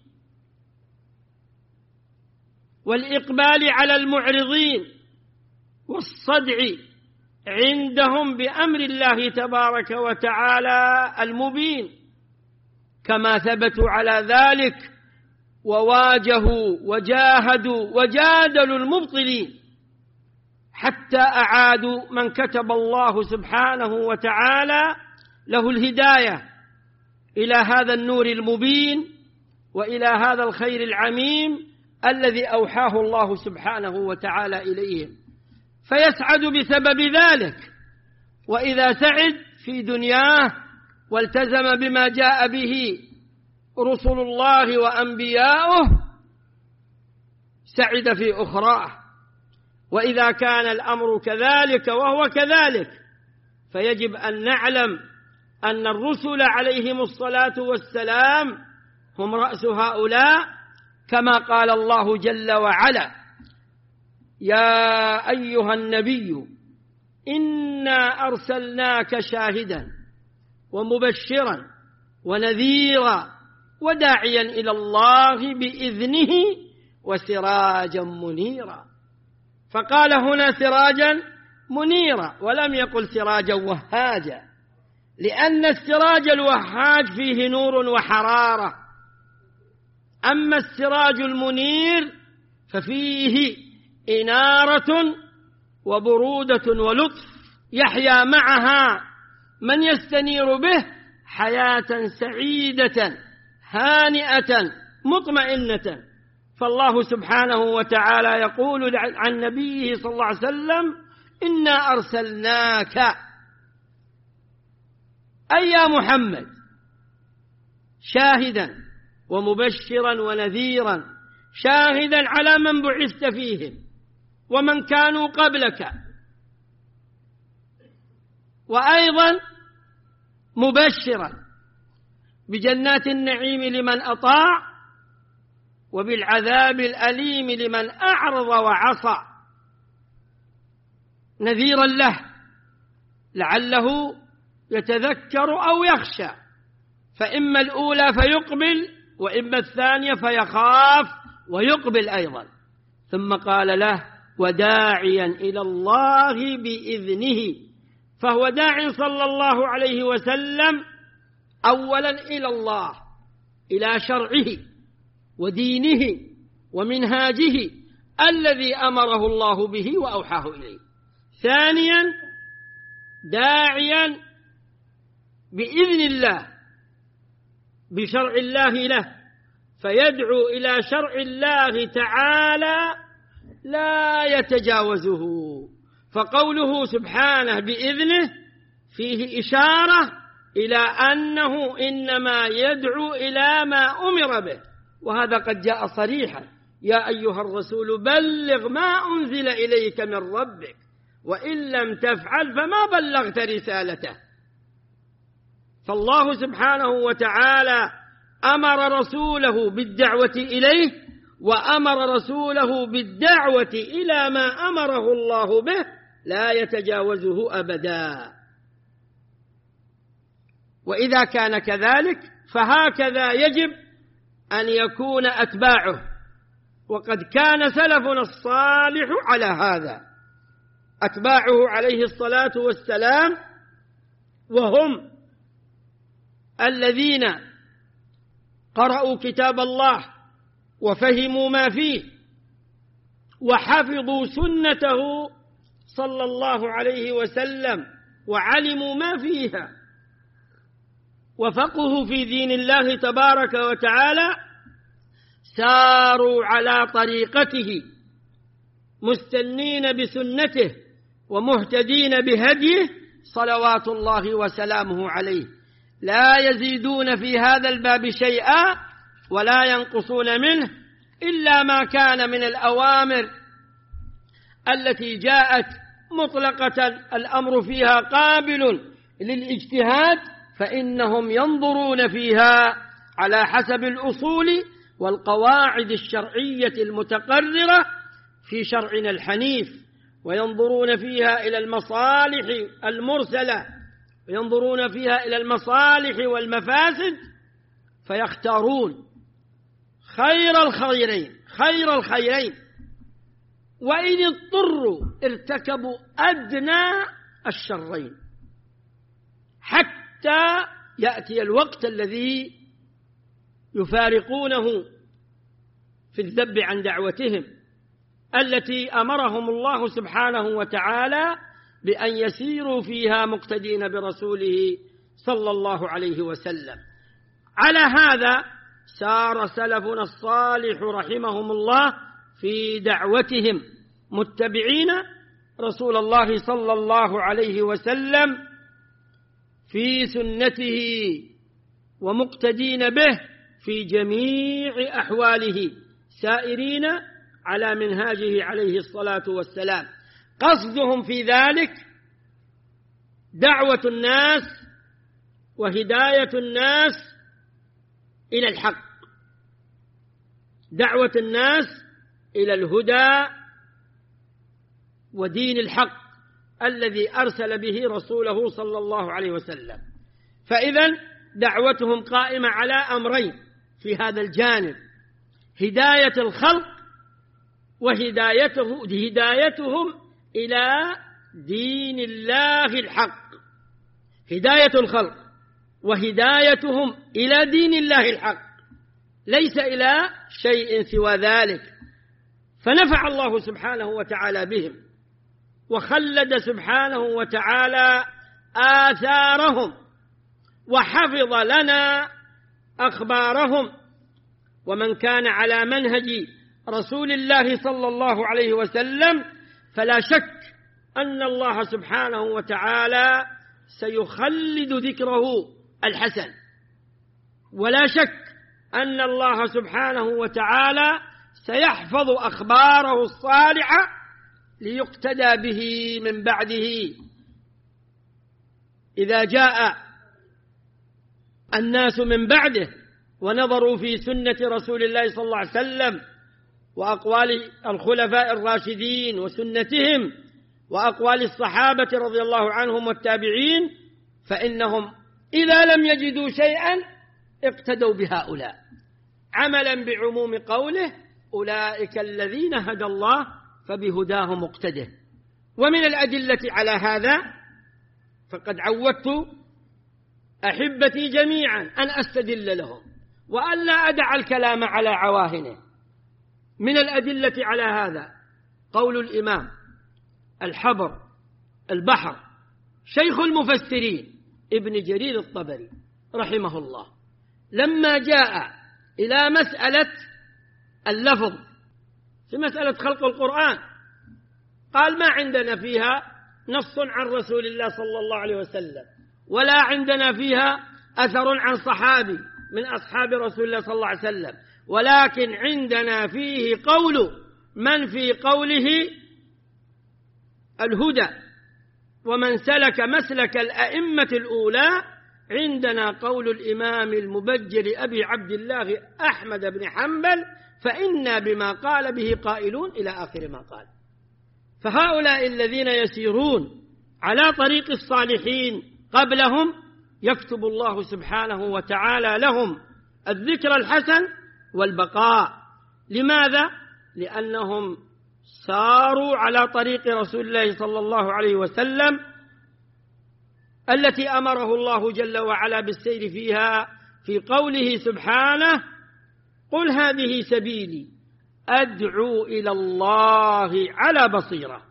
والإقبال على المعرضين والصدع عندهم بأمر الله تبارك وتعالى المبين، كما ثبتوا على ذلك وواجهوا وجاهدوا وجادلوا المبطلين حتى أعادوا من كتب الله سبحانه وتعالى له الهداية إلى هذا النور المبين وإلى هذا الخير العميم الذي أوحاه الله سبحانه وتعالى إليهم، فيسعد بسبب ذلك. وإذا سعد في دنياه والتزم بما جاء به رسل الله وأنبياؤه سعد في أخراه. وإذا كان الأمر كذلك وهو كذلك فيجب أن نعلم أن الرسل عليهم الصلاة والسلام هم رأس هؤلاء، كما قال الله جل وعلا: يا أيها النبي إنا أرسلناك شاهدا ومبشرا ونذيرا وداعيا إلى الله بإذنه وسراجا منيرا. فقال هنا سراجا منيرا ولم يقل سراجا وهاجا، لأن السراج الوهاج فيه نور وحرارة، أما السراج المنير ففيه إنارة وبرودة ولطف يحيا معها من يستنير به حياة سعيدة هانئة مطمئنة. فالله سبحانه وتعالى يقول عن نبيه صلى الله عليه وسلم: إنا أرسلناك أي يا محمد شاهدا ومبشرا ونذيرا، شاهدا على من بعثت فيهم ومن كانوا قبلك، وأيضا مبشرا بجنات النعيم لمن أطاع وبالعذاب الأليم لمن أعرض وعصى، نذيرا له لعله يتذكر أو يخشى، فإما الأولى فيقبل وإما الثانية فيخاف ويقبل أيضا. ثم قال له: وداعيا إلى الله بإذنه، فهو داع صلى الله عليه وسلم أولا إلى الله، إلى شرعه ودينه ومنهاجه الذي أمره الله به وأوحاه إليه. ثانيا داعيا بإذن الله بشرع الله له، فيدعو إلى شرع الله تعالى لا يتجاوزه. فقوله سبحانه بإذنه فيه إشارة إلى أنه إنما يدعو إلى ما أمر به، وهذا قد جاء صريحا: يا أيها الرسول بلغ ما أنزل إليك من ربك وإن لم تفعل فما بلغت رسالته. فالله سبحانه وتعالى أمر رسوله بالدعوة إليه، وأمر رسوله بالدعوة إلى ما أمره الله به، لا يتجاوزه أبدا. وإذا كان كذلك فهكذا يجب أن يكون أتباعه، وقد كان سلفنا الصالح على هذا، أتباعه عليه الصلاة والسلام، وهم الذين قرأوا كتاب الله وفهموا ما فيه وحفظوا سنته صلى الله عليه وسلم وعلموا ما فيها وفقهوا في دين الله تبارك وتعالى، ساروا على طريقته مستنين بسنته ومهتدين بهديه صلوات الله وسلامه عليه، لا يزيدون في هذا الباب شيئا ولا ينقصون منه إلا ما كان من الأوامر التي جاءت مطلقة الأمر فيها قابل للاجتهاد، فإنهم ينظرون فيها على حسب الأصول والقواعد الشرعية المتقررة في شرعنا الحنيف، وينظرون فيها إلى المصالح المرسلة، وينظرون فيها إلى المصالح والمفاسد، فيختارون خير الخيرين، وإن اضطروا ارتكبوا أدنى الشرين حتى يأتي الوقت الذي يفارقونه في الذب عن دعوتهم التي أمرهم الله سبحانه وتعالى بأن يسيروا فيها مقتدين برسوله صلى الله عليه وسلم. على هذا سار سلفنا الصالح رحمهم الله في دعوتهم متبعين رسول الله صلى الله عليه وسلم في سنته ومقتدين به في جميع أحواله، سائرين على منهاجه عليه الصلاة والسلام. قصدهم في ذلك دعوة الناس وهداية الناس إلى الحق، دعوة الناس إلى الهدى ودين الحق الذي أرسل به رسوله صلى الله عليه وسلم. فإذن دعوتهم قائمة على أمرين في هذا الجانب: هداية الخلق وهدايتهم إلى دين الله الحق. هداية الخلق وهدايتهم إلى دين الله الحق، ليس إلى شيء سوى ذلك. فنفع الله سبحانه وتعالى بهم، وخلد سبحانه وتعالى آثارهم، وحفظ لنا أخبارهم. ومن كان على منهج رسول الله صلى الله عليه وسلم فلا شك أن الله سبحانه وتعالى سيخلد ذكره الحسن، ولا شك أن الله سبحانه وتعالى سيحفظ أخباره الصالحة ليقتدى به من بعده. إذا جاء الناس من بعده ونظروا في سنة رسول الله صلى الله عليه وسلم وأقوال الخلفاء الراشدين وسنتهم وأقوال الصحابة رضي الله عنهم والتابعين، فإنهم إذا لم يجدوا شيئا اقتدوا بهؤلاء، عملا بعموم قوله: أولئك الذين هدى الله فبهداه مقتده. ومن الأدلة على هذا فقد عودت أحبتي جميعا أن أستدل لهم وأن لا أدع الكلام على عواهنه. من الأدلة على هذا قول الإمام الحبر البحر شيخ المفسرين ابن جرير الطبري رحمه الله، لما جاء إلى مسألة اللفظ في مسألة خلق القرآن قال: ما عندنا فيها نص عن رسول الله صلى الله عليه وسلم، ولا عندنا فيها أثر عن صحابي من أصحاب رسول الله صلى الله عليه وسلم، ولكن عندنا فيه قول من في قوله الهدى ومن سلك مسلك الأئمة الأولى. عندنا قول الإمام المبجر أبي عبد الله أحمد بن حنبل: فإنا بما قال به قائلون، إلى آخر ما قال. فهؤلاء الذين يسيرون على طريق الصالحين قبلهم يكتب الله سبحانه وتعالى لهم الذكر الحسن والبقاء. لماذا؟ لأنهم ساروا على طريق رسول الله صلى الله عليه وسلم التي أمره الله جل وعلا بالسير فيها في قوله سبحانه: قل هذه سبيلي أدعو إلى الله على بصيرة.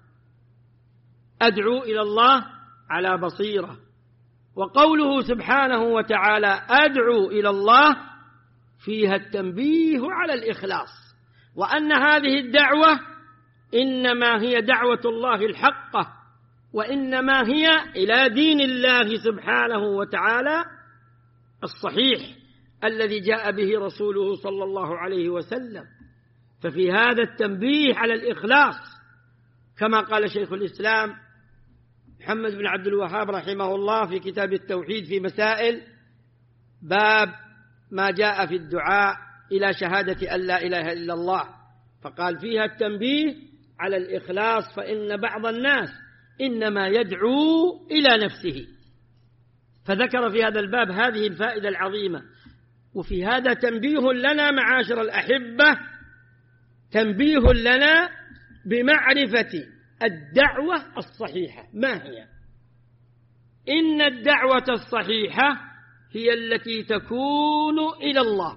أدعو إلى الله على بصيرة. وقوله سبحانه وتعالى أدعو إلى الله فيها التنبيه على الإخلاص، وأن هذه الدعوة إنما هي دعوة الله الحقة، وإنما هي إلى دين الله سبحانه وتعالى الصحيح الذي جاء به رسوله صلى الله عليه وسلم. ففي هذا التنبيه على الإخلاص، كما قال شيخ الإسلام محمد بن عبد الوهاب رحمه الله في كتاب التوحيد في مسائل، باب ما جاء في الدعاء إلى شهادة أن لا إله إلا الله، فقال فيها التنبيه على الإخلاص، فإن بعض الناس إنما يدعو إلى نفسه. فذكر في هذا الباب هذه الفائدة العظيمة. وفي هذا تنبيه لنا معاشر الأحبة، تنبيه لنا بمعرفة الدعوة الصحيحة. ما هي؟ إن الدعوة الصحيحة هي التي تكون إلى الله.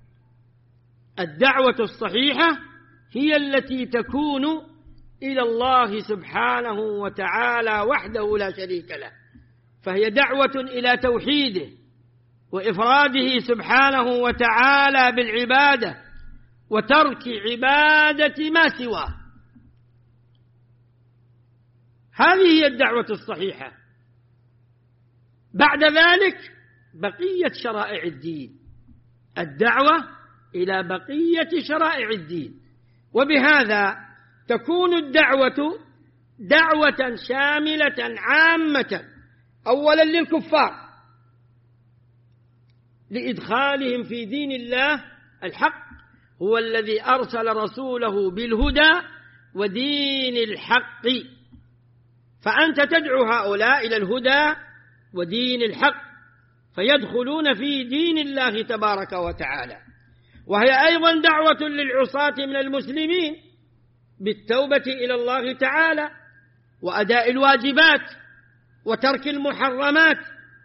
الدعوة الصحيحة هي التي تكون إلى الله سبحانه وتعالى وحده لا شريك له، فهي دعوة إلى توحيده وإفراده سبحانه وتعالى بالعبادة وترك عبادة ما سواه. هذه هي الدعوة الصحيحة. بعد ذلك بقية شرائع الدين، الدعوة إلى بقية شرائع الدين. وبهذا تكون الدعوة دعوة شاملة عامة، أولا للكفار لإدخالهم في دين الله الحق، هو الذي أرسل رسوله بالهدى ودين الحق. فأنت تدعو هؤلاء إلى الهدى ودين الحق، فيدخلون في دين الله تبارك وتعالى. وهي أيضا دعوة للعصاة من المسلمين بالتوبة إلى الله تعالى وأداء الواجبات وترك المحرمات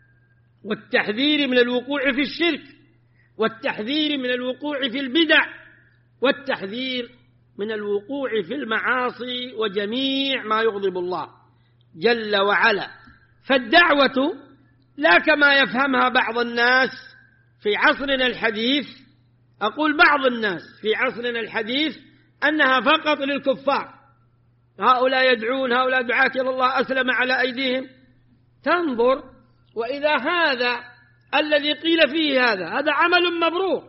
والتحذير من الوقوع في الشرك والتحذير من الوقوع في البدع والتحذير من الوقوع في المعاصي وجميع ما يغضب الله جل وعلا. فالدعوة لا كما يفهمها بعض الناس في عصرنا الحديث، أقول بعض الناس في عصرنا الحديث، أنها فقط للكفار، هؤلاء يدعون، هؤلاء دعاة إلى الله أسلم على أيديهم. تنظر، وإذا هذا الذي قيل فيه هذا عمل مبرور،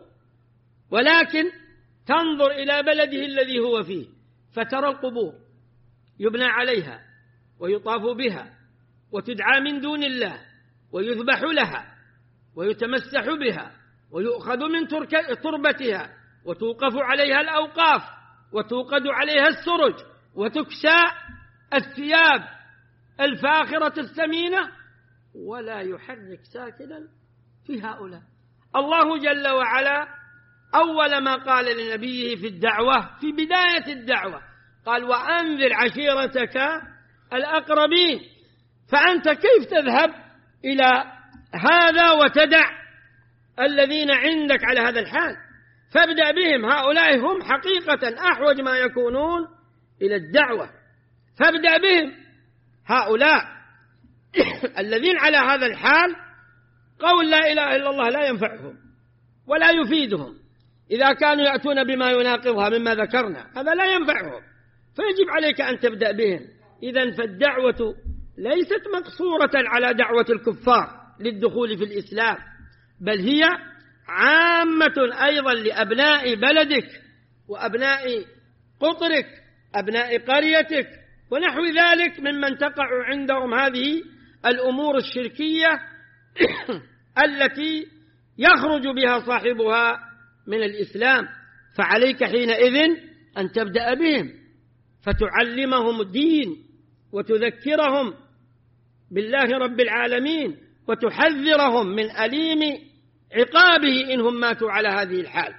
ولكن تنظر إلى بلده الذي هو فيه فترى القبور يبنى عليها ويطاف بها وتدعى من دون الله ويذبح لها ويتمسح بها ويؤخذ من تربتها وتوقف عليها الأوقاف وتوقد عليها السرج وتكسى الثياب الفاخرة الثمينة، ولا يحرك ساكنا في هؤلاء. الله جل وعلا أول ما قال لنبيه في الدعوة في بداية الدعوة قال: وأنذر عشيرتك الأقربين. فأنت كيف تذهب إلى هذا وتدع الذين عندك على هذا الحال؟ فابدأ بهم، هؤلاء هم حقيقة أحوج ما يكونون إلى الدعوة، فابدأ بهم. هؤلاء الذين على هذا الحال قول لا إله إلا الله لا ينفعهم ولا يفيدهم، إذا كانوا يأتون بما يناقضها مما ذكرنا هذا لا ينفعهم، فيجب عليك أن تبدأ بهم. إذن فالدعوة ليست مقصورة على دعوة الكفار للدخول في الإسلام، بل هي عامة أيضا لأبناء بلدك وأبناء قطرك، أبناء قريتك ونحو ذلك ممن تقع عندهم هذه الأمور الشركية التي يخرج بها صاحبها من الإسلام. فعليك حينئذ أن تبدأ بهم فتعلمهم الدين وتذكرهم بالله رب العالمين وتحذرهم من أليم عقابه إنهم ماتوا على هذه الحال.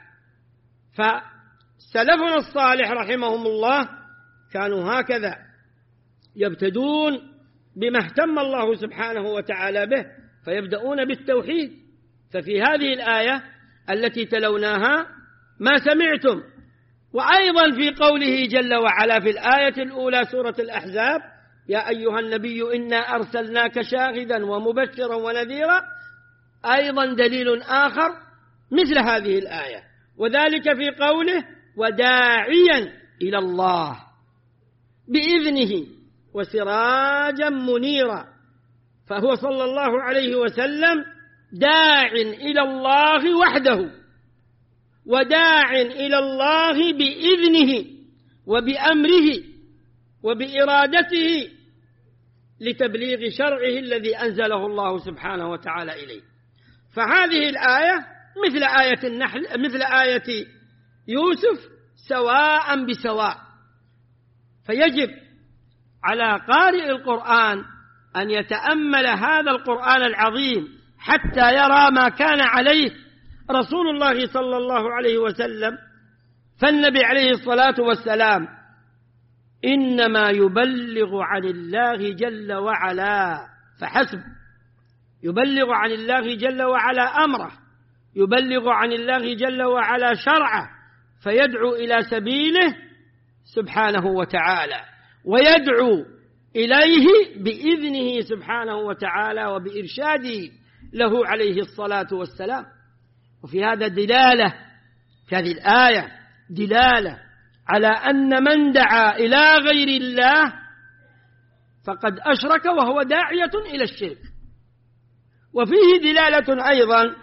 فسلفنا الصالح رحمهم الله كانوا هكذا يبتدون بما اهتم الله سبحانه وتعالى به، فيبدأون بالتوحيد. ففي هذه الآية التي تلوناها ما سمعتم، وأيضا في قوله جل وعلا في الآية الأولى سورة الأحزاب: يا أيها النبي إنا أرسلناك شاهدا ومبشرا ونذيرا، أيضا دليل آخر مثل هذه الآية، وذلك في قوله: وداعيا إلى الله بإذنه وسراجا منيرا. فهو صلى الله عليه وسلم داع إلى الله وحده، وداع إلى الله بإذنه وبأمره وبإرادته لتبليغ شرعه الذي أنزله الله سبحانه وتعالى إليه. فهذه الآية مثل آية النحل، مثل آية يوسف، سواء بسواء. فيجب على قارئ القرآن أن يتأمل هذا القرآن العظيم حتى يرى ما كان عليه رسول الله صلى الله عليه وسلم. فالنبي عليه الصلاة والسلام إنما يبلغ عن الله جل وعلا فحسب، يبلغ عن الله جل وعلا أمره، يبلغ عن الله جل وعلا شرعه، فيدعو إلى سبيله سبحانه وتعالى، ويدعو إليه بإذنه سبحانه وتعالى وبإرشاده له عليه الصلاة والسلام. وفي هذا دلالة، في هذه الآية دلالة على أن من دعا إلى غير الله فقد أشرك وهو داعية إلى الشرك. وفيه دلالة أيضا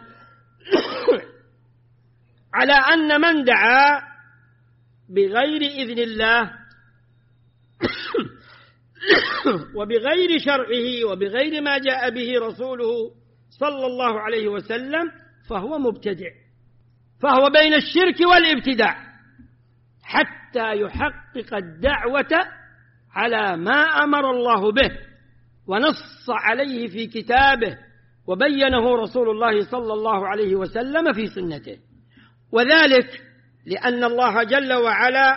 على أن من دعا بغير إذن الله وبغير شرعه وبغير ما جاء به رسوله صلى الله عليه وسلم فهو مبتدع، فهو بين الشرك والابتداع، حتى يحقق الدعوة على ما أمر الله به ونص عليه في كتابه وبينه رسول الله صلى الله عليه وسلم في سنته. وذلك لأن الله جل وعلا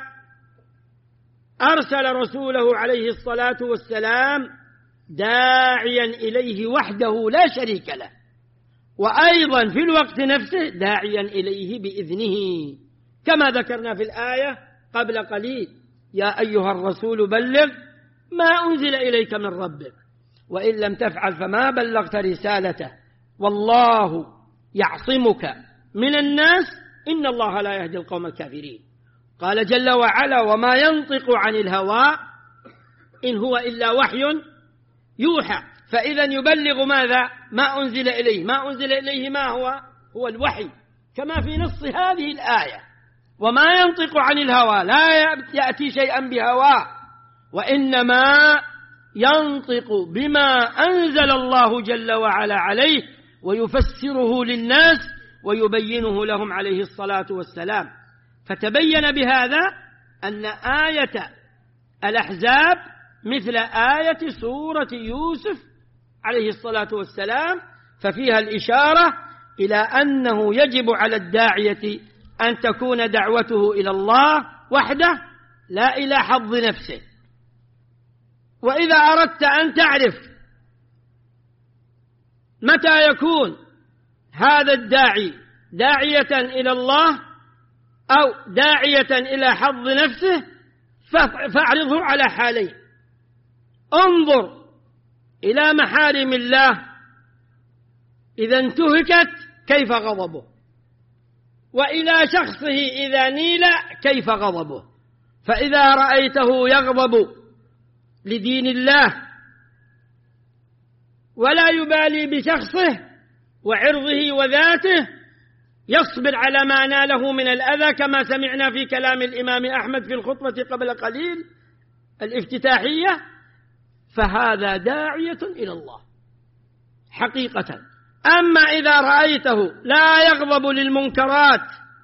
أرسل رسوله عليه الصلاة والسلام داعيا إليه وحده لا شريك له، وأيضا في الوقت نفسه داعيا إليه بإذنه، كما ذكرنا في الآية قبل قليل: يا أيها الرسول بلغ ما أنزل إليك من ربك وإن لم تفعل فما بلغت رسالته والله يعصمك من الناس إن الله لا يهدي القوم الكافرين. قال جل وعلا: وما ينطق عن الهوى إن هو إلا وحي يوحى. فإذا يبلغ ماذا؟ ما أنزل إليه. ما أنزل إليه ما هو الوحي، كما في نص هذه الآية: وما ينطق عن الهوى، لا يأتي شيئا بهواه، وإنما ينطق بما أنزل الله جل وعلا عليه ويفسره للناس ويبينه لهم عليه الصلاة والسلام. فتبين بهذا أن آية الأحزاب مثل آية سورة يوسف عليه الصلاة والسلام، ففيها الإشارة إلى أنه يجب على الداعية أن تكون دعوته إلى الله وحده لا إلى حظ نفسه. وإذا أردت أن تعرف متى يكون هذا الداعي داعية إلى الله أو داعية إلى حظ نفسه فاعرضه على حالين: انظر إلى محارم الله إذا انتهكت كيف غضبه، وإلى شخصه إذا نيل كيف غضبه. فإذا رأيته يغضب لدين الله ولا يبالي بشخصه وعرضه وذاته، يصبر على ما ناله من الأذى كما سمعنا في كلام الإمام أحمد في الخطبة قبل قليل الافتتاحية، فهذا داعية إلى الله حقيقة. أما إذا رأيته لا يغضب للمنكرات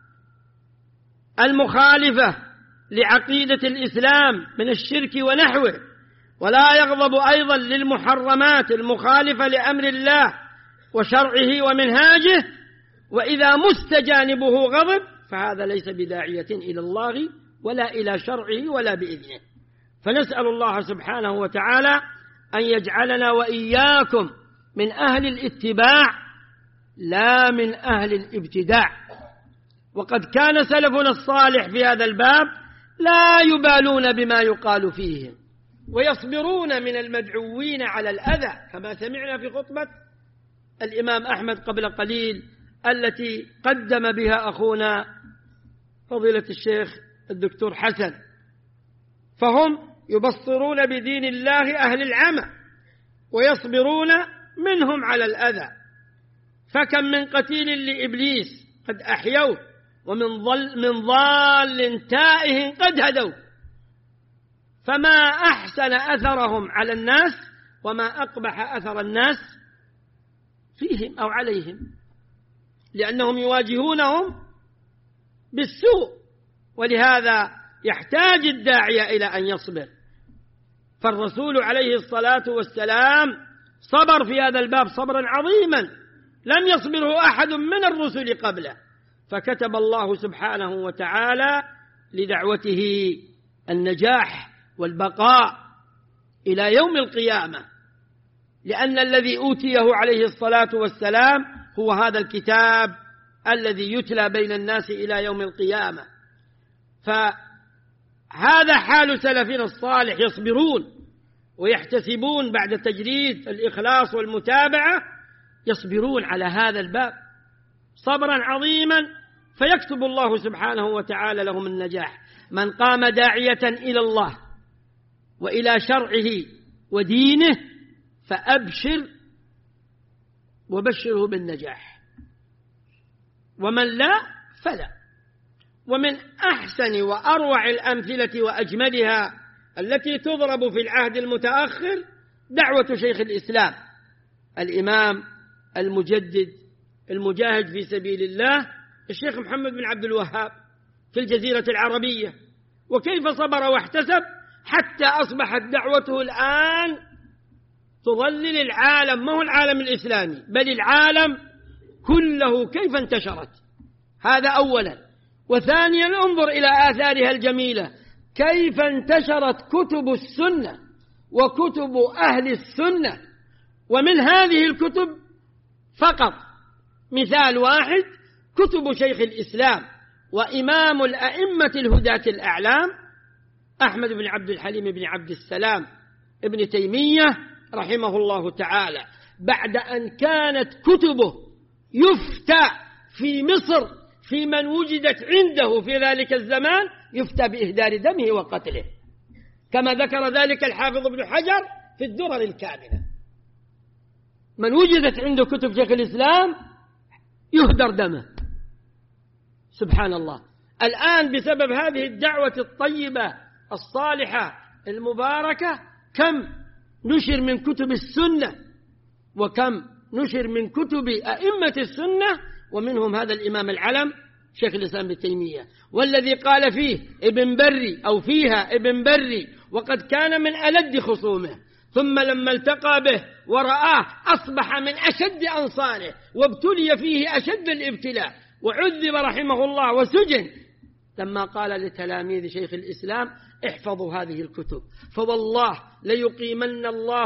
المخالفة لعقيدة الإسلام من الشرك ونحوه، ولا يغضب أيضا للمحرمات المخالفة لأمر الله وشرعه ومنهاجه، وإذا مستجانبه غضب، فهذا ليس بداعية إلى الله ولا إلى شرعه ولا بإذنه. فنسأل الله سبحانه وتعالى أن يجعلنا وإياكم من أهل الاتباع لا من أهل الابتداع. وقد كان سلفنا الصالح في هذا الباب لا يبالون بما يقال فيهم، ويصبرون من المدعوين على الأذى، كما سمعنا في خطبة الإمام أحمد قبل قليل التي قدم بها أخونا فضيلة الشيخ الدكتور حسن. فهم يبصرون بدين الله أهل العمى ويصبرون منهم على الأذى. فكم من قتيل لإبليس قد أحيوه، ومن ضال تائه قد هدوا، فما أحسن أثرهم على الناس وما أقبح أثر الناس فيهم أو عليهم، لأنهم يواجهونهم بالسوء. ولهذا يحتاج الداعية إلى أن يصبر. فالرسول عليه الصلاة والسلام صبر في هذا الباب صبرا عظيما لم يصبره أحد من الرسل قبله، فكتب الله سبحانه وتعالى لدعوته النجاح والبقاء إلى يوم القيامة، لأن الذي أوتيه عليه الصلاة والسلام هو هذا الكتاب الذي يتلى بين الناس إلى يوم القيامة. فهذا حال سلفنا الصالح، يصبرون ويحتسبون بعد تجريد الإخلاص والمتابعة، يصبرون على هذا الباب صبرا عظيما، فيكتب الله سبحانه وتعالى لهم النجاح. من قام داعية إلى الله وإلى شرعه ودينه فأبشر وبشره بالنجاح، ومن لا فلا. ومن أحسن وأروع الأمثلة وأجملها التي تضرب في العهد المتأخر دعوة شيخ الإسلام الإمام المجدد المجاهد في سبيل الله الشيخ محمد بن عبد الوهاب في الجزيرة العربية، وكيف صبر واحتسب حتى أصبحت دعوته الآن تظلل العالم، ما هو العالم الإسلامي بل العالم كله كيف انتشرت. هذا أولا. وثانيا انظر إلى آثارها الجميلة، كيف انتشرت كتب السنة وكتب أهل السنة. ومن هذه الكتب فقط مثال واحد كتب شيخ الإسلام وإمام الأئمة الهداة الأعلام أحمد بن عبد الحليم بن عبد السلام ابن تيمية رحمه الله تعالى، بعد أن كانت كتبه يفتى في مصر في من وجدت عنده في ذلك الزمان يفتى بإهدار دمه وقتله، كما ذكر ذلك الحافظ ابن حجر في الدرر الكاملة. من وجدت عنده كتب شيخ الإسلام يهدر دمه، سبحان الله. الآن بسبب هذه الدعوة الطيبة الصالحة المباركة كم نشر من كتب السنة وكم نشر من كتب أئمة السنة، ومنهم هذا الإمام العلم شيخ الإسلام ابن تيمية، والذي قال فيه ابن بري أو فيها ابن بري وقد كان من ألد خصومه، ثم لما التقى به ورآه أصبح من أشد أنصاره وابتلي فيه أشد الابتلاء وعذب رحمه الله وسجن، لما قال لتلاميذ شيخ الإسلام احفظوا هذه الكتب فوالله ليقيمن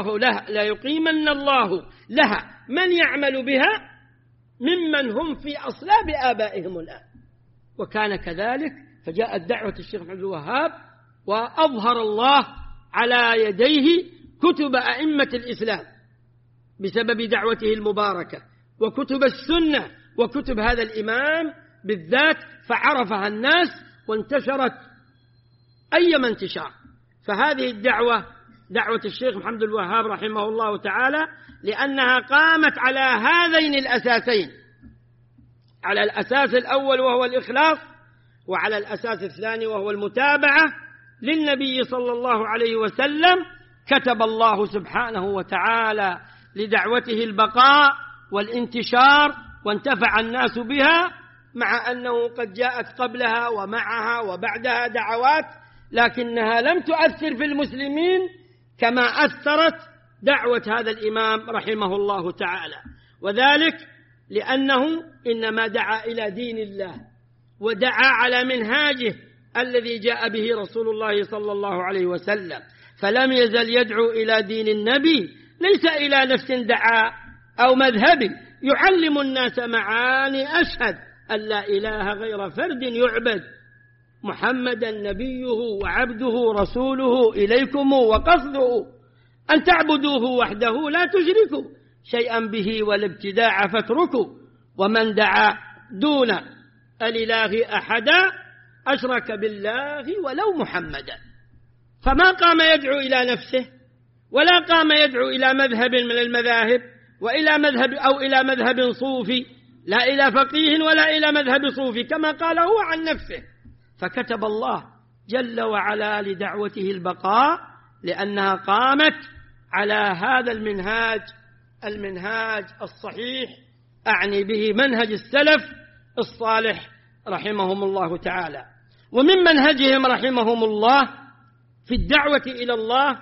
الله لها من يعمل بها ممن هم في أصلاب آبائهم الآن. وكان كذلك، فجاءت دعوة الشيخ عبد الوهاب وأظهر الله على يديه كتب أئمة الإسلام بسبب دعوته المباركة، وكتب السنة وكتب هذا الإمام بالذات، فعرفها الناس وانتشرت أيما انتشار. فهذه الدعوة دعوة الشيخ محمد الوهاب رحمه الله تعالى، لأنها قامت على هذين الأساسين، على الأساس الأول وهو الإخلاص، وعلى الأساس الثاني وهو المتابعة للنبي صلى الله عليه وسلم. كتب الله سبحانه وتعالى لدعوته البقاء والانتشار، وانتفع الناس بها، مع أنه قد جاءت قبلها ومعها وبعدها دعوات، لكنها لم تؤثر في المسلمين كما أثرت دعوة هذا الإمام رحمه الله تعالى، وذلك لأنه إنما دعا إلى دين الله، ودعا على منهاجه الذي جاء به رسول الله صلى الله عليه وسلم، فلم يزل يدعو إلى دين النبي، ليس إلى نفس دعا أو مذهب يعلم الناس معاني أشهد أن لا إله غير فرد يعبد، محمدا نبيه وعبده رسوله إليكم، وقصده أن تعبدوه وحده لا تشركوا شيئا به، والابتداع فاتركوا، ومن دعا دون الإله أحدا أشرك بالله ولو محمدا. فما قام يدعو إلى نفسه، ولا قام يدعو إلى مذهب من المذاهب، وإلى مذهب أو إلى مذهب صوفي، لا إلى فقيه ولا إلى مذهب صوفي كما قال هو عن نفسه. فكتب الله جل وعلا لدعوته البقاء، لأنها قامت على هذا المنهاج الصحيح، أعني به منهج السلف الصالح رحمهم الله تعالى. ومن منهجهم رحمهم الله في الدعوة إلى الله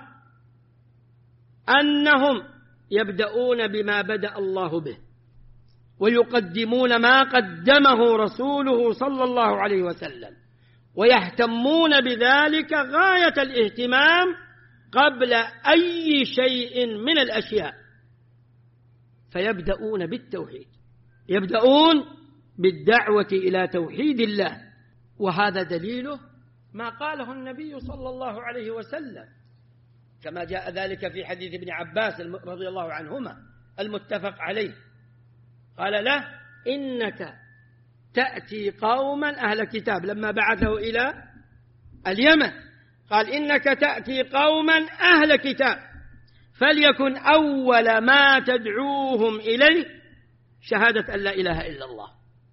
أنهم يبدأون بما بدأ الله به، ويقدمون ما قدمه رسوله صلى الله عليه وسلم، ويهتمون بذلك غاية الاهتمام قبل أي شيء من الأشياء. فيبدأون بالتوحيد، يبدأون بالدعوة إلى توحيد الله، وهذا دليله ما قاله النبي صلى الله عليه وسلم، كما جاء ذلك في حديث ابن عباس رضي الله عنهما المتفق عليه، قال له: إنك تأتي قوما أهل كتاب، لما بعثه إلى اليمن قال: إنك تأتي قوما أهل كتاب، فليكن أول ما تدعوهم إليه شهادة أن لا إله إلا الله.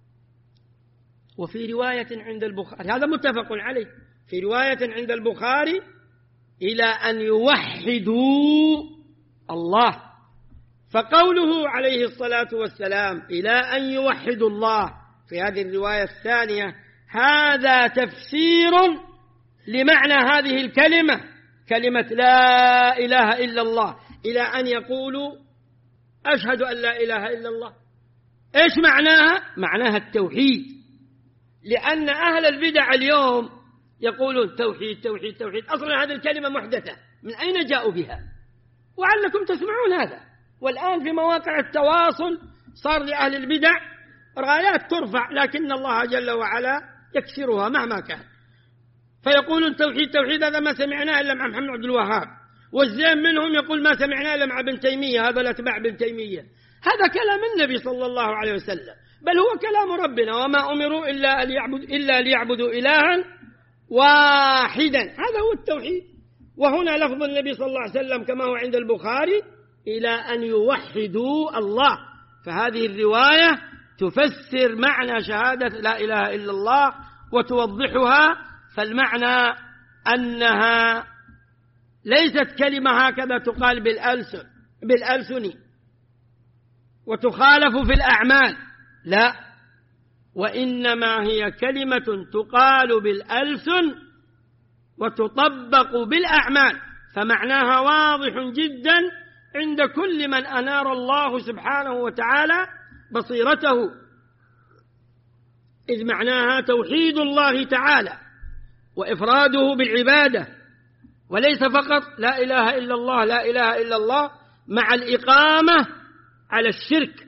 وفي رواية عند البخاري، هذا متفق عليه، في رواية عند البخاري: إلى أن يوحدوا الله. فقوله عليه الصلاة والسلام إلى أن يوحدوا الله في هذه الرواية الثانية، هذا تفسير لمعنى هذه الكلمة، كلمة لا إله إلا الله، إلى أن يقولوا أشهد أن لا إله إلا الله. إيش معناها؟ معناها التوحيد، لأن أهل البدع اليوم يقولون توحيد توحيد توحيد، أصلا هذه الكلمة محدثة، من أين جاءوا بها؟ وعلكم تسمعون هذا، والآن في مواقع التواصل صار لأهل البدع رايات ترفع، لكن الله جل وعلا يكسرها مهما كان. فيقولون توحيد توحيد، هذا ما سمعناه إلا مع محمد عبد الوهاب، والزين منهم يقول ما سمعناه إلا مع ابن تيمية، هذا الأتباع ابن تيمية. هذا كلام النبي صلى الله عليه وسلم، بل هو كلام ربنا: وما أمروا إلا ليعبدوا إلها واحدا. هذا هو التوحيد. وهنا لفظ النبي صلى الله عليه وسلم كما هو عند البخاري: إلى أن يوحدوا الله. فهذه الرواية تفسر معنى شهادة لا إله إلا الله وتوضحها. فالمعنى أنها ليست كلمة هكذا تقال بالألسن وتخالف في الأعمال، لا، وإنما هي كلمة تقال بالألسن وتطبق بالأعمال، فمعناها واضح جدا عند كل من أنار الله سبحانه وتعالى بصيرته، إذ معناها توحيد الله تعالى وإفراده بالعبادة، وليس فقط لا إله إلا الله لا إله إلا الله مع الإقامة على الشرك،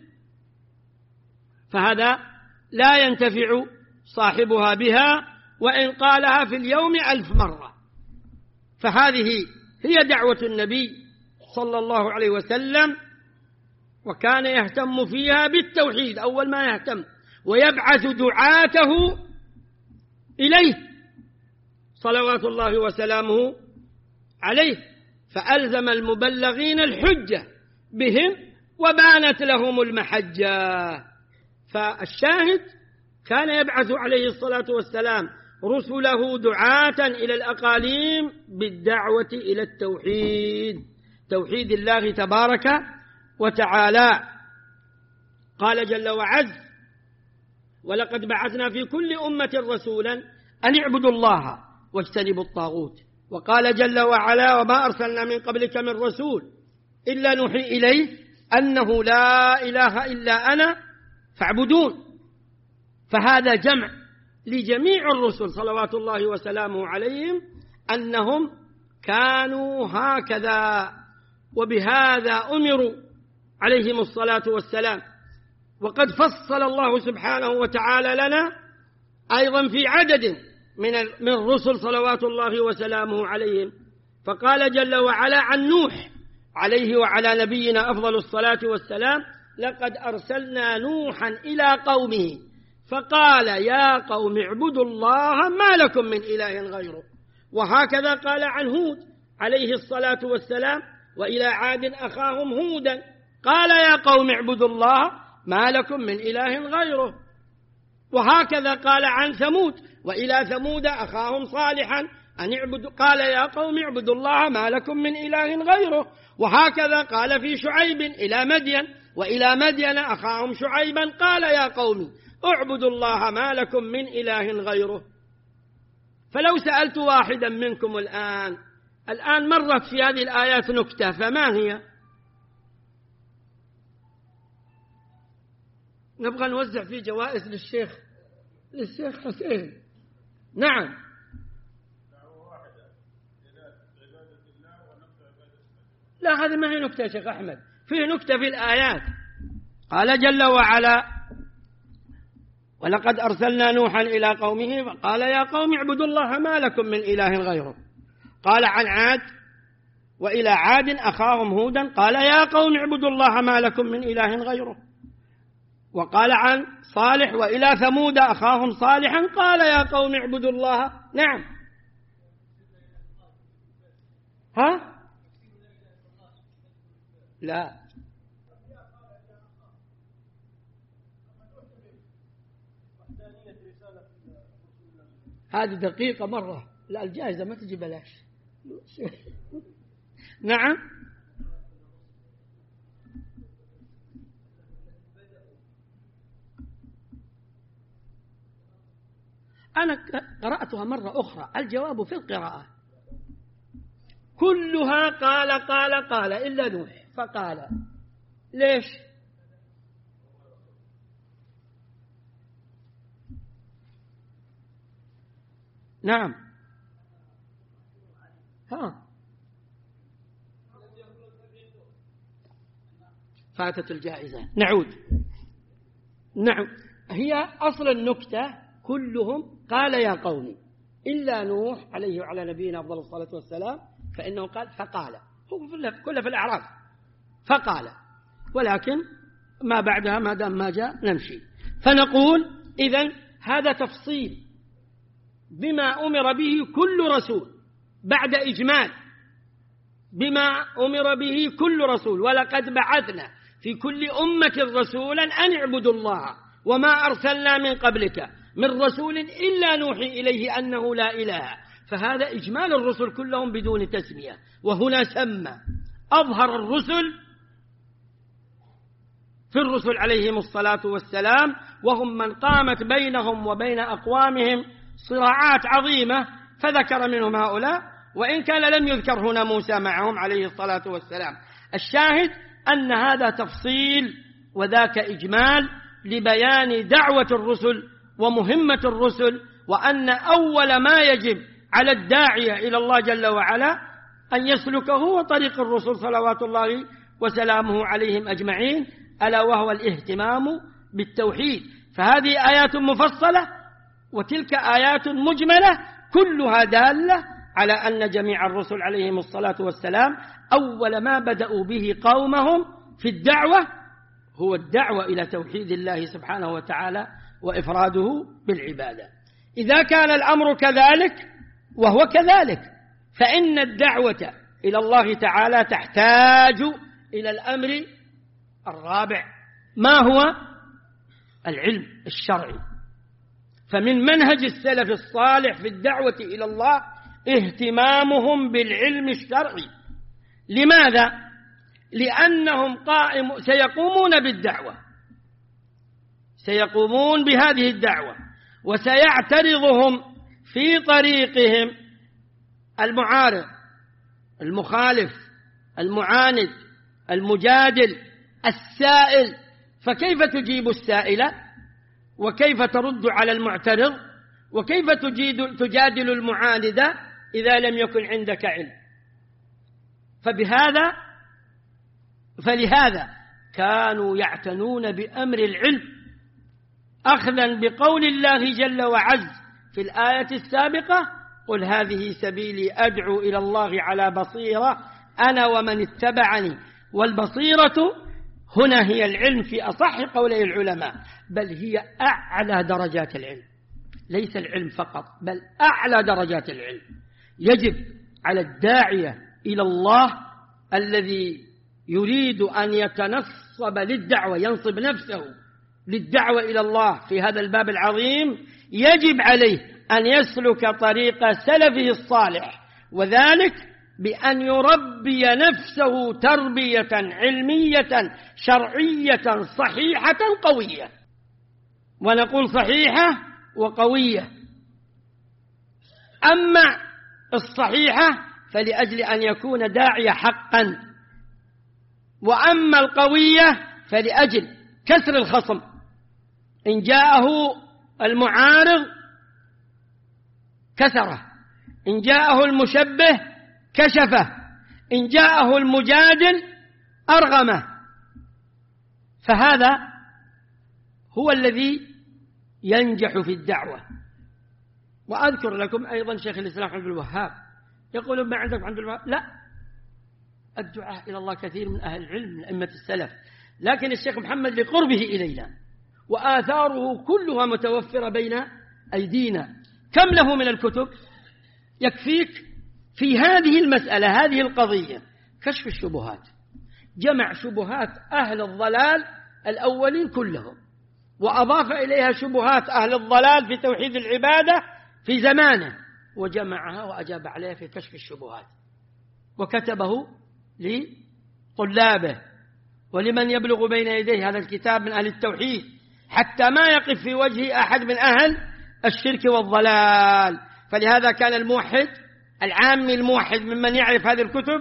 فهذا لا ينتفع صاحبها بها وإن قالها في اليوم 1000 مرة. فهذه هي دعوة النبي صلى الله عليه وسلم، وكان يهتم فيها بالتوحيد أول ما يهتم، ويبعث دعاته إليه صلوات الله وسلامه عليه. فألزم المبلغين الحجة بهم وبانت لهم المحجة. فالشاهد كان يبعث عليه الصلاة والسلام رسله دعاة إلى الأقاليم بالدعوة إلى التوحيد، توحيد الله تبارك وتعالى. قال جل وعز: ولقد بعثنا في كل أمة رسولا أن اعبدوا الله واجتنبوا الطاغوت. وقال جل وعلا: وما أرسلنا من قبلك من رسول إلا نوحي إليه أنه لا إله إلا أنا فاعبدون. فهذا جمع لجميع الرسل صلوات الله وسلامه عليهم أنهم كانوا هكذا، وبهذا أمروا عليهم الصلاة والسلام. وقد فصل الله سبحانه وتعالى لنا أيضا في عدد من الرسل صلوات الله وسلامه عليهم، فقال جل وعلا عن نوح عليه وعلى نبينا أفضل الصلاة والسلام: لقد أرسلنا نوحا إلى قومه فقال يا قوم اعبدوا الله ما لكم من إله غيره. وهكذا قال عن هود عليه الصلاة والسلام: وإلى عاد أخاهم هودا قال يا قوم اعبدوا الله ما لكم من إله غيره. وهكذا قال عن ثمود: وإلى ثمود أخاهم صالحا أن اعبدوا قال يا قوم اعبدوا الله ما لكم من إله غيره. وهكذا قال في شعيب إلى مدين: وإلى مدين أخاهم شعيبا قال يا قوم اعبدوا الله ما لكم من إله غيره. فلو سألت واحدا منكم الآن مرت في هذه الآيات نكتة، فما هي؟ نبغى نوزع فيه جوائز للشيخ حسين. نعم. لا، هذه ما هي نكتة يا شيخ أحمد، فيه نكتة في الآيات. قال جل وعلا: ولقد أرسلنا نوحا إلى قومه فقال يا قوم اعبدوا الله ما لكم من إله غيره. قال عن عاد: وإلى عاد أخاهم هودا قال يا قوم اعبدوا الله ما لكم من إله غيره. وقال عن صالح: وإلى ثمود أخاهم صالحا قال يا قوم اعبدوا الله. نعم. ها؟ لا، هذه دقيقة مرة، لا الجائزة ما تجي بلاش. نعم. أنا قرأتها مرة أخرى، الجواب في القراءة كلها قال إلا نوح فقال. ليش؟ نعم. فاتت الجائزة. نعود. نعم، هي أصل النكتة كلهم قال يا قومي إلا نوح عليه وعلى نبينا أفضل الصلاة والسلام، فإنه قال فقال، هو كله في الأعراف فقال، ولكن ما بعدها ما دام ما جاء نمشي. فنقول إذن هذا تفصيل بما أمر به كل رسول بعد إجمال بما أمر به كل رسول. ولقد بعثنا في كل أمة رسولا أن اعبدوا الله وما أرسلنا من قبلك من رسول إلا نوحي إليه أنه لا إله. فهذا إجمال الرسل كلهم بدون تسمية. وهنا سمى أظهر الرسل في الرسل عليهم الصلاة والسلام، وهم من قامت بينهم وبين أقوامهم صراعات عظيمة، فذكر منهم هؤلاء، وإن كان لم يذكر هنا موسى معهم عليه الصلاة والسلام. الشاهد أن هذا تفصيل وذاك إجمال لبيان دعوة الرسل ومهمة الرسل، وأن أول ما يجب على الداعية إلى الله جل وعلا أن يسلكه هو طريق الرسل صلوات الله وسلامه عليهم أجمعين، ألا وهو الاهتمام بالتوحيد. فهذه آيات مفصلة وتلك آيات مجملة كلها دالة على أن جميع الرسل عليهم الصلاة والسلام أول ما بدأوا به قومهم في الدعوة هو الدعوة إلى توحيد الله سبحانه وتعالى وإفراده بالعبادة. إذا كان الأمر كذلك وهو كذلك، فإن الدعوة إلى الله تعالى تحتاج إلى الأمر الرابع، ما هو؟ العلم الشرعي. فمن منهج السلف الصالح في الدعوة إلى الله اهتمامهم بالعلم الشرعي. لماذا؟ لأنهم سيقومون بالدعوة، سيقومون بهذه الدعوة، وسيعترضهم في طريقهم المعارض، المخالف، المعاند، المجادل، السائل. فكيف تجيب السائل؟ وكيف ترد على المعترض؟ وكيف تجادل المعاند إذا لم يكن عندك علم؟ فلهذا كانوا يعتنون بأمر العلم، أخذا بقول الله جل وعز في الآية السابقة: قل هذه سبيلي أدعو إلى الله على بصيرة أنا ومن اتبعني. والبصيرة هنا هي العلم في أصح قولي العلماء، بل هي أعلى درجات العلم، ليس العلم فقط بل أعلى درجات العلم. يجب على الداعية إلى الله الذي يريد أن يتنصب للدعوة، ينصب نفسه للدعوة إلى الله في هذا الباب العظيم، يجب عليه أن يسلك طريق سلفه الصالح، وذلك بأن يربي نفسه تربية علمية شرعية صحيحة قوية. ونقول صحيحة وقوية. أما الصحيحة فلأجل أن يكون داعية حقا، وأما القوية فلأجل كسر الخصم. إن جاءه المعارض كسره، إن جاءه المشبه كشفه، إن جاءه المجادل أرغمه. فهذا هو الذي ينجح في الدعوة. وأذكر لكم أيضا شيخ الإسلام عبد الوهاب يقول: ما عندك عبد الوهاب؟ لا، الدعاء إلى الله كثير من أهل العلم من أئمة السلف، لكن الشيخ محمد لقربه إلينا وآثاره كلها متوفرة بين أيدينا. كم له من الكتب؟ يكفيك في هذه المسألة، هذه القضية، كشف الشبهات. جمع شبهات أهل الضلال الأولين كلهم، وأضاف إليها شبهات أهل الضلال في توحيد العبادة في زمانه، وجمعها وأجاب عليها في كشف الشبهات، وكتبه لطلابه ولمن يبلغ بين يديه هذا الكتاب من أهل التوحيد، حتى ما يقف في وجه أحد من أهل الشرك والضلال. فلهذا كان الموحد العامي الموحد ممن يعرف هذه الكتب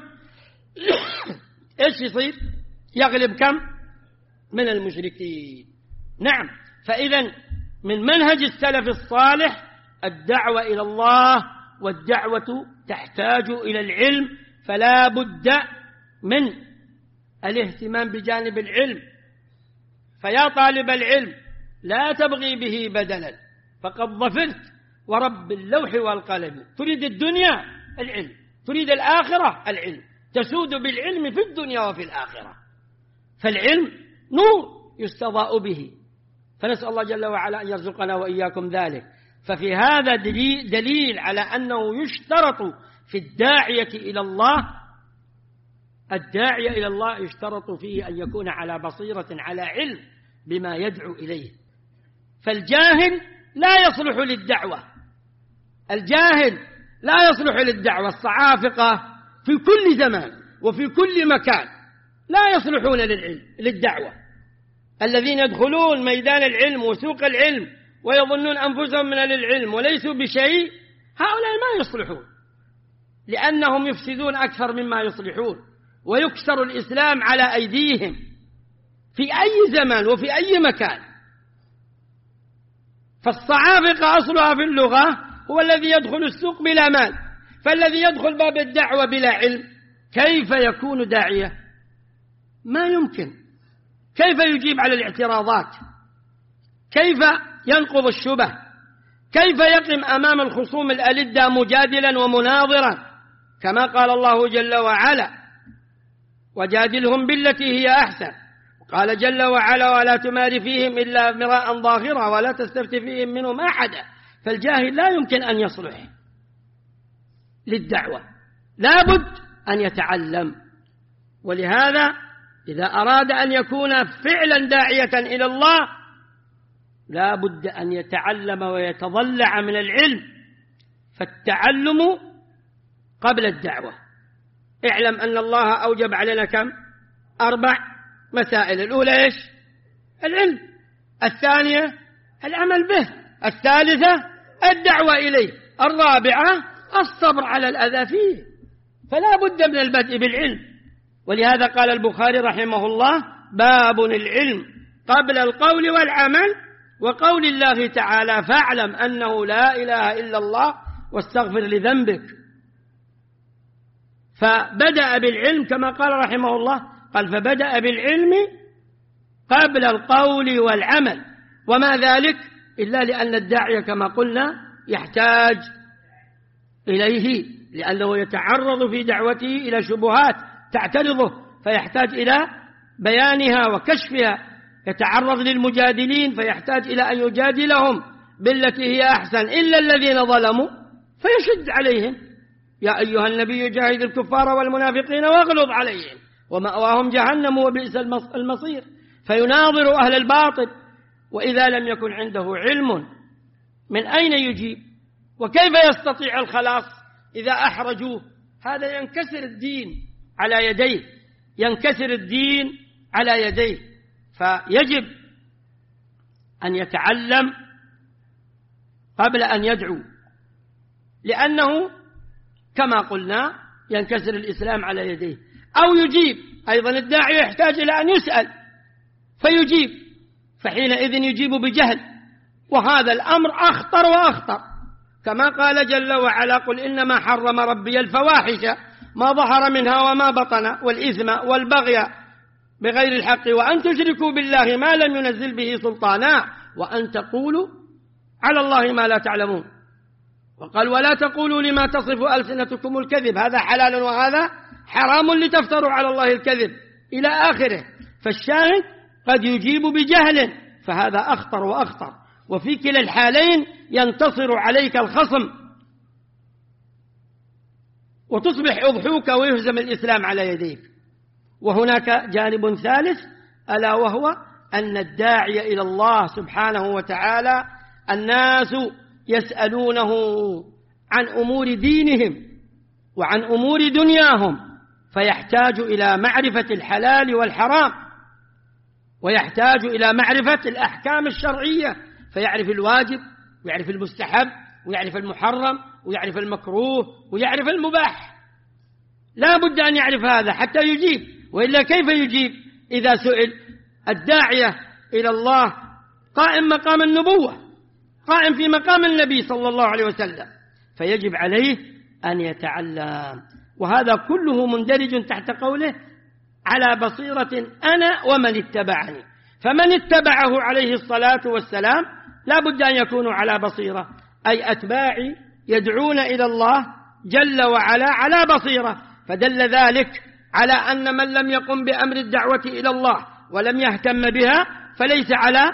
إيش يصير؟ يغلب كم؟ من المشركين. نعم. فإذا من منهج السلف الصالح الدعوة إلى الله، والدعوة تحتاج إلى العلم، فلا بد من الاهتمام بجانب العلم. فيا طالب العلم لا تبغي به بدلا، فقد ظفرت ورب اللوح والقلم. تريد الدنيا؟ العلم. تريد الآخرة؟ العلم. تسود بالعلم في الدنيا وفي الآخرة. فالعلم نور يستضاء به، فنسأل الله جل وعلا أن يرزقنا وإياكم ذلك. ففي هذا دليل على أنه يشترط في الداعية إلى الله، الداعية إلى الله يشترط فيه أن يكون على بصيرة، على علم بما يدعو إليه. فالجاهل لا يصلح للدعوة، الجاهل لا يصلح للدعوة. الصعافقة في كل زمان وفي كل مكان لا يصلحون للدعوة. الذين يدخلون ميدان العلم وسوق العلم ويظنون أنفسهم من العلم وليسوا بشيء، هؤلاء ما يصلحون، لأنهم يفسدون أكثر مما يصلحون، ويكسر الإسلام على أيديهم في أي زمان وفي أي مكان. فالصعافقة أصلها في اللغة هو الذي يدخل السوق بلا مال. فالذي يدخل باب الدعوة بلا علم كيف يكون داعية؟ ما يمكن. كيف يجيب على الاعتراضات؟ كيف ينقض الشبه؟ كيف يقم أمام الخصوم الألدة مجادلا ومناظرا؟ كما قال الله جل وعلا: وجادلهم بالتي هي أحسن. قال جل وعلا: ولا تمار فيهم إلا مراء ظاهرا ولا تستفت فيهم منهم أحدا. فالجاهل لا يمكن أن يصلح للدعوة، لا بد أن يتعلم. ولهذا إذا أراد أن يكون فعلا داعية إلى الله لا بد أن يتعلم ويتضلع من العلم، فالتعلم قبل الدعوة. اعلم أن الله أوجب علينا كم؟ 4 مسائل. الأولى إيش؟ العلم. الثانية العمل به. الثالثة الدعوة إليه. الرابعة الصبر على الأذى فيه. فلا بد من البدء بالعلم. ولهذا قال البخاري رحمه الله: باب العلم قبل القول والعمل، وقول الله تعالى: فاعلم أنه لا إله إلا الله واستغفر لذنبك. فبدأ بالعلم كما قال رحمه الله، قال: فبدأ بالعلم قبل القول والعمل. وما ذلك إلا لأن الداعية كما قلنا يحتاج إليه، لأنه يتعرض في دعوته إلى شبهات تعترضه، فيحتاج إلى بيانها وكشفها. يتعرض للمجادلين فيحتاج إلى أن يجادلهم بالتي هي أحسن، إلا الذين ظلموا فيشد عليهم: يا أيها النبي جاهد الكفار والمنافقين واغلظ عليهم ومأواهم جهنم وبئس المصير. فيناظر أهل الباطل، وإذا لم يكن عنده علم من أين يجيب؟ وكيف يستطيع الخلاص إذا أحرجوه؟ هذا ينكسر الدين على يديه، ينكسر الدين على يديه. فيجب أن يتعلم قبل أن يدعو، لأنه كما قلنا ينكسر الإسلام على يديه. أو يجيب أيضا، الداعي يحتاج إلى أن يسأل فيجيب، فحينئذ يجيب بجهل، وهذا الأمر أخطر وأخطر. كما قال جل وعلا: قل إنما حرم ربي الفواحش ما ظهر منها وما بطن والإثم والبغي بغير الحق وأن تشركوا بالله ما لم ينزل به سلطانا وأن تقولوا على الله ما لا تعلمون. وقال: ولا تقولوا لما تصف ألسنتكم الكذب هذا حلال وهذا حرام لتفتروا على الله الكذب إلى آخره. فالشاهد قد يجيب بجهل، فهذا أخطر وأخطر، وفي كلا الحالين ينتصر عليك الخصم وتصبح أضحوك ويهزم الإسلام على يديك. وهناك جانب ثالث، ألا وهو أن الداعي إلى الله سبحانه وتعالى الناس يسألونه عن أمور دينهم وعن أمور دنياهم، فيحتاج إلى معرفة الحلال والحرام، ويحتاج إلى معرفة الأحكام الشرعية، فيعرف الواجب ويعرف المستحب ويعرف المحرم ويعرف المكروه ويعرف المباح. لا بد أن يعرف هذا حتى يجيب، وإلا كيف يجيب إذا سئل؟ الداعية إلى الله قائم مقام النبوة، قائم في مقام النبي صلى الله عليه وسلم، فيجب عليه أن يتعلم. وهذا كله مندرج تحت قوله: على بصيرة أنا ومن اتبعني. فمن اتبعه عليه الصلاة والسلام لا بد أن يكونوا على بصيرة، أي أتباعي يدعون إلى الله جل وعلا على بصيرة. فدل ذلك على أن من لم يقم بأمر الدعوة إلى الله ولم يهتم بها فليس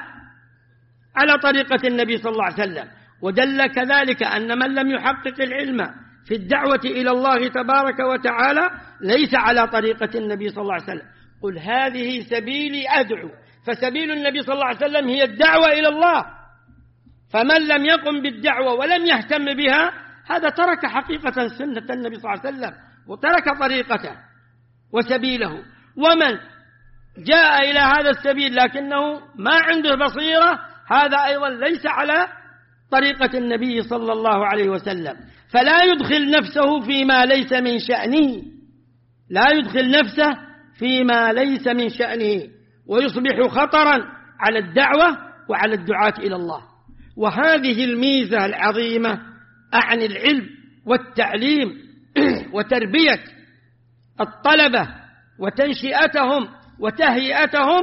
على طريقة النبي صلى الله عليه وسلم. ودل كذلك أن من لم يحقق العلم في الدعوة إلى الله تبارك وتعالى ليس على طريقة النبي صلى الله عليه وسلم. قل هذه سبيلي أدعو، فسبيل النبي صلى الله عليه وسلم هي الدعوة إلى الله. فمن لم يقم بالدعوة ولم يهتم بها هذا ترك حقيقة سنة النبي صلى الله عليه وسلم وترك طريقته وسبيله. ومن جاء إلى هذا السبيل لكنه ما عنده بصيرة هذا أيضا ليس على طريقة النبي صلى الله عليه وسلم. فلا يدخل نفسه فيما ليس من شأنه، لا يدخل نفسه فيما ليس من شأنه، ويصبح خطرا على الدعوة وعلى الدعاة إلى الله. وهذه الميزة العظيمة عن العلم والتعليم وتربية الطلبة وتنشئتهم وتهيئتهم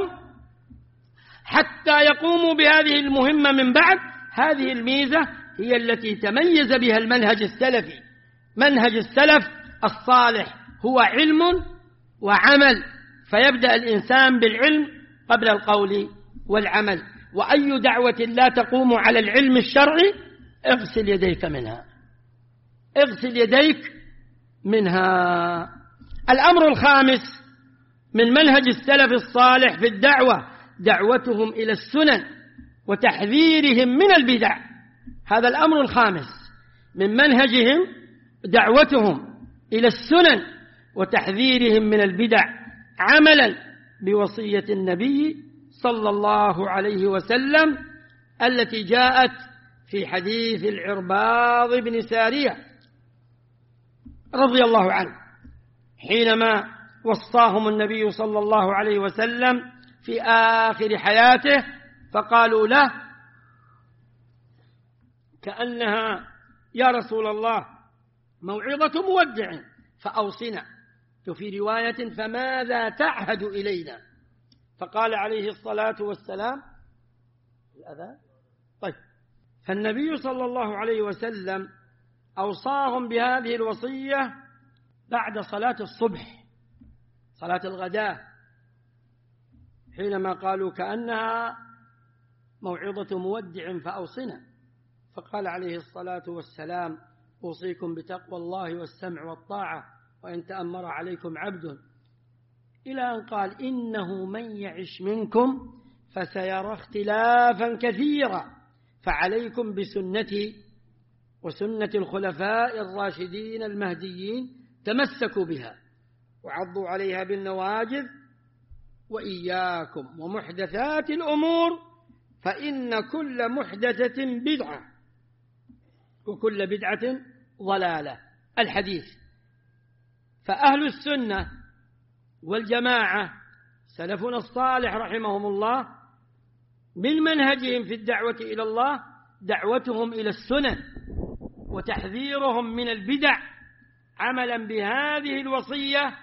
حتى يقوموا بهذه المهمة من بعد. هذه الميزة هي التي تميز بها المنهج السلفي. منهج السلف الصالح هو علم وعمل، فيبدأ الإنسان بالعلم قبل القول والعمل. وأي دعوة لا تقوم على العلم الشرعي اغسل يديك منها، اغسل يديك منها. الأمر الخامس من منهج السلف الصالح في الدعوة دعوتهم إلى السنن وتحذيرهم من البدع. هذا الأمر الخامس من منهجهم دعوتهم إلى السنن وتحذيرهم من البدع عملا بوصية النبي صلى الله عليه وسلم التي جاءت في حديث العرباض بن سارية رضي الله عنه حينما وصاهم النبي صلى الله عليه وسلم في آخر حياته فقالوا له كأنها يا رسول الله موعظة مودع فأوصنا، وفي رواية فماذا تعهد إلينا؟ فقال عليه الصلاة والسلام الأذان. طيب، فالنبي صلى الله عليه وسلم أوصاهم بهذه الوصية بعد صلاة الصبح، صلاة الغداء، حينما قالوا كأنها موعظة مودع فأوصنا، فقال عليه الصلاة والسلام أوصيكم بتقوى الله والسمع والطاعة وإن تأمر عليكم عبد، إلى أن قال إنه من يعش منكم فسيرى اختلافا كثيرا فعليكم بسنتي وسنة الخلفاء الراشدين المهديين تمسكوا بها وعضوا عليها بالنواجذ وإياكم ومحدثات الأمور فإن كل محدثة بدعة وكل بدعة ضلالة. الحديث. فأهل السنة والجماعة سلفنا الصالح رحمهم الله من منهجهم في الدعوة إلى الله دعوتهم إلى السنن وتحذيرهم من البدع عملا بهذه الوصية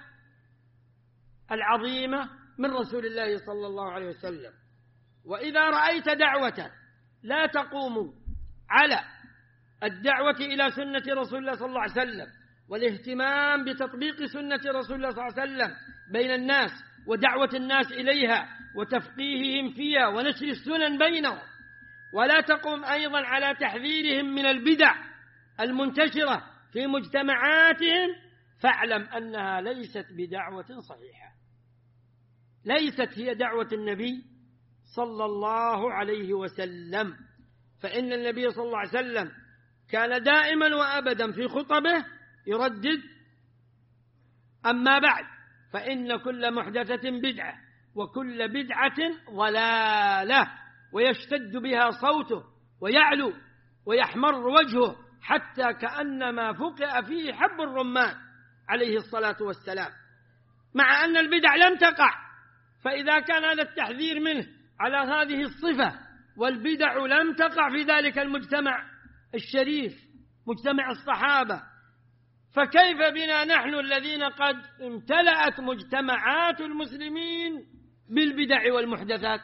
العظيمة من رسول الله صلى الله عليه وسلم. وإذا رأيت دعوة لا تقوم على الدعوة إلى سنة رسول الله صلى الله عليه وسلم والاهتمام بتطبيق سنة رسول الله صلى الله عليه وسلم بين الناس ودعوة الناس إليها وتفقيههم فيها ونشر السنن بينهم، ولا تقوم أيضا على تحذيرهم من البدع المنتشرة في مجتمعاتهم، فاعلم أنها ليست بدعوة صحيحة، ليست هي دعوة النبي صلى الله عليه وسلم. فإن النبي صلى الله عليه وسلم كان دائما وأبدا في خطبه يردد أما بعد فإن كل محدثة بدعة وكل بدعة ضلالة، ويشتد بها صوته ويعلو ويحمر وجهه حتى كأنما فقئ فيه حب الرمان عليه الصلاة والسلام، مع أن البدع لم تقع. فإذا كان هذا التحذير منه على هذه الصفة والبدع لم تقع في ذلك المجتمع الشريف مجتمع الصحابة، فكيف بنا نحن الذين قد امتلأت مجتمعات المسلمين بالبدع والمحدثات؟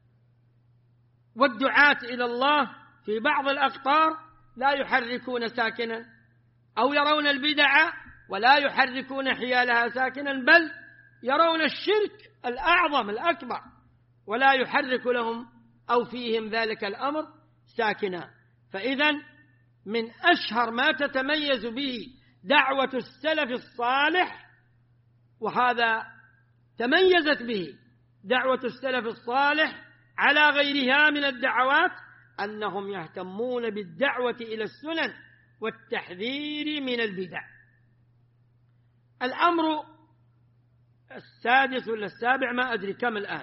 والدعاة إلى الله في بعض الأقطار لا يحركون ساكنا أو يرون البدع ولا يحركون حيالها ساكنا، بل يرون الشرك الأعظم الأكبر ولا يحرك لهم أو فيهم ذلك الأمر ساكنا. فإذا من أشهر ما تتميز به دعوة السلف الصالح، وهذا تميزت به دعوة السلف الصالح على غيرها من الدعوات، أنهم يهتمون بالدعوة إلى السنن والتحذير من البدع. الأمر السادس ولا السابع، ما أدري كم الآن،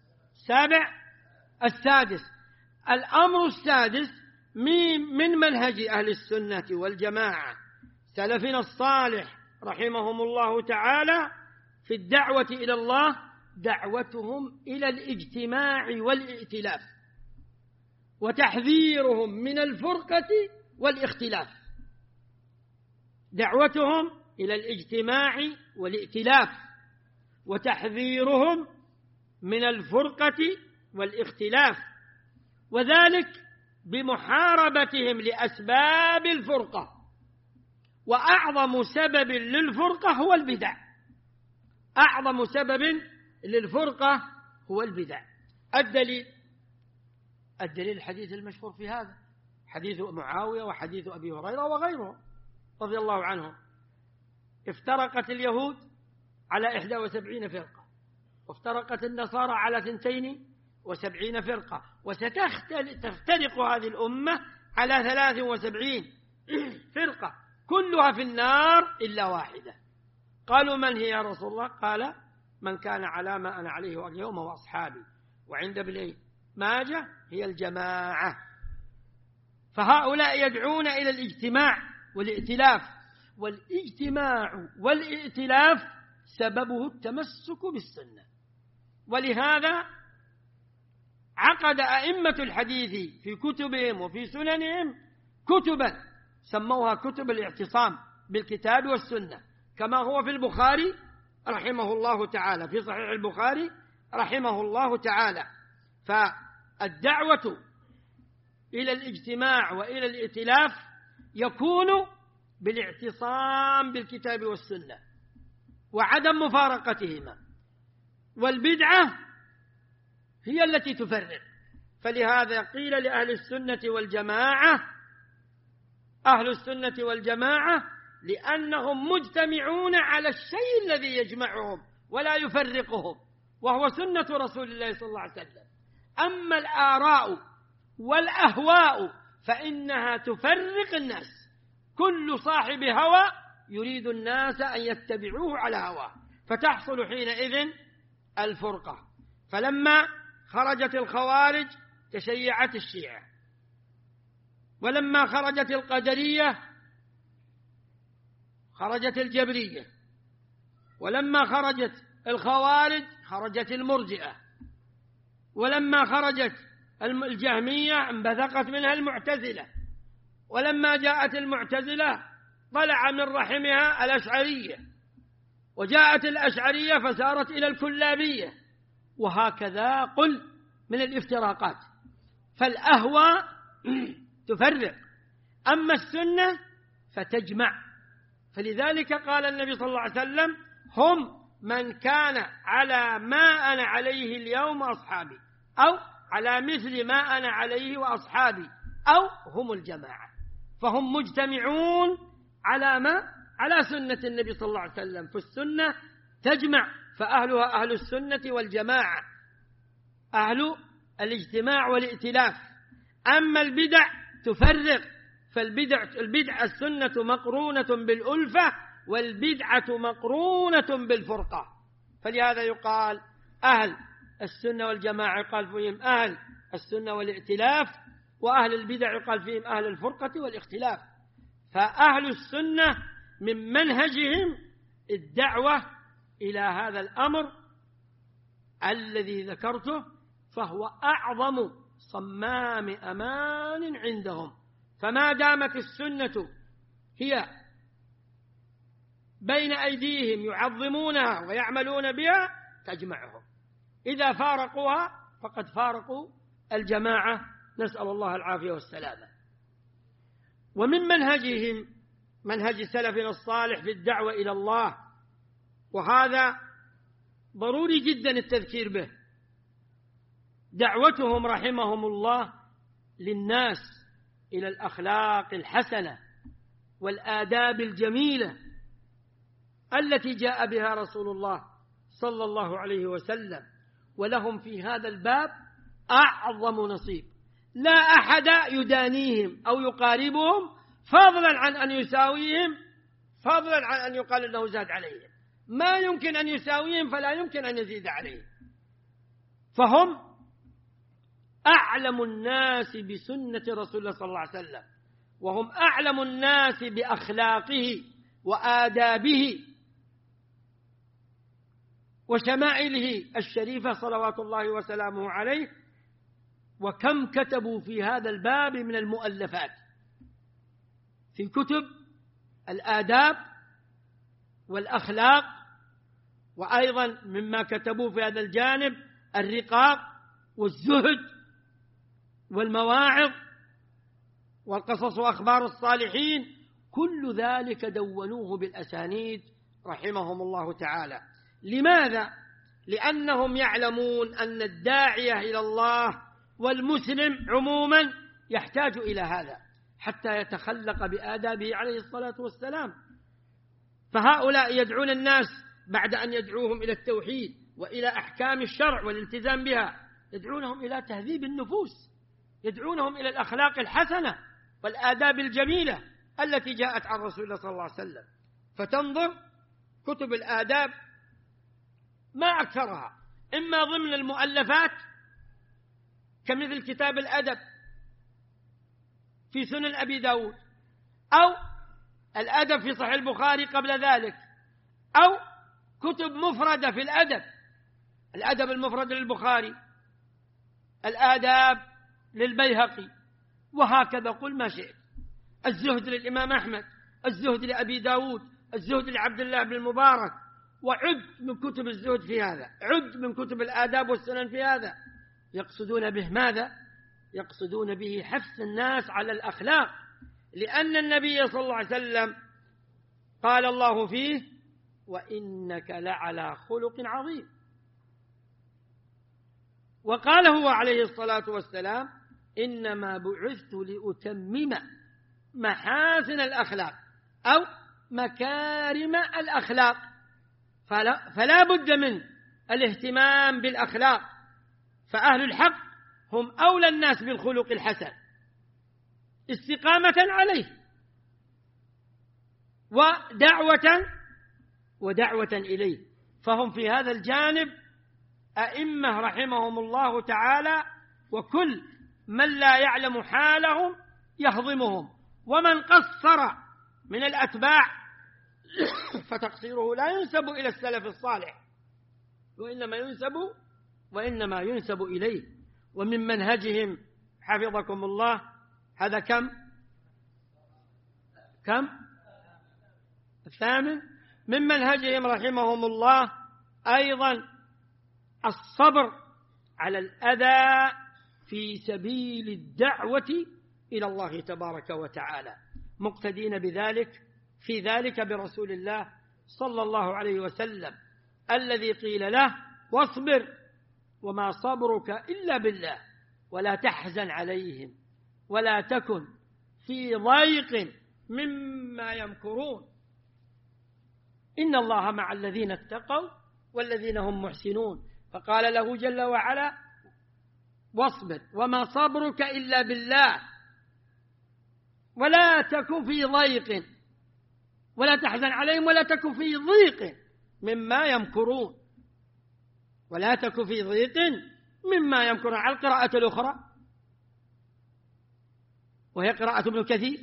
السادس. الأمر السادس من منهج أهل السنة والجماعة سلفنا الصالح رحمهم الله تعالى في الدعوة إلى الله دعوتهم إلى الاجتماع والائتلاف وتحذيرهم من الفرقة والاختلاف. دعوتهم إلى الاجتماع والائتلاف وتحذيرهم من الفرقة والاختلاف، وذلك بمحاربتهم لأسباب الفرقة، وأعظم سبب للفرقة هو البدع. أعظم سبب للفرقة هو البدع. الدليل الحديث المشهور في هذا، حديث معاوية وحديث أبي هريرة وغيرهم رضي الله عنهم. افترقت اليهود على 71 فرقة، وافترقت النصارى على 72 فرقة، وستفترق هذه الأمة على 73 فرقة كلها في النار إلا واحدة. قالوا من هي يا رسول الله؟ قال من كان على ما أنا عليه اليوم وأصحابي. وعند ابن ماجه هي الجماعة. فهؤلاء يدعون إلى الاجتماع والائتلاف، والاجتماع والائتلاف سببه التمسك بالسنة. ولهذا عقد أئمة الحديث في كتبهم وفي سننهم كتبا سموها كتب الاعتصام بالكتاب والسنة، كما هو في البخاري رحمه الله تعالى، في صحيح البخاري رحمه الله تعالى. فالدعوة إلى الاجتماع وإلى الائتلاف يكون بالاعتصام بالكتاب والسنة وعدم مفارقتهما، والبدعة هي التي تفرق. فلهذا قيل لأهل السنة والجماعة أهل السنة والجماعة لأنهم مجتمعون على الشيء الذي يجمعهم ولا يفرقهم، وهو سنة رسول الله صلى الله عليه وسلم. أما الآراء والأهواء فإنها تفرق الناس، كل صاحب هوى يريد الناس أن يتبعوه على هواه، فتحصل حينئذ الفرقة. فلما خرجت الخوارج تشيعت الشيعة، ولما خرجت القدرية خرجت الجبرية، ولما خرجت الخوارج خرجت المرجئة، ولما خرجت الجهمية انبثقت منها المعتزلة، ولما جاءت المعتزلة طلع من رحمها الأشعرية، وجاءت الأشعرية فسارت إلى الكلابية، وهكذا قل من الافتراقات. فالأهواء تفرق، أما السنة فتجمع. فلذلك قال النبي صلى الله عليه وسلم هم من كان على ما أنا عليه اليوم أصحابي، أو على مثل ما أنا عليه وأصحابي، أو هم الجماعة. فهم مجتمعون على سنة النبي صلى الله عليه وسلم، فالسنة تجمع، فأهلها أهل السنة والجماعة، أهل الاجتماع والائتلاف. أما البدع تفرق، فالبدع السنة مقرونة بالألفة، والبدعة مقرونة بالفرقة. فلهذا يقال أهل السنة والجماعة يقال فيهم أهل السنة والائتلاف، وأهل البدع يقال فيهم أهل الفرقة والاختلاف. فأهل السنة من منهجهم الدعوة إلى هذا الأمر الذي ذكرته، فهو أعظم صمام أمان عندهم. فما دامت السنة هي بين أيديهم يعظمونها ويعملون بها تجمعهم، إذا فارقوها فقد فارقوا الجماعة، نسأل الله العافية والسلامة. ومن منهجهم منهج سلفنا الصالح في الدعوة إلى الله، وهذا ضروري جدا التذكير به، دعوتهم رحمهم الله للناس إلى الأخلاق الحسنة والآداب الجميلة التي جاء بها رسول الله صلى الله عليه وسلم، ولهم في هذا الباب أعظم نصيب. لا أحد يدانيهم أو يقاربهم، فضلا عن أن يساويهم، فضلا عن أن يقال أنه زاد عليهم. ما يمكن أن يساويهم فلا يمكن أن يزيد عليهم. فهم أعلم الناس بسنة رسول الله صلى الله عليه وسلم، وهم أعلم الناس بأخلاقه وآدابه وشمائله الشريفة صلوات الله وسلامه عليه. وكم كتبوا في هذا الباب من المؤلفات في كتب الآداب والأخلاق، وأيضا مما كتبوا في هذا الجانب الرقاق والزهد والمواعظ والقصص وأخبار الصالحين، كل ذلك دونوه بالأسانيد رحمهم الله تعالى. لماذا؟ لأنهم يعلمون أن الداعية إلى الله والمسلم عموما يحتاج إلى هذا حتى يتخلق بآدابه عليه الصلاة والسلام. فهؤلاء يدعون الناس بعد أن يدعوهم إلى التوحيد وإلى أحكام الشرع والالتزام بها، يدعونهم إلى تهذيب النفوس، يدعونهم إلى الأخلاق الحسنة والآداب الجميلة التي جاءت عن رسول الله صلى الله عليه وسلم. فتنظر كتب الآداب ما أكثرها، إما ضمن المؤلفات كمثل كتاب الأدب في سنن أبي داود، أو الأدب في صحيح البخاري قبل ذلك، أو كتب مفردة في الأدب، الأدب المفرد للبخاري، الآداب للبيهقي، وهكذا قل ما شئت. الزهد للإمام أحمد، الزهد لأبي داود، الزهد لعبد الله بن المبارك، وعد من كتب الزهد في هذا، عد من كتب الآداب والسنن في هذا. يقصدون به ماذا؟ يقصدون به حث الناس على الأخلاق، لأن النبي صلى الله عليه وسلم قال الله فيه: وإنك لعلى خلق عظيم. وقال هو عليه الصلاة والسلام: إنما بعثت لأتمم محاسن الأخلاق أو مكارم الأخلاق. فلا بد من الاهتمام بالأخلاق، فأهل الحق هم أولى الناس بالخلق الحسن استقامة عليه ودعوة إليه. فهم في هذا الجانب أئمة رحمهم الله تعالى، وكل من لا يعلم حالهم يهضمهم، ومن قصر من الأتباع فتقصيره لا ينسب إلى السلف الصالح، وإنما ينسب إليه. ومن منهجهم حفظكم الله هذا كم؟ الثامن. من منهجهم رحمهم الله أيضا الصبر على الأذى في سبيل الدعوة إلى الله تبارك وتعالى، مقتدين في ذلك برسول الله صلى الله عليه وسلم الذي قيل له: واصبر وما صبرك إلا بالله ولا تحزن عليهم ولا تكن في ضيق مما يمكرون إن الله مع الذين اتقوا والذين هم محسنون. فقال له جل وعلا: واصبر وما صبرك إلا بالله ولا تكن في ضيق ولا تحزن عليهم ولا تكن في ضيق مما يمكرون، ولا تكن في ضيق مما يمكرون على القراءة الأخرى وهي قراءة ابن كثير.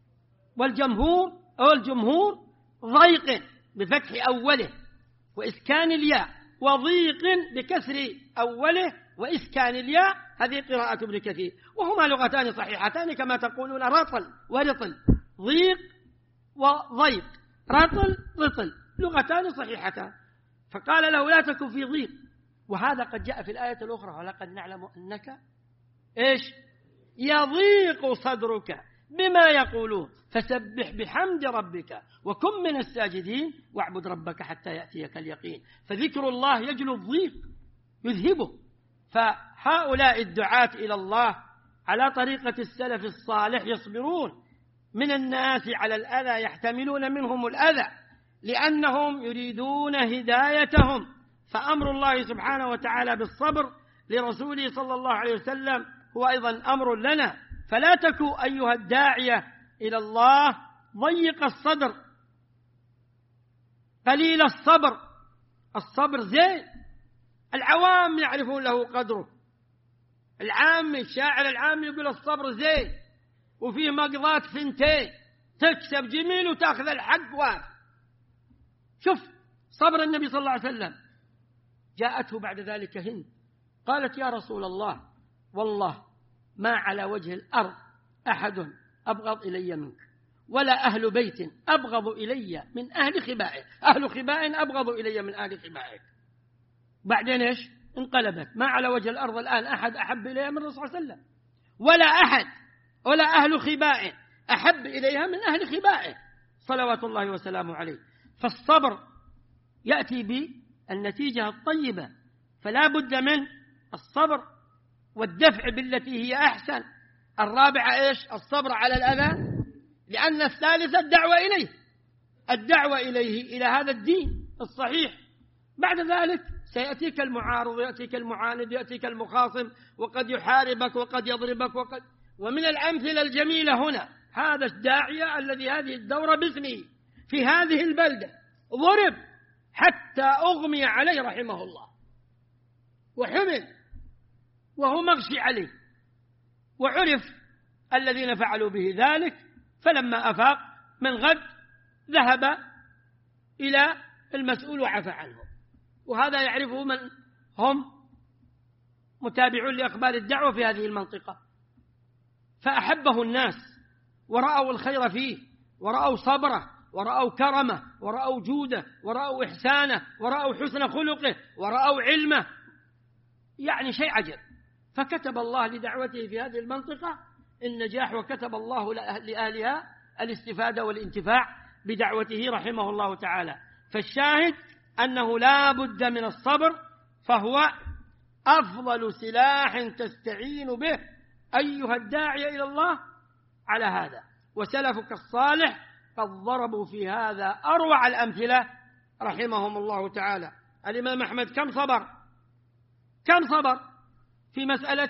والجمهور ضيق بفتح أوله وإسكان الياء، وضيق بكسر أوله وإسكان الياء، هذه قراءة ابن كثير، وهما لغتان صحيحتان كما تقولون رطل ورطل، ضيق وضيق، رطل لغتان صحيحتان. فقال له: لا تكن في ضيق. وهذا قد جاء في الآية الأخرى: ولقد نعلم أنك يضيق صدرك بما يقولون فسبح بحمد ربك وكن من الساجدين واعبد ربك حتى يأتيك اليقين. فذكر الله يجلو الضيق يذهبه. فهؤلاء الدعاة إلى الله على طريقة السلف الصالح يصبرون من الناس على الأذى، يحتملون منهم الأذى لأنهم يريدون هدايتهم. فأمر الله سبحانه وتعالى بالصبر لرسوله صلى الله عليه وسلم هو أيضا أمر لنا. فلا تكن أيها الداعية إلى الله ضيق الصدر قليل الصبر. الصبر زين، العوام يعرفون له قدره، الشاعر العام يقول الصبر زين وفيه مقضات ثنتين، تكسب جميل وتأخذ الحق واف. شوف صبر النبي صلى الله عليه وسلم. جاءته بعد ذلك هند قالت: يا رسول الله والله ما على وجه الأرض أحد أبغض إلي منك، ولا أهل بيت أبغض إلي من أهل خبائك، أهل خباء أبغض إلي من أهل خبائك. بعدين انقلبت: ما على وجه الأرض الآن أحد أحب إليها من الرسول صلى الله عليه وسلم، ولا أهل خباء أحب إليها من أهل خبائه صلوات الله وسلامه عليه. فالصبر يأتي بالنتيجة الطيبة، فلا بد من الصبر والدفع بالتي هي أحسن. الرابعة الصبر على الأذى، لأن الثالثة الدعوة إليه إلى هذا الدين الصحيح. بعد ذلك سيأتيك المعارض، يأتيك المعاند، يأتيك المخاصم، وقد يحاربك وقد يضربك ومن الأمثلة الجميلة هنا هذا الداعية الذي هذه الدورة باسمه في هذه البلدة ضرب حتى أغمي عليه رحمه الله، وحمل وهو مغشي عليه، وعرف الذين فعلوا به ذلك، فلما أفاق من غد ذهب إلى المسؤول وعفى عنه. وهذا يعرفه من هم متابعون لأخبار الدعوة في هذه المنطقة، فأحبه الناس ورأوا الخير فيه، ورأوا صبره، ورأوا كرمه، ورأوا جوده، ورأوا إحسانه، ورأوا حسن خلقه، ورأوا علمه، يعني شيء عجب. فكتب الله لدعوته في هذه المنطقة النجاح، وكتب الله لأهلها الاستفادة والانتفاع بدعوته رحمه الله تعالى. فالشاهد أنه لا بد من الصبر، فهو أفضل سلاح تستعين به أيها الداعي إلى الله على هذا. وسلفك الصالح قد ضربوا في هذا أروع الأمثلة رحمهم الله تعالى. الإمام أحمد كم صبر في مسألة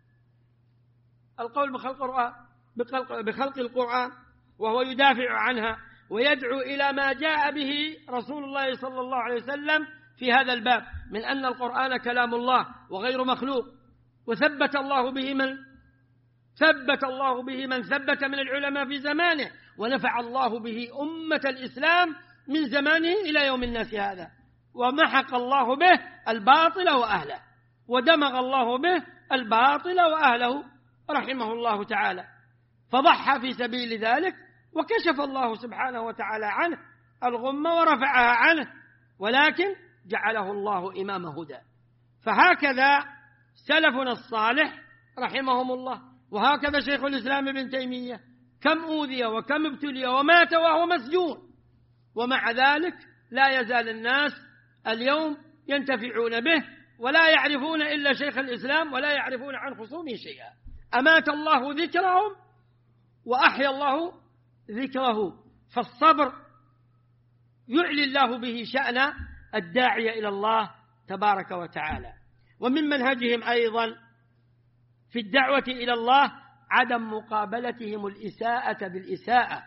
القول بخلق القرآن، وهو يدافع عنها ويدعو إلى ما جاء به رسول الله صلى الله عليه وسلم في هذا الباب من أن القرآن كلام الله وغير مخلوق. وثبت الله به من ثبت من العلماء في زمانه، ونفع الله به أمة الإسلام من زمانه إلى يوم الناس هذا، ومحق الله به الباطل وأهله، ودمغ الله به الباطل وأهله رحمه الله تعالى. فضحى في سبيل ذلك، وكشف الله سبحانه وتعالى عنه الغمة ورفعها عنه، ولكن جعله الله إمام هدى. فهكذا سلفنا الصالح رحمهم الله، وهكذا شيخ الإسلام ابن تيمية كم أوذي وكم ابتلي ومات وهو مسجون، ومع ذلك لا يزال الناس اليوم ينتفعون به، ولا يعرفون إلا شيخ الإسلام، ولا يعرفون عن خصومه شيئا. أمات الله ذكرهم وأحيا الله ذكره. فالصبر يعلي الله به شأن الداعية إلى الله تبارك وتعالى. ومن منهجهم أيضا في الدعوة إلى الله عدم مقابلتهم الإساءة بالإساءة،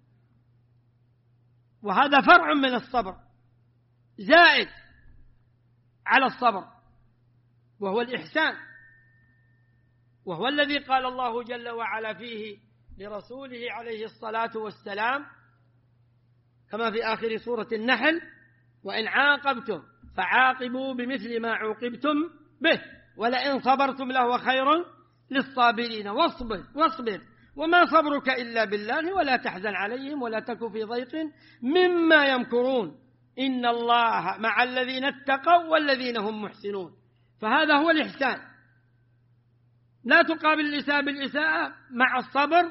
وهذا فرع من الصبر زائد على الصبر، وهو الإحسان، وهو الذي قال الله جل وعلا فيه لرسوله عليه الصلاة والسلام كما في آخر سورة النحل: وإن عاقبتم فعاقبوا بمثل ما عوقبتم به ولئن صبرتم لهو خير للصابرين واصبر وما صبرك إلا بالله ولا تحزن عليهم ولا تك في ضيق مما يمكرون إن الله مع الذين اتقوا والذين هم محسنون. فهذا هو الإحسان، لا تقابل الإساءة بالإساءة، مع الصبر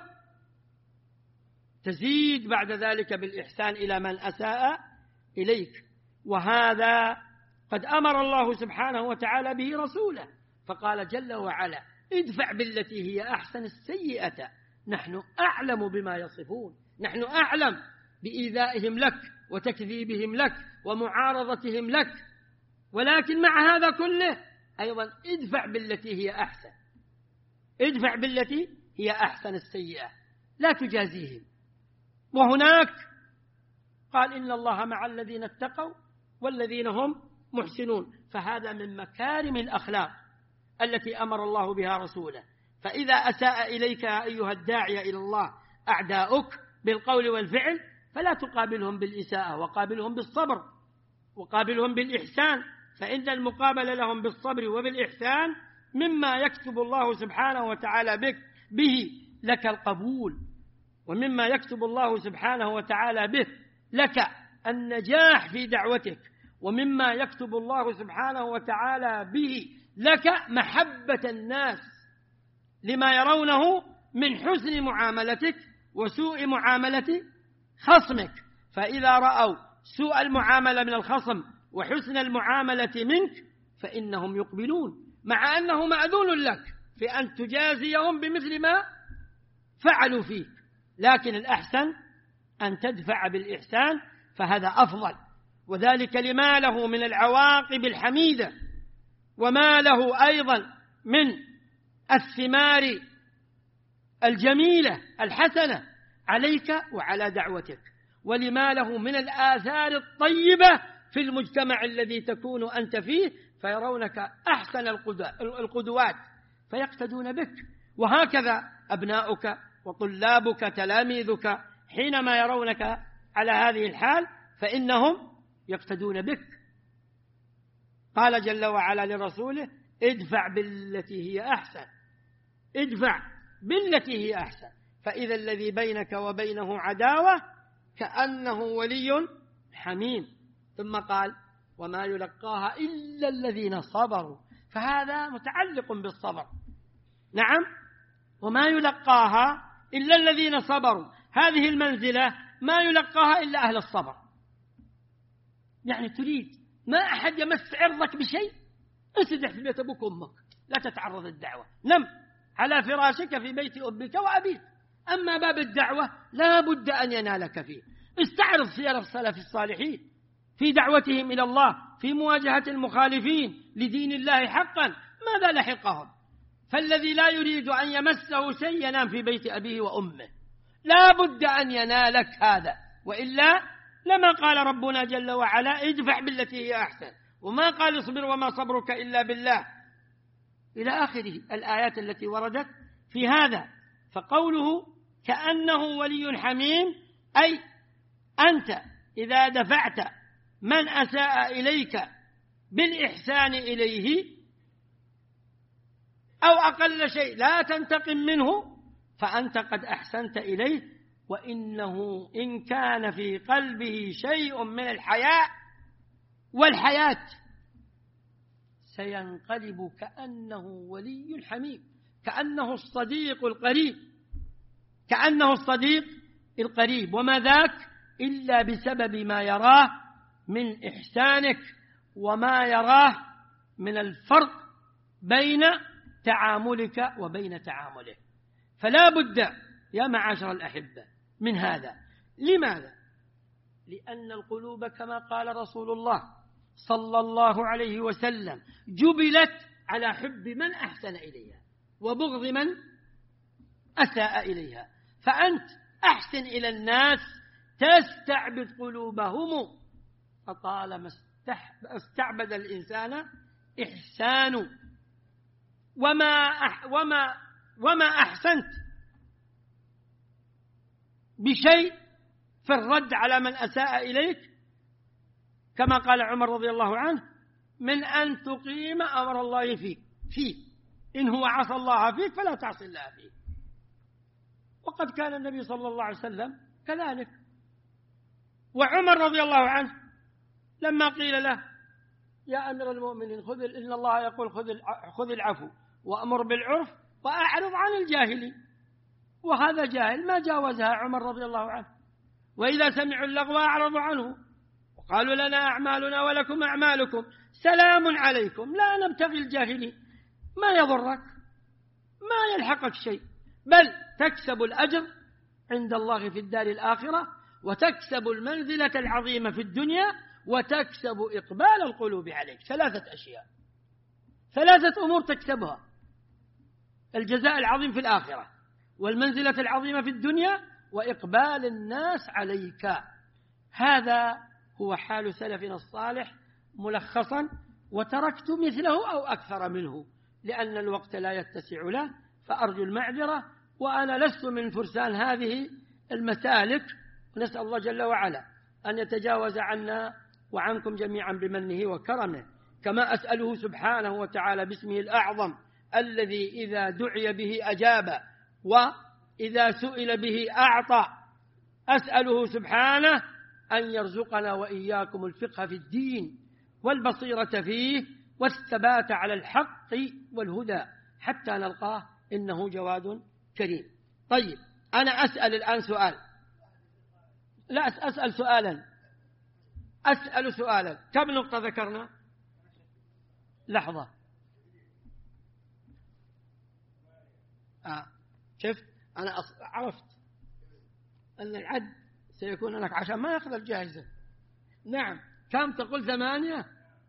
تزيد بعد ذلك بالإحسان إلى من أساء إليك. وهذا قد أمر الله سبحانه وتعالى به رسوله، فقال جل وعلا: ادفع بالتي هي أحسن السيئة نحن أعلم بما يصفون. نحن أعلم بإيذائهم لك وتكذيبهم لك ومعارضتهم لك، ولكن مع هذا كله أيضا ادفع بالتي هي أحسن، ادفع بالتي هي أحسن السيئة، لا تجازيهم. وهناك قال: إن الله مع الذين اتقوا والذين هم محسنون. فهذا من مكارم الأخلاق التي أمر الله بها رسوله. فإذا أساء إليك أيها الداعي إلى الله أعداؤك بالقول والفعل، فلا تقابلهم بالإساءة، وقابلهم بالصبر، وقابلهم بالإحسان، فإن المقابلة لهم بالصبر وبالإحسان مما يكتب الله سبحانه وتعالى به لك القبول، ومما يكتب الله سبحانه وتعالى به لك النجاح في دعوتك، ومما يكتب الله سبحانه وتعالى به لك محبة الناس لما يرونه من حسن معاملتك وسوء معاملة خصمك. فإذا رأوا سوء المعاملة من الخصم وحسن المعاملة منك فإنهم يقبلون، مع أنه مأذون لك في أن تجازيهم بمثل ما فعلوا فيك، لكن الأحسن أن تدفع بالإحسان، فهذا أفضل. وذلك لما له من العواقب الحميدة، وما له أيضا من الثمار الجميلة الحسنة عليك وعلى دعوتك، ولما له من الآثار الطيبة في المجتمع الذي تكون أنت فيه، فيرونك أحسن القدوات فيقتدون بك. وهكذا أبناؤك وطلابك تلاميذك حينما يرونك على هذه الحال فإنهم يقتدون بك. قال جل وعلا لرسوله: ادفع بالتي هي أحسن، ادفع بالتي هي أحسن، فإذا الذي بينك وبينه عداوة كأنه ولي حميم. ثم قال: وما يلقاها إلا الذين صبروا، فهذا متعلق بالصبر. نعم، وما يلقاها إلا الذين صبروا، هذه المنزلة ما يلقاها إلا أهل الصبر. يعني تريد ما أحد يمس عرضك بشيء، اسدح في بيت أبوك وأمك، لا تتعرض الدعوة، نم على فراشك في بيت أبيك وأبيك. أما باب الدعوة لا بد أن ينالك فيه. استعرض سير السلف الصالحين في دعوتهم إلى الله، في مواجهة المخالفين لدين الله حقا، ماذا لحقهم؟ فالذي لا يريد أن يمسه شيء ينام في بيت أبيه وأمه، لا بد أن ينالك هذا، وإلا لما قال ربنا جل وعلا: ادفع بالتي هي أحسن، وما قال: اصبر وما صبرك إلا بالله، إلى آخره الآيات التي وردت في هذا. فقوله كأنه ولي حميم، أي أنت إذا دفعت من أساء إليك بالإحسان إليه أو أقل شيء لا تنتقم منه، فأنت قد أحسنت إليه، وإنه إن كان في قلبه شيء من الحياء والحياة سينقلب كأنه ولي حميم، كأنه الصديق القريب، كأنه الصديق القريب. وما ذاك إلا بسبب ما يراه من إحسانك، وما يراه من الفرق بين تعاملك وبين تعامله. فلا بد يا معاشر الأحبة من هذا. لماذا؟ لأن القلوب كما قال رسول الله صلى الله عليه وسلم جبلت على حب من أحسن إليها وبغض من أساء إليها. فأنت أحسن إلى الناس تستعبد قلوبهم، فطالما استعبد الإنسان إحسان. وما أحسنت بشيء في الرد على من أساء إليك، كما قال عمر رضي الله عنه: من أن تقيم أمر الله فيك إن هو عصى الله فيك فلا تعصي الله فيه. وقد كان النبي صلى الله عليه وسلم كذلك. وعمر رضي الله عنه لما قيل له: يا أمير المؤمنين إن الله يقول خذ العفو وأمر بالعرف وأعرض عن الجاهلين، وهذا جاهل ما جاوزها عمر رضي الله عنه. وإذا سمعوا اللغو أعرضوا عنه وقالوا: لنا أعمالنا ولكم أعمالكم سلام عليكم لا نبتغي الجاهلين. ما يضرك، ما يلحقك شيء، بل تكسب الأجر عند الله في الدار الآخرة، وتكسب المنزلة العظيمة في الدنيا، وتكسب إقبال القلوب عليك. 3 أشياء، 3 أمور تكسبها: الجزاء العظيم في الآخرة، والمنزلة العظيمة في الدنيا، وإقبال الناس عليك. هذا هو حال سلفنا الصالح ملخصا، وتركت مثله أو أكثر منه لأن الوقت لا يتسع له، فأرجو المعذرة، وأنا لست من فرسان هذه المسالك. نسأل الله جل وعلا أن يتجاوز عنا وعنكم جميعا بمنه وكرمه، كما أسأله سبحانه وتعالى باسمه الأعظم الذي إذا دعي به أجاب وإذا سئل به أعطى. أسأله سبحانه أن يرزقنا وإياكم الفقه في الدين والبصيرة فيه والثبات على الحق والهدى حتى نلقاه، إنه جواد كريم. طيب، أنا أسأل الآن سؤال، لا أسأل سؤالا. كم نقطة ذكرنا؟ لحظة. شفت، أنا عرفت أن العد سيكون لك عشان ما يأخذ الجائزة. نعم، كم تقول 8؟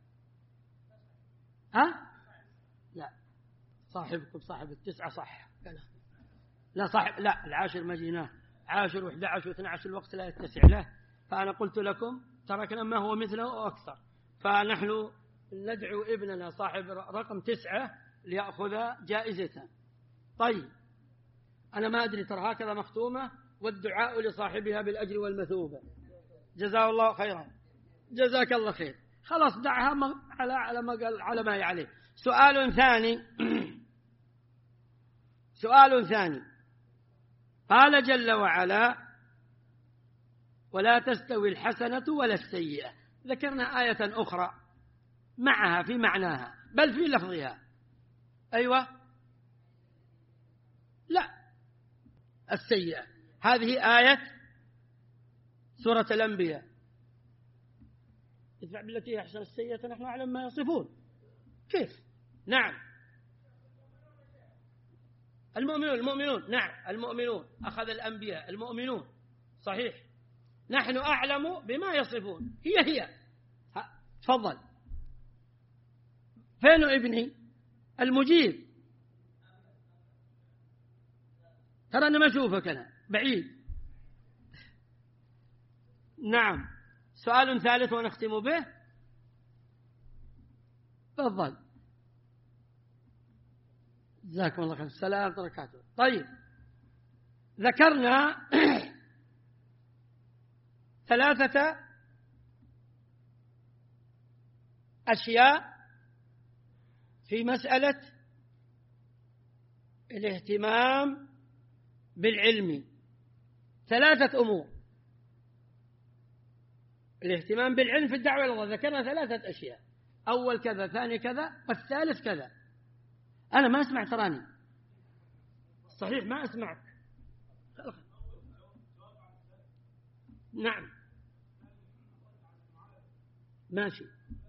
ها؟ لا، صاحبكم صاحب 9 صح. لا صاحب، لا، العاشر ما جيناه، 10 و11 و12 الوقت لا يتسع له، فأنا قلت لكم تركنا ما هو مثله أو أكثر، فنحن ندعو ابننا صاحب رقم 9 ليأخذ جائزة. طيب أنا ما أدري، ترى هكذا مختومة، والدعاء لصاحبها بالأجر والمثوبة. جزاه الله خيرا. جزاك الله خير. خلاص دعها على ما قال، على ما هي عليه. سؤال ثاني. سؤال ثاني. قال جل وعلا: ولا تستوي الحسنة ولا السيئة. ذكرنا آية أخرى معها في معناها بل في لفظها. أيوة، لا، السيئة هذه آية سورة الأنبياء: ادفع بالتي هي أحسن السيئة نحن أعلم ما يصفون. كيف؟ نعم، المؤمنون نعم، المؤمنون أخذ الأنبياء، المؤمنون صحيح، نحن أعلم بما يصفون. هي تفضل. فين ابني المجيب؟ ترى أنا ما أشوفك، أنا بعيد. نعم. سؤال ثالث ونختم به. تفضل. جزاكم الله خير. السلام وبركاته. طيب، ذكرنا 3 أشياء في مسألة الاهتمام بالعلم. 3 أمور. الاهتمام بالعلم في الدعوة إلى الله، ذكرنا 3 أشياء: أول كذا، ثاني كذا، والثالث كذا. أنا ما أسمع تراني، صحيح ما أسمعك. نعم ماشي.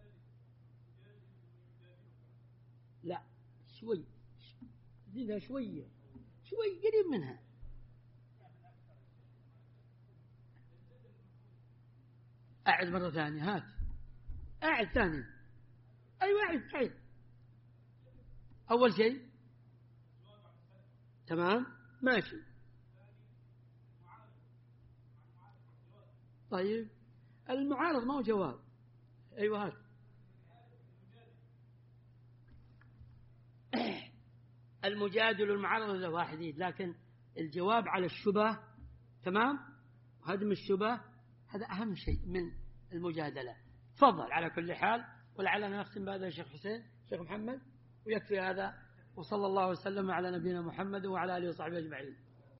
لا، شوي زيدها شوية، شوي قريب منها. أعد مرة ثانية. هات، أعد ثاني. أيوة أعد. أول شيء تمام ماشي. طيب المعارض ما هو جواب. أيوة هات. المجادل والمعارض له واحدين، لكن الجواب على الشبه تمام، وهدم الشبه هذا أهم شيء من المجادلة. تفضل. على كل حال، ولعلنا نختم بهذا يا شيخ حسين، شيخ محمد، ويكفي هذا. وصلى الله وسلم على نبينا محمد وعلى آله وصحبه أجمعين.